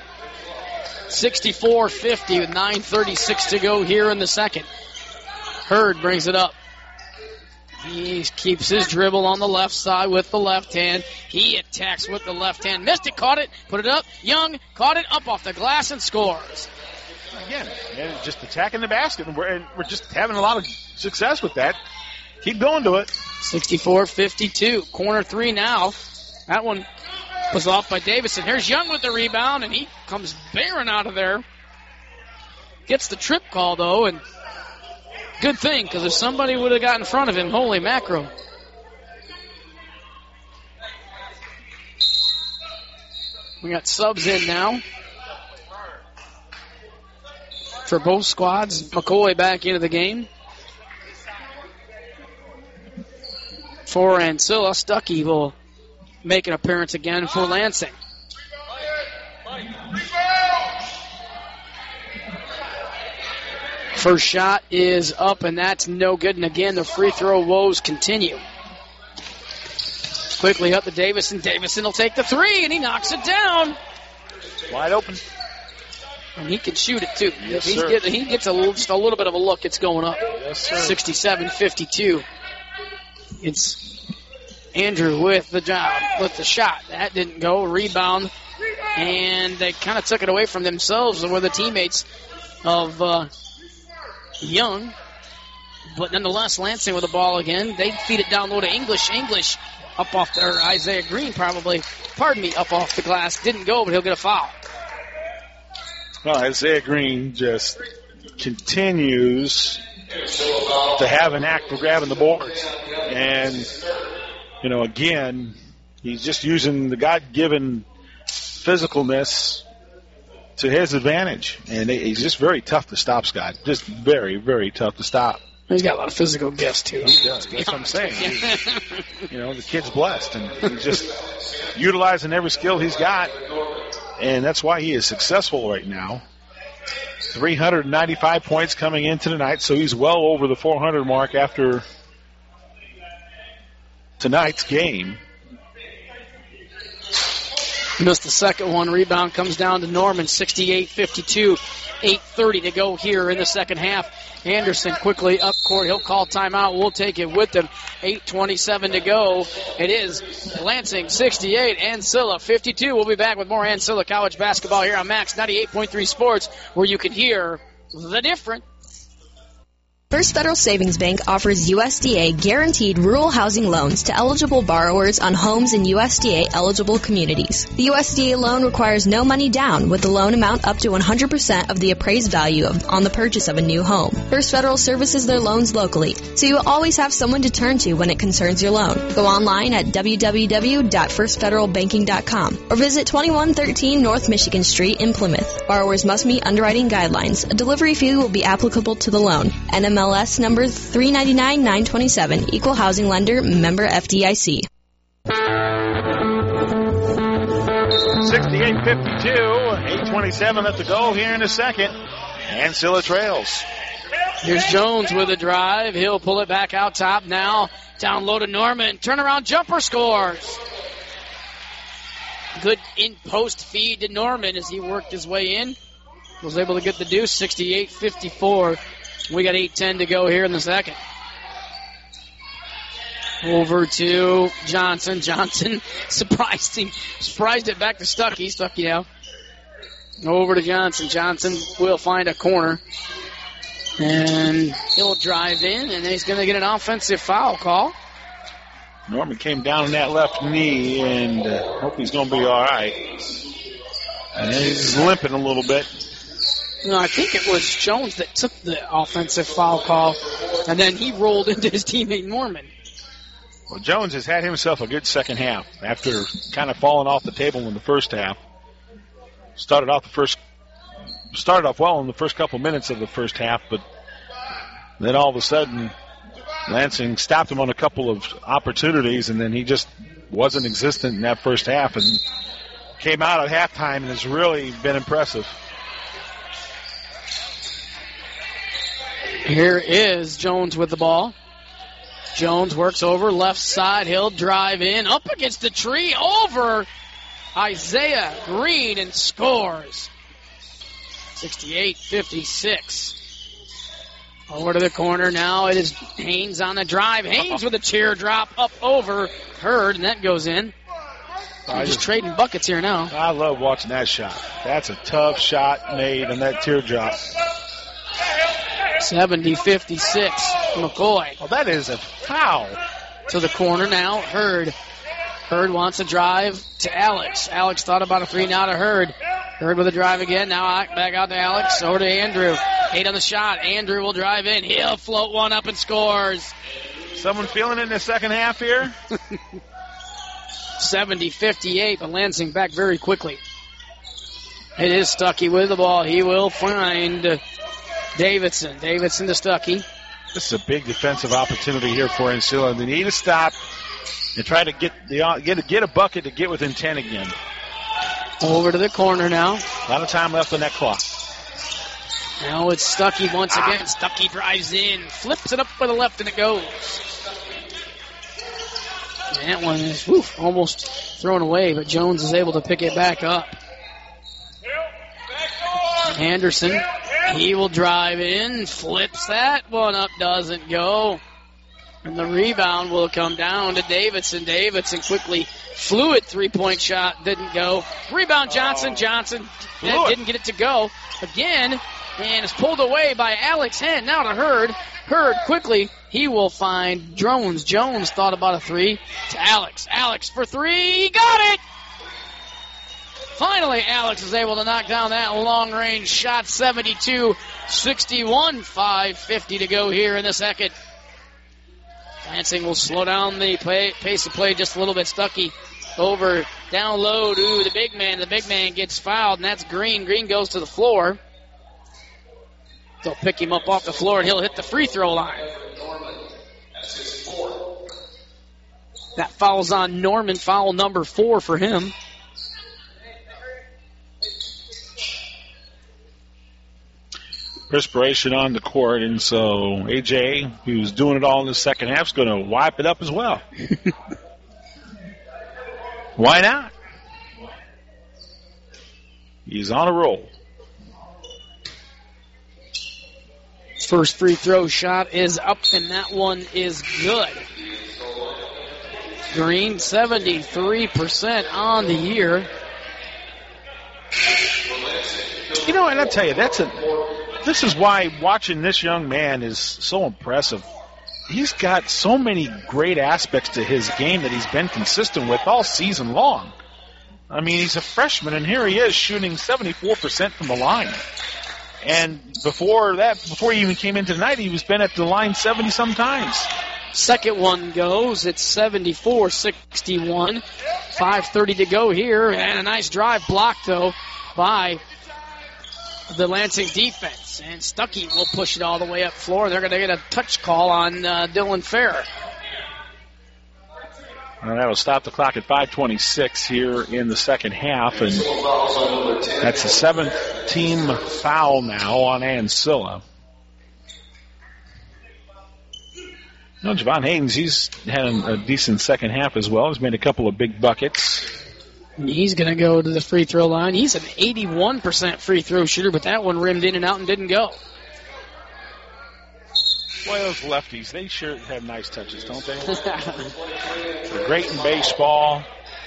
64-50 with 9:36 to go here in the second. Hurd brings it up. He keeps his dribble on the left side with the left hand. He attacks with the left hand. Missed it, caught it, put it up. Young caught it up off the glass and scores. Again, just attacking the basket. And we're just having a lot of success with that. Keep going to it. 64-52. Corner three now. That one was off by Davison. Here's Young with the rebound, and he comes bearing out of there. Gets the trip call, though, and good thing, because if somebody would have got in front of him, holy mackerel. We got subs in now for both squads. McCoy back into the game. For Ancilla, Stuckey will make an appearance again for Lansing. First shot is up, and that's no good. And again, the free throw woes continue. Quickly up to Davison. Davison will take the three, and he knocks it down. Wide open. And he can shoot it, too. Yes, If he gets just a little bit of a look, it's going up. Yes, sir. 67-52. It's Andrew with the shot. That didn't go. Rebound. And they kind of took it away from themselves, or the teammates of Young. But nonetheless, Lansing with the ball again. They feed it down low to English. English up off or Isaiah Green probably. Up off the glass. Didn't go, but he'll get a foul. Well, Isaiah Green just continues to have an act for grabbing the boards. And, again, he's just using the God-given physicalness to his advantage. And he's just very tough to stop, Scott. Just very, very tough to stop. He's got a lot of physical gifts, too. He does. That's what I'm saying. The kid's blessed. And he's just utilizing every skill he's got. And that's why he is successful right now. 395 points coming into tonight, so he's well over the 400 mark after tonight's game. Missed the second one. Rebound comes down to Norman. 68-52. 8:30 to go here in the second half. Anderson quickly up court. He'll call timeout. We'll take it with him. 8:27 to go. It is Lansing 68, Ancilla 52. We'll be back with more Ancilla College basketball here on Max 98.3 Sports, where you can hear the difference. First Federal Savings Bank offers USDA guaranteed rural housing loans to eligible borrowers on homes in USDA eligible communities. The USDA loan requires no money down, with the loan amount up to 100% of the appraised value on the purchase of a new home. First Federal services their loans locally, so you always have someone to turn to when it concerns your loan. Go online at www.firstfederalbanking.com or visit 2113 North Michigan Street in Plymouth. Borrowers must meet underwriting guidelines. A delivery fee will be applicable to the loan. NMLS number 399-927. Equal housing lender. Member FDIC. 68-52. 8:27 left to go here in the second. Ancilla trails. Here's Jones with a drive. He'll pull it back out top now. Down low to Norman. Turnaround jumper scores. Good in-post feed to Norman as he worked his way in. Was able to get the deuce, 68-54. We got 8:10 to go here in the second. Over to Johnson. Johnson surprised it back to Stuckey. Stuckey now. Over to Johnson. Johnson will find a corner. And he'll drive in, and he's going to get an offensive foul call. Norman came down on that left knee, and hope he's going to be all right. And he's limping a little bit. No, I think it was Jones that took the offensive foul call, and then he rolled into his teammate Norman. Well, Jones has had himself a good second half after kind of falling off the table in the first half. Started off well in the first couple minutes of the first half, but then all of a sudden Lansing stopped him on a couple of opportunities, and then he just wasn't existent in that first half and came out at halftime and has really been impressive. Here is Jones with the ball. Jones works over left side. He'll drive in up against the tree over Isaiah Green and scores. 68-56. Over to the corner now. It is Haynes on the drive. Haynes with a teardrop up over Hurd, and that goes in. We're just trading buckets here now. I love watching that shot. That's a tough shot made on that teardrop. 70-56. McCoy. Well, that is a foul. To the corner now. Hurd. Hurd wants a drive to Alex. Alex thought about a three now to Hurd. Hurd with a drive again. Now back out to Alex. Over to Andrew. 8 on the shot. Andrew will drive in. He'll float one up and scores. Someone feeling it in the second half here? 70-58, but Lansing back very quickly. It is Stuckey with the ball. He will find Davidson. Davidson to Stuckey. This is a big defensive opportunity here for Ancilla. They need to stop and try to get a bucket to get within 10 again. Over to the corner now. A lot of time left on that clock. Now it's Stuckey once again. Stuckey drives in, flips it up for the left, and it goes. That one is almost thrown away, but Jones is able to pick it back up. Anderson, he will drive in, flips that one up, doesn't go. And the rebound will come down to Davidson. Davidson quickly flew it, three-point shot, didn't go. Rebound Johnson. Johnson didn't get it to go again, and is pulled away by Alex Henn. Now to Hurd. Hurd quickly, he will find Jones. Jones thought about a three to Alex. Alex for three, he got it! Finally, Alex is able to knock down that long-range shot, 72-61, 5:50 to go here in the second. Lansing will slow down the pace of play just a little bit. Stuckey over, down low to the big man. The big man gets fouled, and that's Green. Green goes to the floor. They'll pick him up off the floor, and he'll hit the free throw line. That foul's on Norman, foul number 4 for him. Perspiration on the court, and so AJ, who's doing it all in the second half, is going to wipe it up as well. Why not? He's on a roll. First free throw shot is up, and that one is good. Green, 73% on the year. You know, and I'll tell you, this is why watching this young man is so impressive. He's got so many great aspects to his game that he's been consistent with all season long. I mean, he's a freshman, and here he is shooting 74% from the line. And before he even came into tonight, he was been at the line 70-some times. Second one goes. It's 74-61. 5:30 to go here, and a nice drive blocked, though, by the Lansing defense. And Stuckey will push it all the way up floor. They're going to get a touch call on Dylan Fair. Well, that'll stop the clock at 5:26 here in the second half. And that's the 7th team foul now on Ancilla. You know, Javon Haynes, he's had a decent second half as well. He's made a couple of big buckets. He's going to go to the free throw line. He's an 81% free throw shooter, but that one rimmed in and out and didn't go. Boy, those lefties, they sure have nice touches, don't they? They're great in baseball.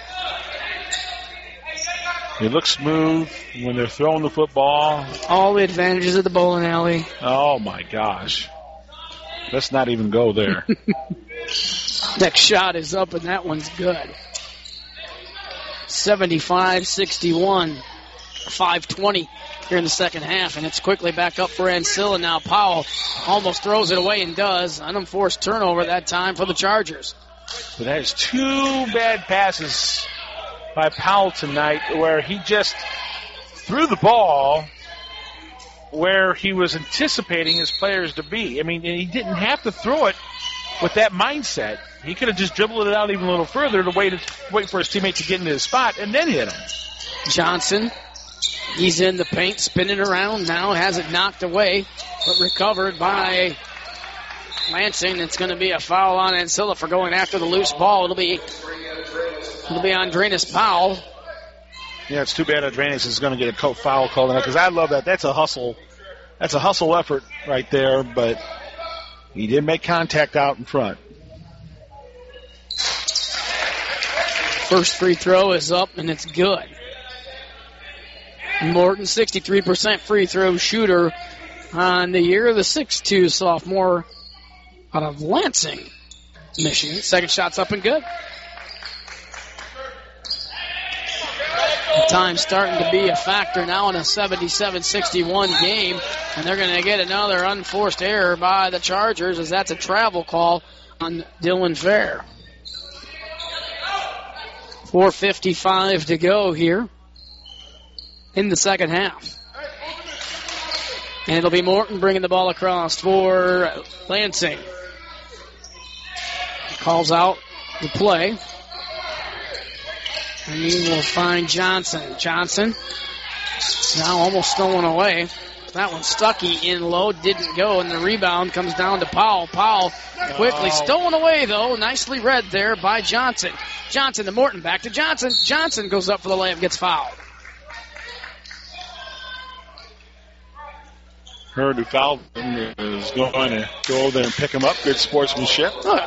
They look smooth when they're throwing the football. All the advantages of the bowling alley. Oh, my gosh. Let's not even go there. Next shot is up, and that one's good. 75-61. 5:20 here in the second half, and it's quickly back up for Ancilla now. Powell almost throws it away and does. An unforced turnover that time for the Chargers. But that is 2 bad passes by Powell tonight where he just threw the ball where he was anticipating his players to be. I mean, he didn't have to throw it with that mindset. He could have just dribbled it out even a little further to wait for his teammate to get into his spot and then hit him. Johnson, he's in the paint, spinning around now, has it knocked away, but recovered by Lansing. It's going to be a foul on Ancilla for going after the loose ball. It'll be Andrenas Powell. Yeah, it's too bad Andrenas is going to get a foul called on it because I love that. That's a hustle. That's a hustle effort right there, but he did make contact out in front. First free throw is up, and it's good. Morton, 63% free throw shooter on the year. The 6'2 sophomore out of Lansing, Michigan. Second shot's up and good. Time starting to be a factor now in a 77-61 game, and they're going to get another unforced error by the Chargers as that's a travel call on Dylan Fair. 4:55 to go here in the second half. And it'll be Morton bringing the ball across for Lansing. Calls out the play. And he will find Johnson. Johnson now almost stolen away. That one Stuckey in low, didn't go, and the rebound comes down to Powell. Powell quickly stolen away, though. Nicely read there by Johnson. Johnson to Morton, back to Johnson. Johnson goes up for the layup, gets fouled. Hurd, who fouled him, is going to go over there and pick him up. Good sportsmanship. But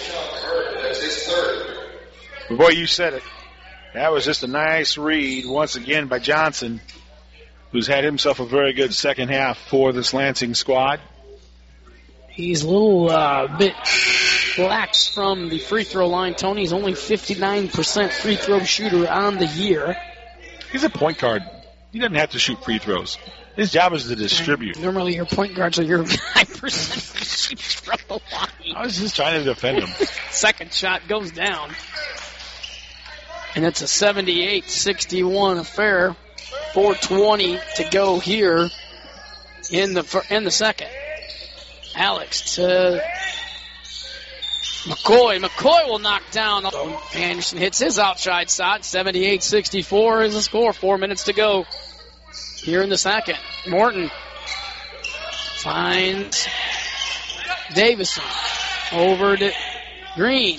boy, you said it. That was just a nice read once again by Johnson, who's had himself a very good second half for this Lansing squad. He's a little bit lax from the free throw line. Tony's only 59% free throw shooter on the year. He's a point guard. He doesn't have to shoot free throws. His job is to distribute. Normally your point guards are your high percentage shoots from the line. I was just trying to defend him. Second shot goes down. And it's a 78-61 affair. 4:20 to go here in the second. Alex to McCoy. McCoy will knock down. Anderson hits his outside shot. 78-64 is the score. 4 minutes to go here in the second. Morton finds Davison over to Green.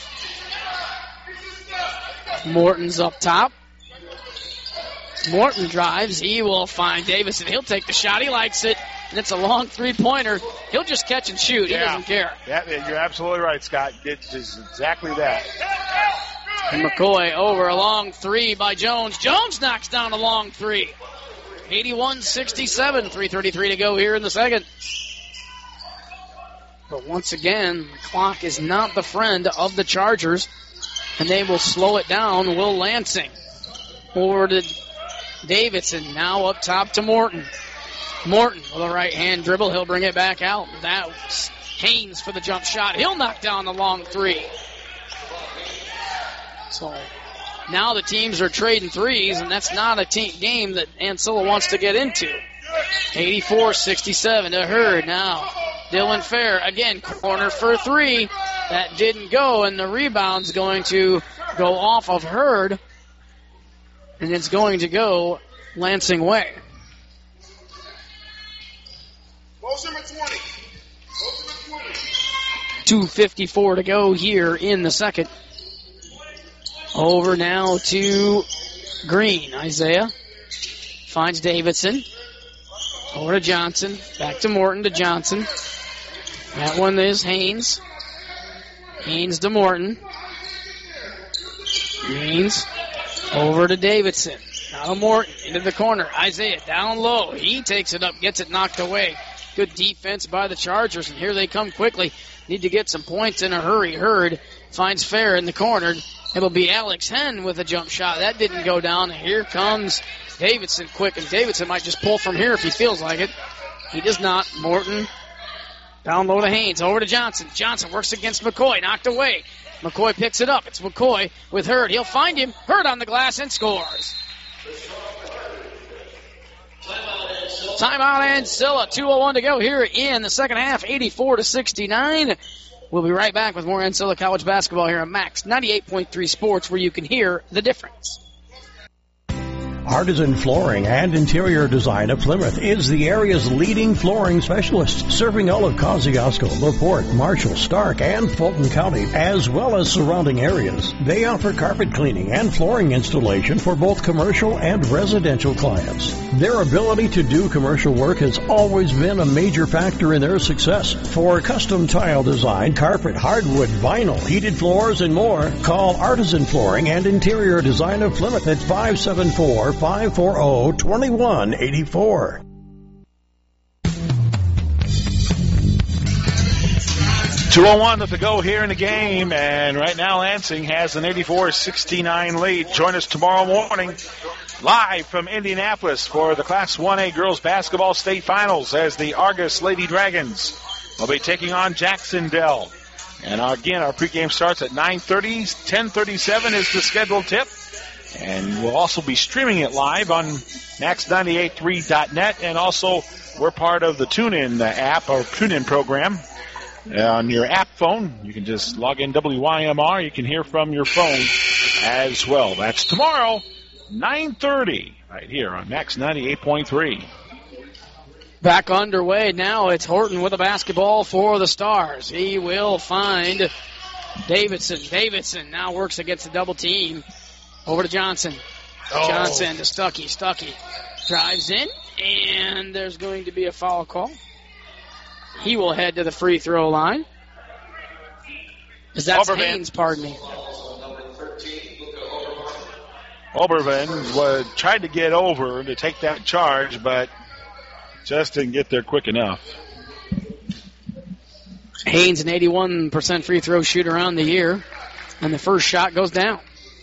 Morton's up top. Morton drives. He will find Davison. He'll take the shot. He likes it. And it's a long three-pointer. He'll just catch and shoot. He doesn't care. You're absolutely right, Scott. It's just exactly that. And McCoy over a long three by Jones. Jones knocks down a long three. 81-67. 3:33 to go here in the second. But once again, the clock is not the friend of the Chargers. And they will slow it down. Will Lansing over to Davidson. Now up top to Morton. Morton with a right-hand dribble. He'll bring it back out. That's Haynes for the jump shot. He'll knock down the long three. So now the teams are trading threes, and that's not a game that Ancilla wants to get into. 84-67 to Hurd. Now Dylan Fair again, corner for three. That didn't go, and the rebound's going to go off of Hurd, and it's going to go Lansing way. 2:54 to go here in the second. Over now to Green. Isaiah finds Davidson. Over to Johnson. Back to Morton to Johnson. That one is Haynes. Haynes to Morton. Haynes over to Davidson. Now to Morton into the corner. Isaiah down low. He takes it up, gets it knocked away. Good defense by the Chargers, and here they come quickly. Need to get some points in a hurry. Hurd finds Fair in the corner. It'll be Alex Henn with a jump shot. That didn't go down. And here comes Davidson quick, and Davidson might just pull from here if he feels like it. He does not. Morton down low to Haynes. Over to Johnson. Johnson works against McCoy. Knocked away. McCoy picks it up. It's McCoy with Hurd. He'll find him. Hurd on the glass and scores. Timeout Ancilla. 2:01 to go here in the second half. 84-69. We'll be right back with more Ancilla College basketball here on Max 98.3 Sports, where you can hear the difference. Artisan Flooring and Interior Design of Plymouth is the area's leading flooring specialist, serving all of Kosciuszko, LaPorte, Marshall, Stark, and Fulton County, as well as surrounding areas. They offer carpet cleaning and flooring installation for both commercial and residential clients. Their ability to do commercial work has always been a major factor in their success. For custom tile design, carpet, hardwood, vinyl, heated floors, and more, call Artisan Flooring and Interior Design of Plymouth at 574-540-2184. .201 left to go here in the game, and right now Lansing has an 84-69 lead. Join us tomorrow morning live from Indianapolis for the Class 1A Girls Basketball State Finals as the Argus Lady Dragons will be taking on Jacksonville. And again, our pregame starts at 9:30. 10:37 is the scheduled tip. And we'll also be streaming it live on max983.net. And also, we're part of the TuneIn app or TuneIn program. On your app phone, you can just log in WYMR. You can hear from your phone as well. That's tomorrow, 9:30, right here on Max 98.3. Back underway now. It's Horton with a basketball for the Stars. He will find Davidson. Davidson now works against the double team. Over to Johnson. Johnson to Stuckey. Stuckey drives in, and there's going to be a foul call. He will head to the free throw line. That's Haynes, pardon me. Oberman tried to get over to take that charge, but just didn't get there quick enough. Haynes, an 81% free throw shooter on the year, and the first shot goes down.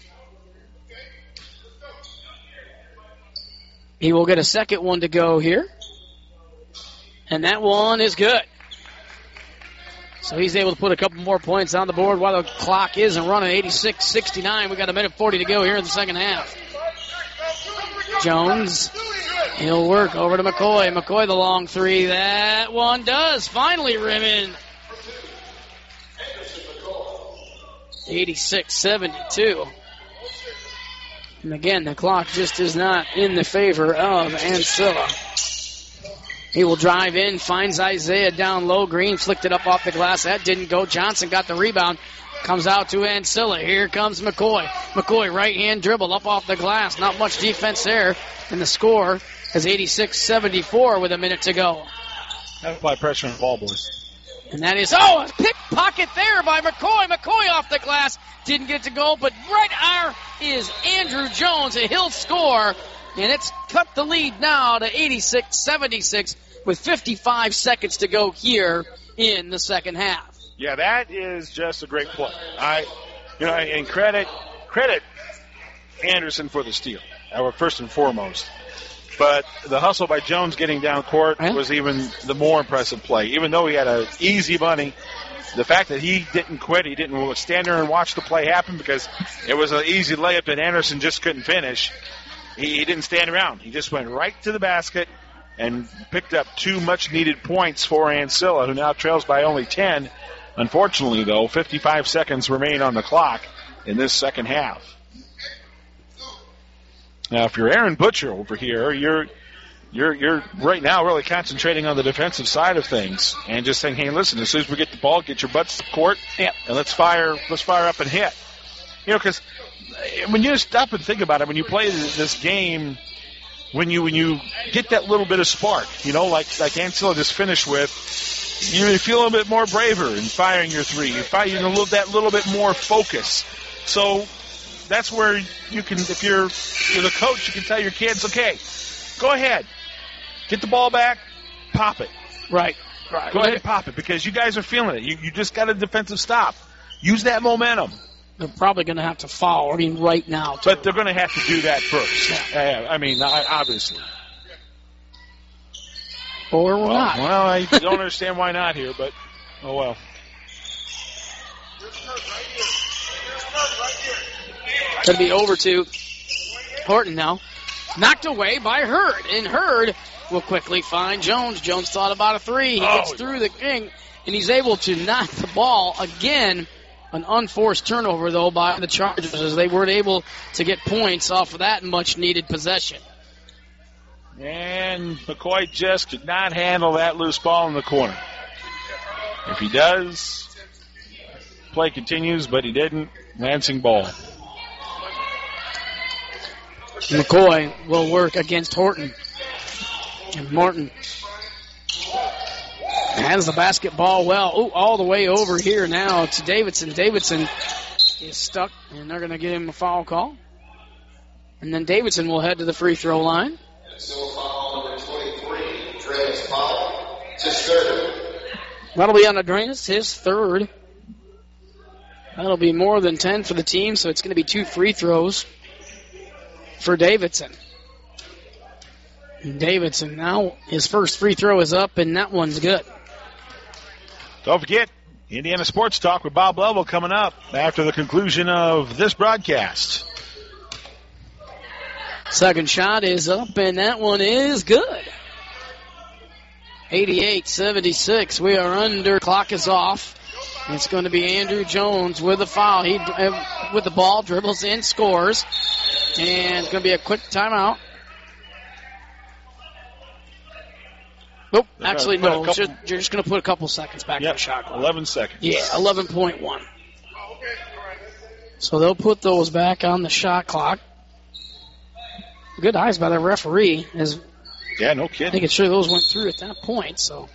He will get a second one to go here. And that one is good. So he's able to put a couple more points on the board while the clock isn't running. 86-69. We got a minute 40 to go here in the second half. Jones, he'll work over to McCoy. McCoy, the long three. That one does finally rim in. 86-72. And again, the clock just is not in the favor of Ancilla. He will drive in, finds Isaiah down low. Green flicked it up off the glass. That didn't go. Johnson got the rebound. Comes out to Ancilla. Here comes McCoy. McCoy, right-hand dribble up off the glass. Not much defense there. And the score is 86-74 with a minute to go. Have apply pressure on the ball, boys. And that is, a pickpocket there by McCoy. McCoy off the glass. Didn't get to go, but right is Andrew Jones. He'll score, and it's cut the lead now to 86-76 with 55 seconds to go here in the second half. Yeah, that is just a great play. And credit Anderson for the steal, first and foremost. But the hustle by Jones getting down court was even the more impressive play. Even though he had an easy money, the fact that he didn't quit, he didn't stand there and watch the play happen because it was an easy layup that Anderson just couldn't finish. He didn't stand around. He just went right to the basket and picked up 2 much-needed points for Ancilla, who now trails by only 10. Unfortunately, though, 55 seconds remain on the clock in this second half. Now, if you're Aaron Butcher over here, you're right now really concentrating on the defensive side of things and just saying, hey, listen, as soon as we get the ball, get your butts to the court, and let's fire up and hit. Because when you stop and think about it, when you play this game, when you get that little bit of spark, like Ancilla just finished with, you feel a little bit more braver in firing your three. You find that little bit more focus. So that's where you can, if you're the coach, you can tell your kids, okay, go ahead, get the ball back, pop it. Right. Go ahead and pop it because you guys are feeling it. You just got a defensive stop. Use that momentum. They're probably going to have to foul, right now. But they're going to have to do that first. Obviously. Or not. Well, I don't understand why not here, but oh well. Going to be over to Horton now. Knocked away by Hurd. And Hurd will quickly find Jones. Jones thought about a three. He gets through the king, and he's able to knock the ball again. An unforced turnover, though, by the Chargers as they weren't able to get points off of that much-needed possession. And McCoy just could not handle that loose ball in the corner. If he does, play continues, but he didn't. Lansing ball. McCoy will work against Horton. And Martin has the basketball all the way over here now to Davidson. Davidson is stuck, and they're going to give him a foul call. And then Davidson will head to the free throw line. So foul number 23, Drenas Powell, his third. That'll be on Adrenas, his third. That'll be more than 10 for the team, so it's going to be 2 free throws for Davidson. And Davidson now, his first free throw is up, and that one's good. Don't forget, Indiana Sports Talk with Bob Lovell coming up after the conclusion of this broadcast. Second shot is up, and that one is good. 88-76. We are under. Clock is off. It's going to be Andrew Jones with the foul. He with the ball, dribbles in, scores. And it's going to be a quick timeout. Nope, actually, no. You're just going to put a couple seconds back on the shot clock. 11 seconds. Yeah, 11.1. So they'll put those back on the shot clock. Good eyes by the referee. Yeah, no kidding. Making sure those went through at that point. So,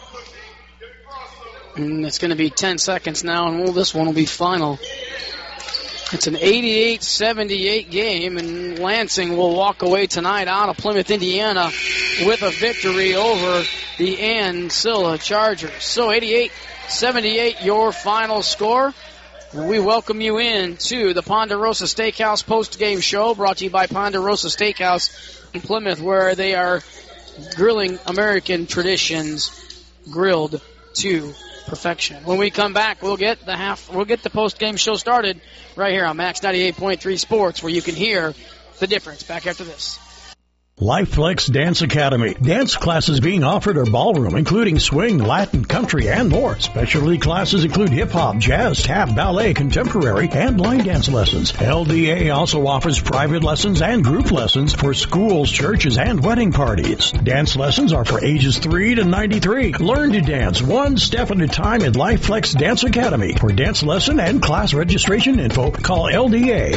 and it's going to be 10 seconds now, and this one will be final. It's an 88-78 game, and Lansing will walk away tonight out of Plymouth, Indiana, with a victory over the Ancilla Chargers. So 88-78, your final score. And we welcome you in to the Ponderosa Steakhouse post-game show, brought to you by Ponderosa Steakhouse in Plymouth, where they are grilling American traditions grilled to perfection. When we come back, we'll get the post-game show started right here on Max 98.3 Sports, where you can hear the difference. Back after this. LifeFlex Dance Academy. Dance classes being offered are ballroom, including swing, Latin, country, and more. Specialty classes include hip-hop, jazz, tap, ballet, contemporary, and line dance lessons. LDA also offers private lessons and group lessons for schools, churches, and wedding parties. Dance lessons are for ages 3 to 93. Learn to dance one step at a time at LifeFlex Dance Academy. For dance lesson and class registration info, call LDA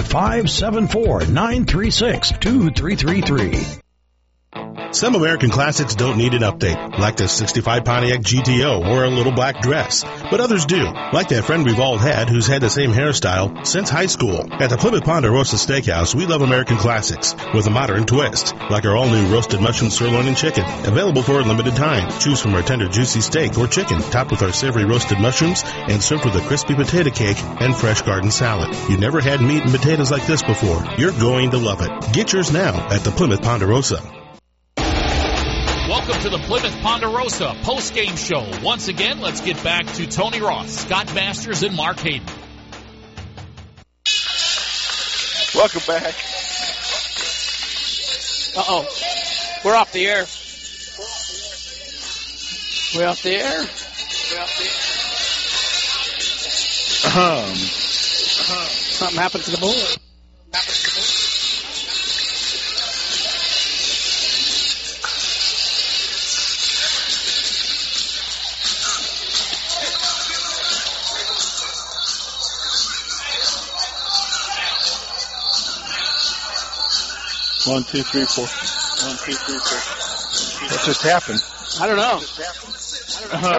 574-936-2333. Some American classics don't need an update, like the 65 Pontiac GTO or a little black dress. But others do, like that friend we've all had who's had the same hairstyle since high school. At the Plymouth Ponderosa Steakhouse, we love American classics with a modern twist, like our all-new roasted mushroom sirloin and chicken, available for a limited time. Choose from our tender, juicy steak or chicken, topped with our savory roasted mushrooms, and served with a crispy potato cake and fresh garden salad. You never had meat and potatoes like this before. You're going to love it. Get yours now at the Plymouth Ponderosa. Welcome to the Plymouth Ponderosa post-game show. Once again, let's get back to Tony Ross, Scott Masters, and Mark Hayden. Welcome back. Uh-oh. We're off the air. We're off the air. Something happened to the board. 1, 2, 3, 4. 1, 2, 3, 4. What just happened? I don't know.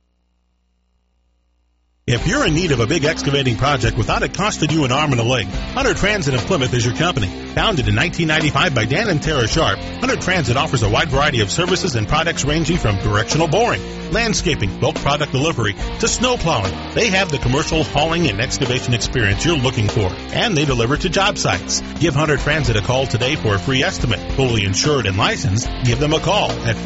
If you're in need of a big excavating project without it costing you an arm and a leg, Hunter Transit of Plymouth is your company. Founded in 1995 by Dan and Tara Sharp, Hunter Transit offers a wide variety of services and products ranging from directional boring, landscaping, bulk product delivery, to snow plowing. They have the commercial hauling and excavation experience you're looking for, and they deliver to job sites. Give Hunter Transit a call today for a free estimate. Fully insured and licensed, give them a call at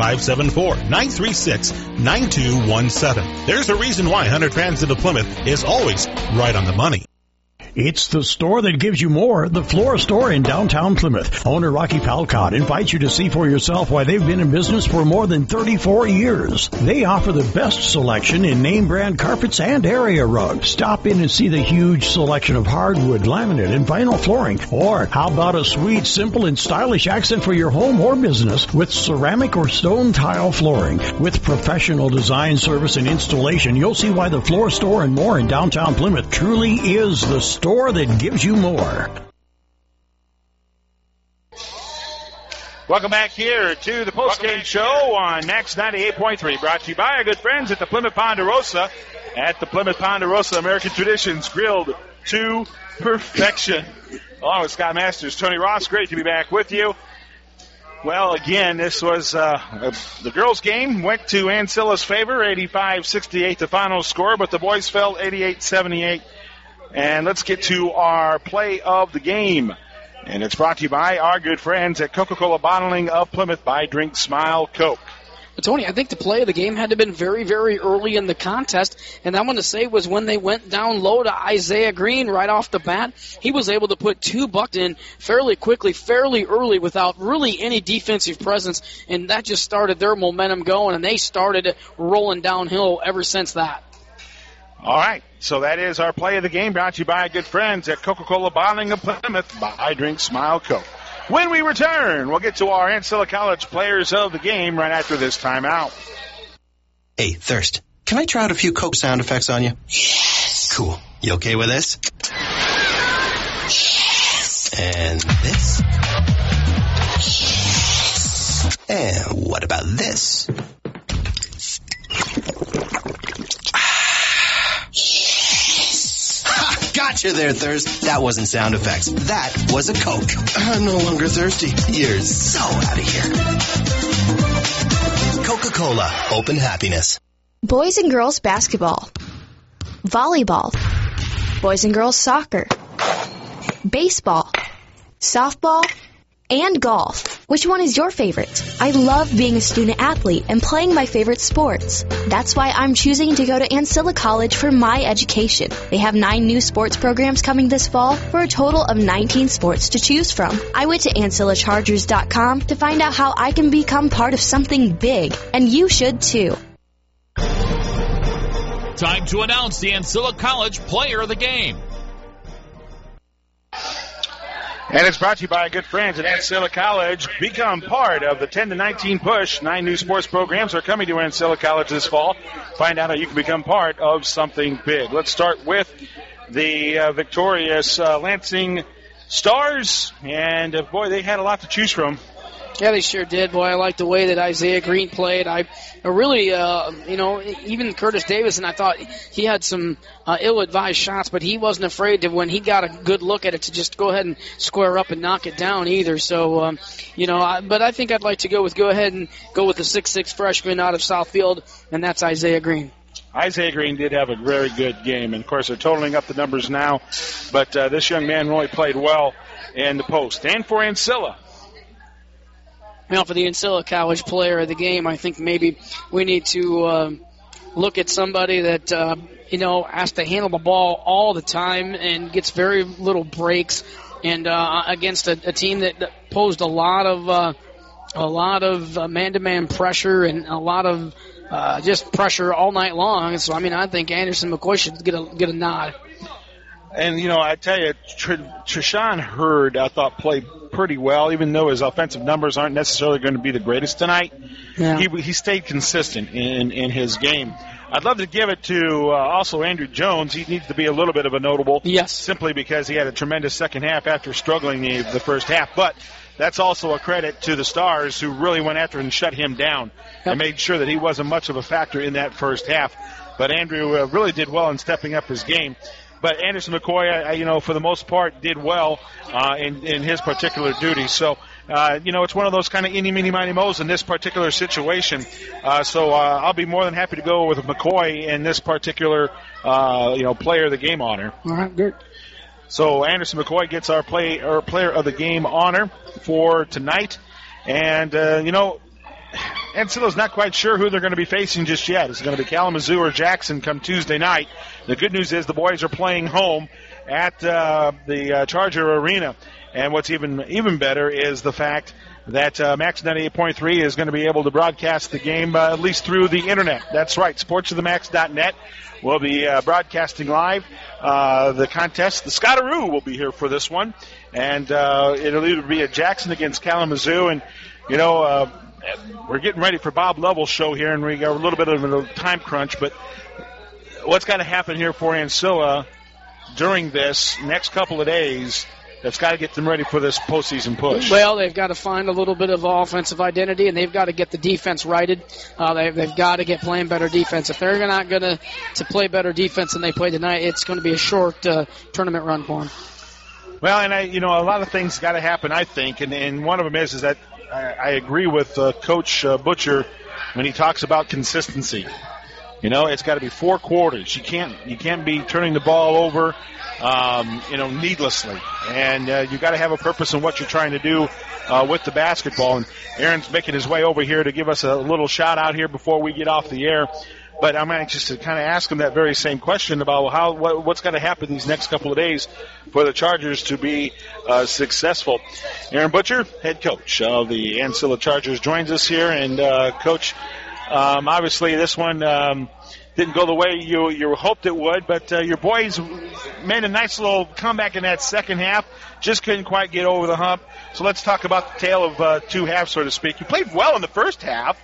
574-936-9217. There's a reason why Hunter Transit of Plymouth is always right on the money. It's the store that gives you more, the Flora Store in downtown Plymouth. Owner Rocky Palcott invites you to see for yourself why they've been in business for more than 34 years. They offer the best selection in name brand carpets and area rugs. Stop in and see the huge selection of hardwood, laminate, and vinyl flooring. Or how about a sweet, simple, and stylish accent for your home or business with ceramic or stone tile flooring. With professional design, service, and installation, you'll see why the Flora Store and more in downtown Plymouth truly is the store that gives you more. Welcome back here to the postgame show on Max 98.3, brought to you by our good friends at the Plymouth Ponderosa. At the Plymouth Ponderosa, American Traditions grilled to perfection. Along with Scott Masters, Tony Ross, great to be back with you. Well, again, this was the girls' game went to Ancilla's favor, 85-68 the final score, but the boys fell 88-78. And let's get to our play of the game. And it's brought to you by our good friends at Coca-Cola Bottling of Plymouth. Buy, drink, smile, Coke. But Tony, I think the play of the game had to have been very, very early in the contest. And I want to say was when they went down low to Isaiah Green right off the bat. He was able to put 2 buckets in fairly quickly, fairly early without really any defensive presence. And that just started their momentum going. And they started rolling downhill ever since that. All right, so that is our play of the game, brought to you by our good friends at Coca-Cola Bottling of Plymouth. Buy, drink, smile, Coke. When we return, we'll get to our Ancilla College players of the game right after this timeout. Hey, Thirst, can I try out a few Coke sound effects on you? Yes. Cool. You okay with this? Yes. And this? Yes. And what about this? Gotcha there, Thirst. That wasn't sound effects. That was a Coke. I'm no longer thirsty. You're so out of here. Coca-Cola. Open happiness. Boys and girls basketball, volleyball, boys and girls soccer, baseball, softball, and golf. Which one is your favorite? I love being a student athlete and playing my favorite sports. That's why I'm choosing to go to Ancilla College for my education. They have 9 new sports programs coming this fall for a total of 19 sports to choose from. I went to AncillaChargers.com to find out how I can become part of something big, and you should too. Time to announce the Ancilla College player of the game. And it's brought to you by our good friends at Ancilla College. Become part of the 10-19 push. 9 new sports programs are coming to Ancilla College this fall. Find out how you can become part of something big. Let's start with the victorious Lansing Stars. And, boy, they had a lot to choose from. Yeah, they sure did. Boy, I like the way that Isaiah Green played. I really, even Curtis Davison, I thought he had some ill-advised shots, but he wasn't afraid to, when he got a good look at it, to just go ahead and square up and knock it down either. So, but I think I'd like to go ahead and go with the 6'6" freshman out of Southfield, and that's Isaiah Green. Isaiah Green did have a very good game, and, of course, they're totaling up the numbers now. But this young man really played well in the post. And for Ancilla, now, for the Ancilla College player of the game, I think maybe we need to look at somebody that, has to handle the ball all the time and gets very little breaks, and against a team that posed a lot of man-to-man pressure and a lot of just pressure all night long. So, I think Anderson McCoy should get a nod. And, I tell you, Treshawn Hurd, I thought, played pretty well, even though his offensive numbers aren't necessarily going to be the greatest tonight. Yeah. He stayed consistent in his game. I'd love to give it to also Andrew Jones. He needs to be a little bit of a notable. Yes. Simply because he had a tremendous second half after struggling the first half. But that's also a credit to the Stars, who really went after and shut him down and made sure that he wasn't much of a factor in that first half. But Andrew really did well in stepping up his game. But Anderson McCoy, for the most part, did well in his particular duty. So, it's one of those kind of eeny, meeny, miny, mo's in this particular situation. So I'll be more than happy to go with McCoy in this particular, player of the game honor. All right, good. So Anderson McCoy gets our player of the game honor for tonight. And, Ancilo's not quite sure who they're going to be facing just yet. It's going to be Kalamazoo or Jackson come Tuesday night. The good news is the boys are playing home at the Charger Arena. And what's even better is the fact that Max 98.3 is going to be able to broadcast the game at least through the Internet. That's right, sportsofthemax.net will be broadcasting live the contest. The Scottaroo will be here for this one. And it'll either be a Jackson against Kalamazoo. And, we're getting ready for Bob Lovell's show here, and we got a little bit of a time crunch. But what's got to happen here for Ancilla during this next couple of days, that's got to get them ready for this postseason push? Well, they've got to find a little bit of offensive identity, and they've got to get the defense righted. They've got to get playing better defense. If they're not going to play better defense than they played tonight, it's going to be a short tournament run for them. Well, and a lot of things got to happen, I think, and one of them is that I agree with Coach Butcher when he talks about consistency. It's got to be 4 quarters. You can't be turning the ball over, needlessly. And you got to have a purpose in what you're trying to do with the basketball. And Aaron's making his way over here to give us a little shout out here before we get off the air. But I'm anxious to kind of ask him that very same question about what's going to happen these next couple of days for the Chargers to be successful. Aaron Butcher, head coach of the Ancilla Chargers, joins us here. And, Coach, obviously this one didn't go the way you hoped it would, but your boys made a nice little comeback in that second half. Just couldn't quite get over the hump. So let's talk about the tale of 2 halves, so to speak. You played well in the first half.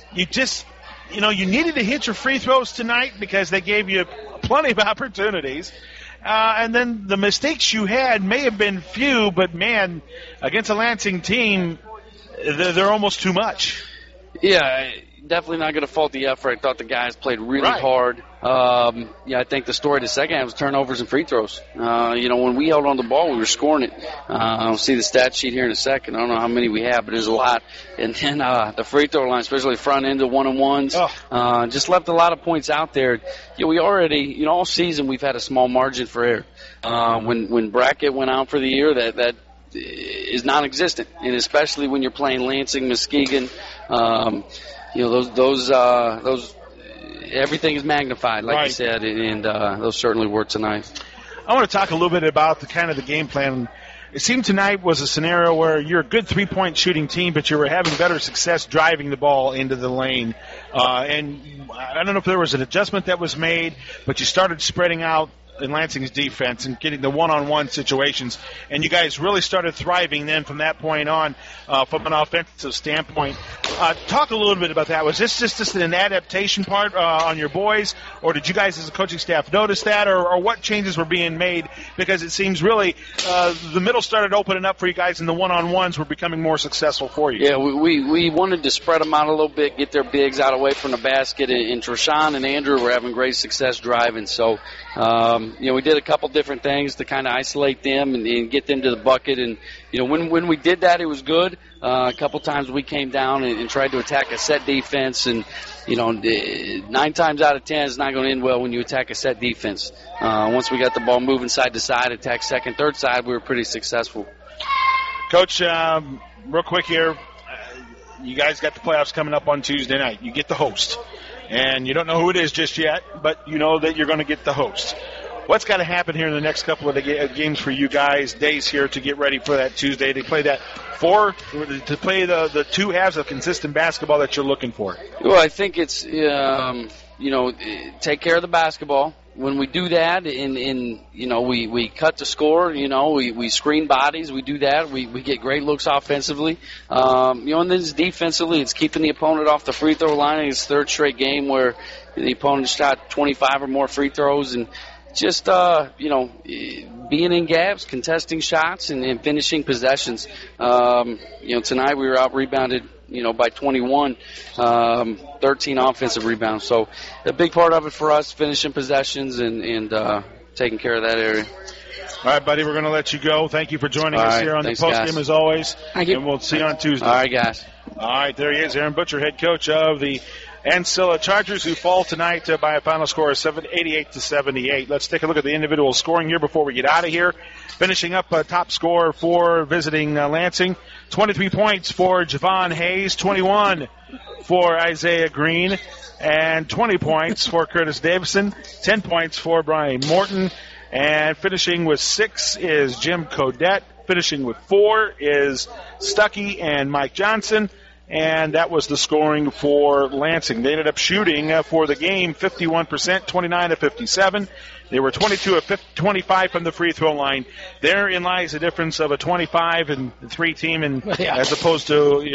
You needed to hit your free throws tonight because they gave you plenty of opportunities. And then the mistakes you had may have been few, but, man, against a Lansing team, they're almost too much. Yeah, definitely not going to fault the effort. I thought the guys played really hard. I think the story of the second half was turnovers and free throws. When we held on the ball, we were scoring it. I'll see the stat sheet here in a second. I don't know how many we have, but there's a lot. And then the free throw line, especially front end of one-on-ones, just left a lot of points out there. We already, all season we've had a small margin for error. When Brackett went out for the year, that is non-existent, and especially when you're playing Lansing, Muskegon. Those everything is magnified, like you said, and those certainly were tonight. I want to talk a little bit about the game plan. It seemed tonight was a scenario where you're a good 3-point shooting team, but you were having better success driving the ball into the lane. And I don't know if there was an adjustment that was made, but you started spreading out in Lansing's defense and getting the one-on-one situations, and you guys really started thriving then from that point on from an offensive standpoint. Talk a little bit about that. Was this just an adaptation part on your boys, or did you guys as a coaching staff notice that, or what changes were being made? Because it seems really the middle started opening up for you guys, and the one-on-ones were becoming more successful for you. Yeah, we wanted to spread them out a little bit, get their bigs out away from the basket, and Treshawn and Andrew were having great success driving, so we did a couple different things to kind of isolate them and get them to the bucket. And, when we did that, it was good. A couple times we came down and tried to attack a set defense. And, 9 times out of 10, it's not going to end well when you attack a set defense. Once we got the ball moving side to side, attack second, third side, we were pretty successful. Coach, real quick here, you guys got the playoffs coming up on Tuesday night. You get the host. And you don't know who it is just yet, but you know that you're going to get the host. What's got to happen here in the next couple of games for you guys, days here, to get ready for that Tuesday? To play to play the 2 halves of consistent basketball that you're looking for? Well, I think it's, take care of the basketball. When we do that, we cut the score, we screen bodies, we do that, we get great looks offensively. And then it's defensively, it's keeping the opponent off the free throw line. It's 3rd straight game where the opponent shot 25 or more free throws, and just, being in gaps, contesting shots, and finishing possessions. Tonight we were out rebounded, by 21, 13 offensive rebounds. So a big part of it for us, finishing possessions and taking care of that area. All right, buddy, we're going to let you go. Thank you for joining us here on the postgame as always. Thank you. And we'll see you on Tuesday. All right, guys. All right, there he is, Aaron Butcher, head coach of the Ancilla Chargers, who fall tonight by a final score of 88-78. Let's take a look at the individual scoring here before we get out of here. Finishing up top score for visiting Lansing, 23 points for Javon Hayes, 21 for Isaiah Green, and 20 points for Curtis Davison, 10 points for Brian Morton, and finishing with 6 is Jim Codette. Finishing with 4 is Stuckey and Mike Johnson. And that was the scoring for Lansing. They ended up shooting for the game 51%, 29-57. They were 22 of 25 from the free throw line. Therein lies the difference of a 25-3 team, and as opposed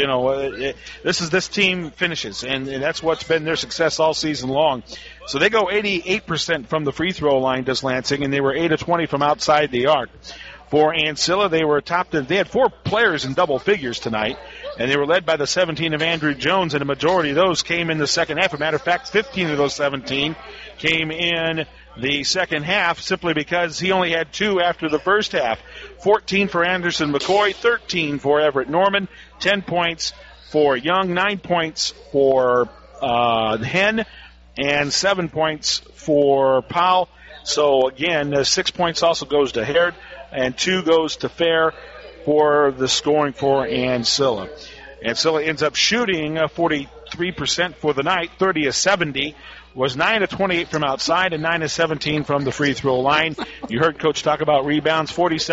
to this team finishes, and that's what's been their success all season long. So they go 88% from the free throw line, does Lansing, and they were 8 of 20 from outside the arc. For Ancilla, they had 4 players in double figures tonight, and they were led by the 17 of Andrew Jones, and a majority of those came in the second half. As a matter of fact, 15 of those 17 came in the second half simply because he only had 2 after the first half. 14 for Anderson McCoy, 13 for Everett Norman, 10 points for Young, 9 points for Henn, and 7 points for Powell. So, again, 6 points also goes to Haird, and 2 goes to Fair for the scoring for Ancilla. Ancilla ends up shooting 43% for the night, 30 of 70, was 9 of 28 from outside and 9 of 17 from the free throw line. You heard Coach talk about rebounds,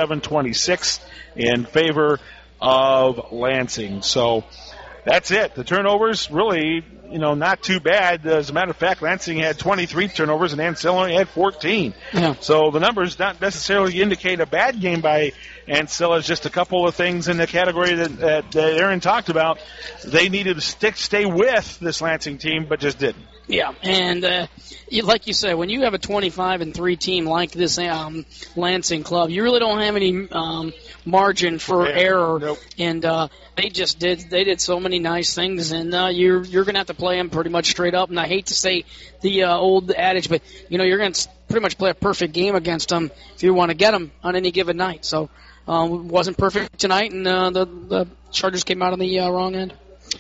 47-26 in favor of Lansing. So that's it. The turnovers really, not too bad. As a matter of fact, Lansing had 23 turnovers and Ancilla only had 14. Yeah. So the numbers don't necessarily indicate a bad game by Ancilla. It's just a couple of things in the category that Aaron talked about. They needed to stay with this Lansing team, but just didn't. Yeah, and like you said, when you have a 25-3 team like this Lansing club, you really don't have any margin for error. Nope. And they did so many nice things, and you're going to have to play them pretty much straight up. And I hate to say the old adage, but you're going to pretty much play a perfect game against them if you want to get them on any given night. So it wasn't perfect tonight, and the Chargers came out on the wrong end.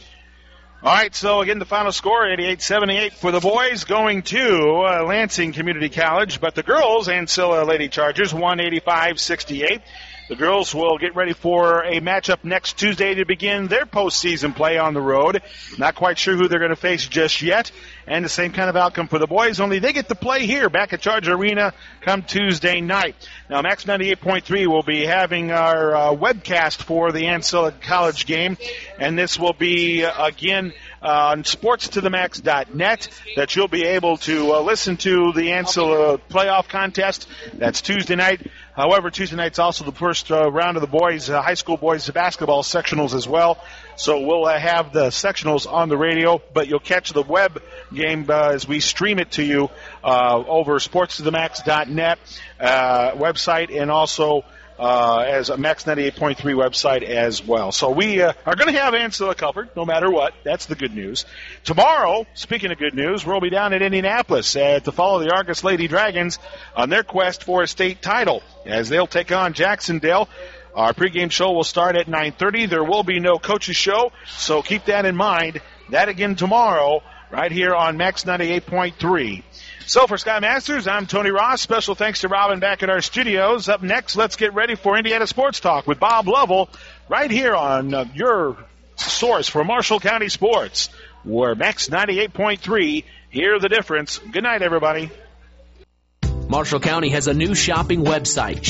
All right, so again, the final score, 88-78 for the boys, going to Lansing Community College. But the girls, Ancilla Lady Chargers, 185-68. The girls will get ready for a matchup next Tuesday to begin their postseason play on the road. Not quite sure who they're going to face just yet. And the same kind of outcome for the boys, only they get to play here back at Charger Arena come Tuesday night. Now, Max 98.3 will be having our webcast for the Ancilla College game. And this will be, again, on sportstothemax.net, that you'll be able to listen to the Ancilla playoff contest. That's Tuesday night. However, Tuesday night's also the first round of the boys, high school boys basketball sectionals as well. So we'll have the sectionals on the radio, but you'll catch the web game as we stream it to you over sportstothemax.net website, and also as a Max 98.3 website as well. So we are going to have Ancilla covered no matter what. That's the good news. Tomorrow, speaking of good news, we'll be down at Indianapolis to follow the Argus Lady Dragons on their quest for a state title as they'll take on Jacksonville. Our pregame show will start at 9:30. There will be no coaches show, so keep that in mind. That again tomorrow right here on Max 98.3. So for Sky Masters, I'm Tony Ross. Special thanks to Robin back at our studios. Up next, let's get ready for Indiana Sports Talk with Bob Lovell right here on your source for Marshall County Sports. We're Max 98.3. Hear the difference. Good night, everybody. Marshall County has a new shopping website,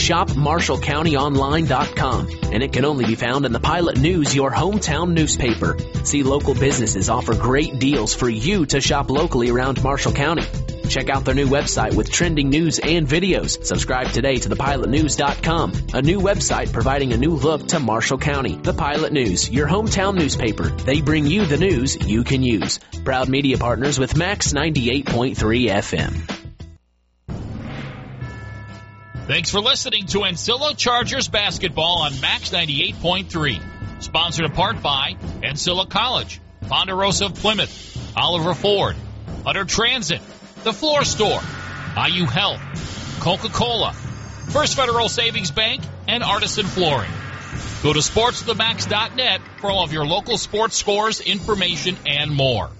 shopmarshallcountyonline.com, and it can only be found in the Pilot News, your hometown newspaper. See, local businesses offer great deals for you to shop locally around Marshall County. Check out their new website with trending news and videos. Subscribe today to thepilotnews.com, a new website providing a new look to Marshall County. The Pilot News, your hometown newspaper. They bring you the news you can use. Proud media partners with Max 98.3 FM. Thanks for listening to Ancilla Chargers basketball on Max 98.3. Sponsored in part by Ancilla College, Ponderosa of Plymouth, Oliver Ford, Hunter Transit, The Floor Store, IU Health, Coca-Cola, First Federal Savings Bank, and Artisan Flooring. Go to sportsthemax.net for all of your local sports scores, information, and more.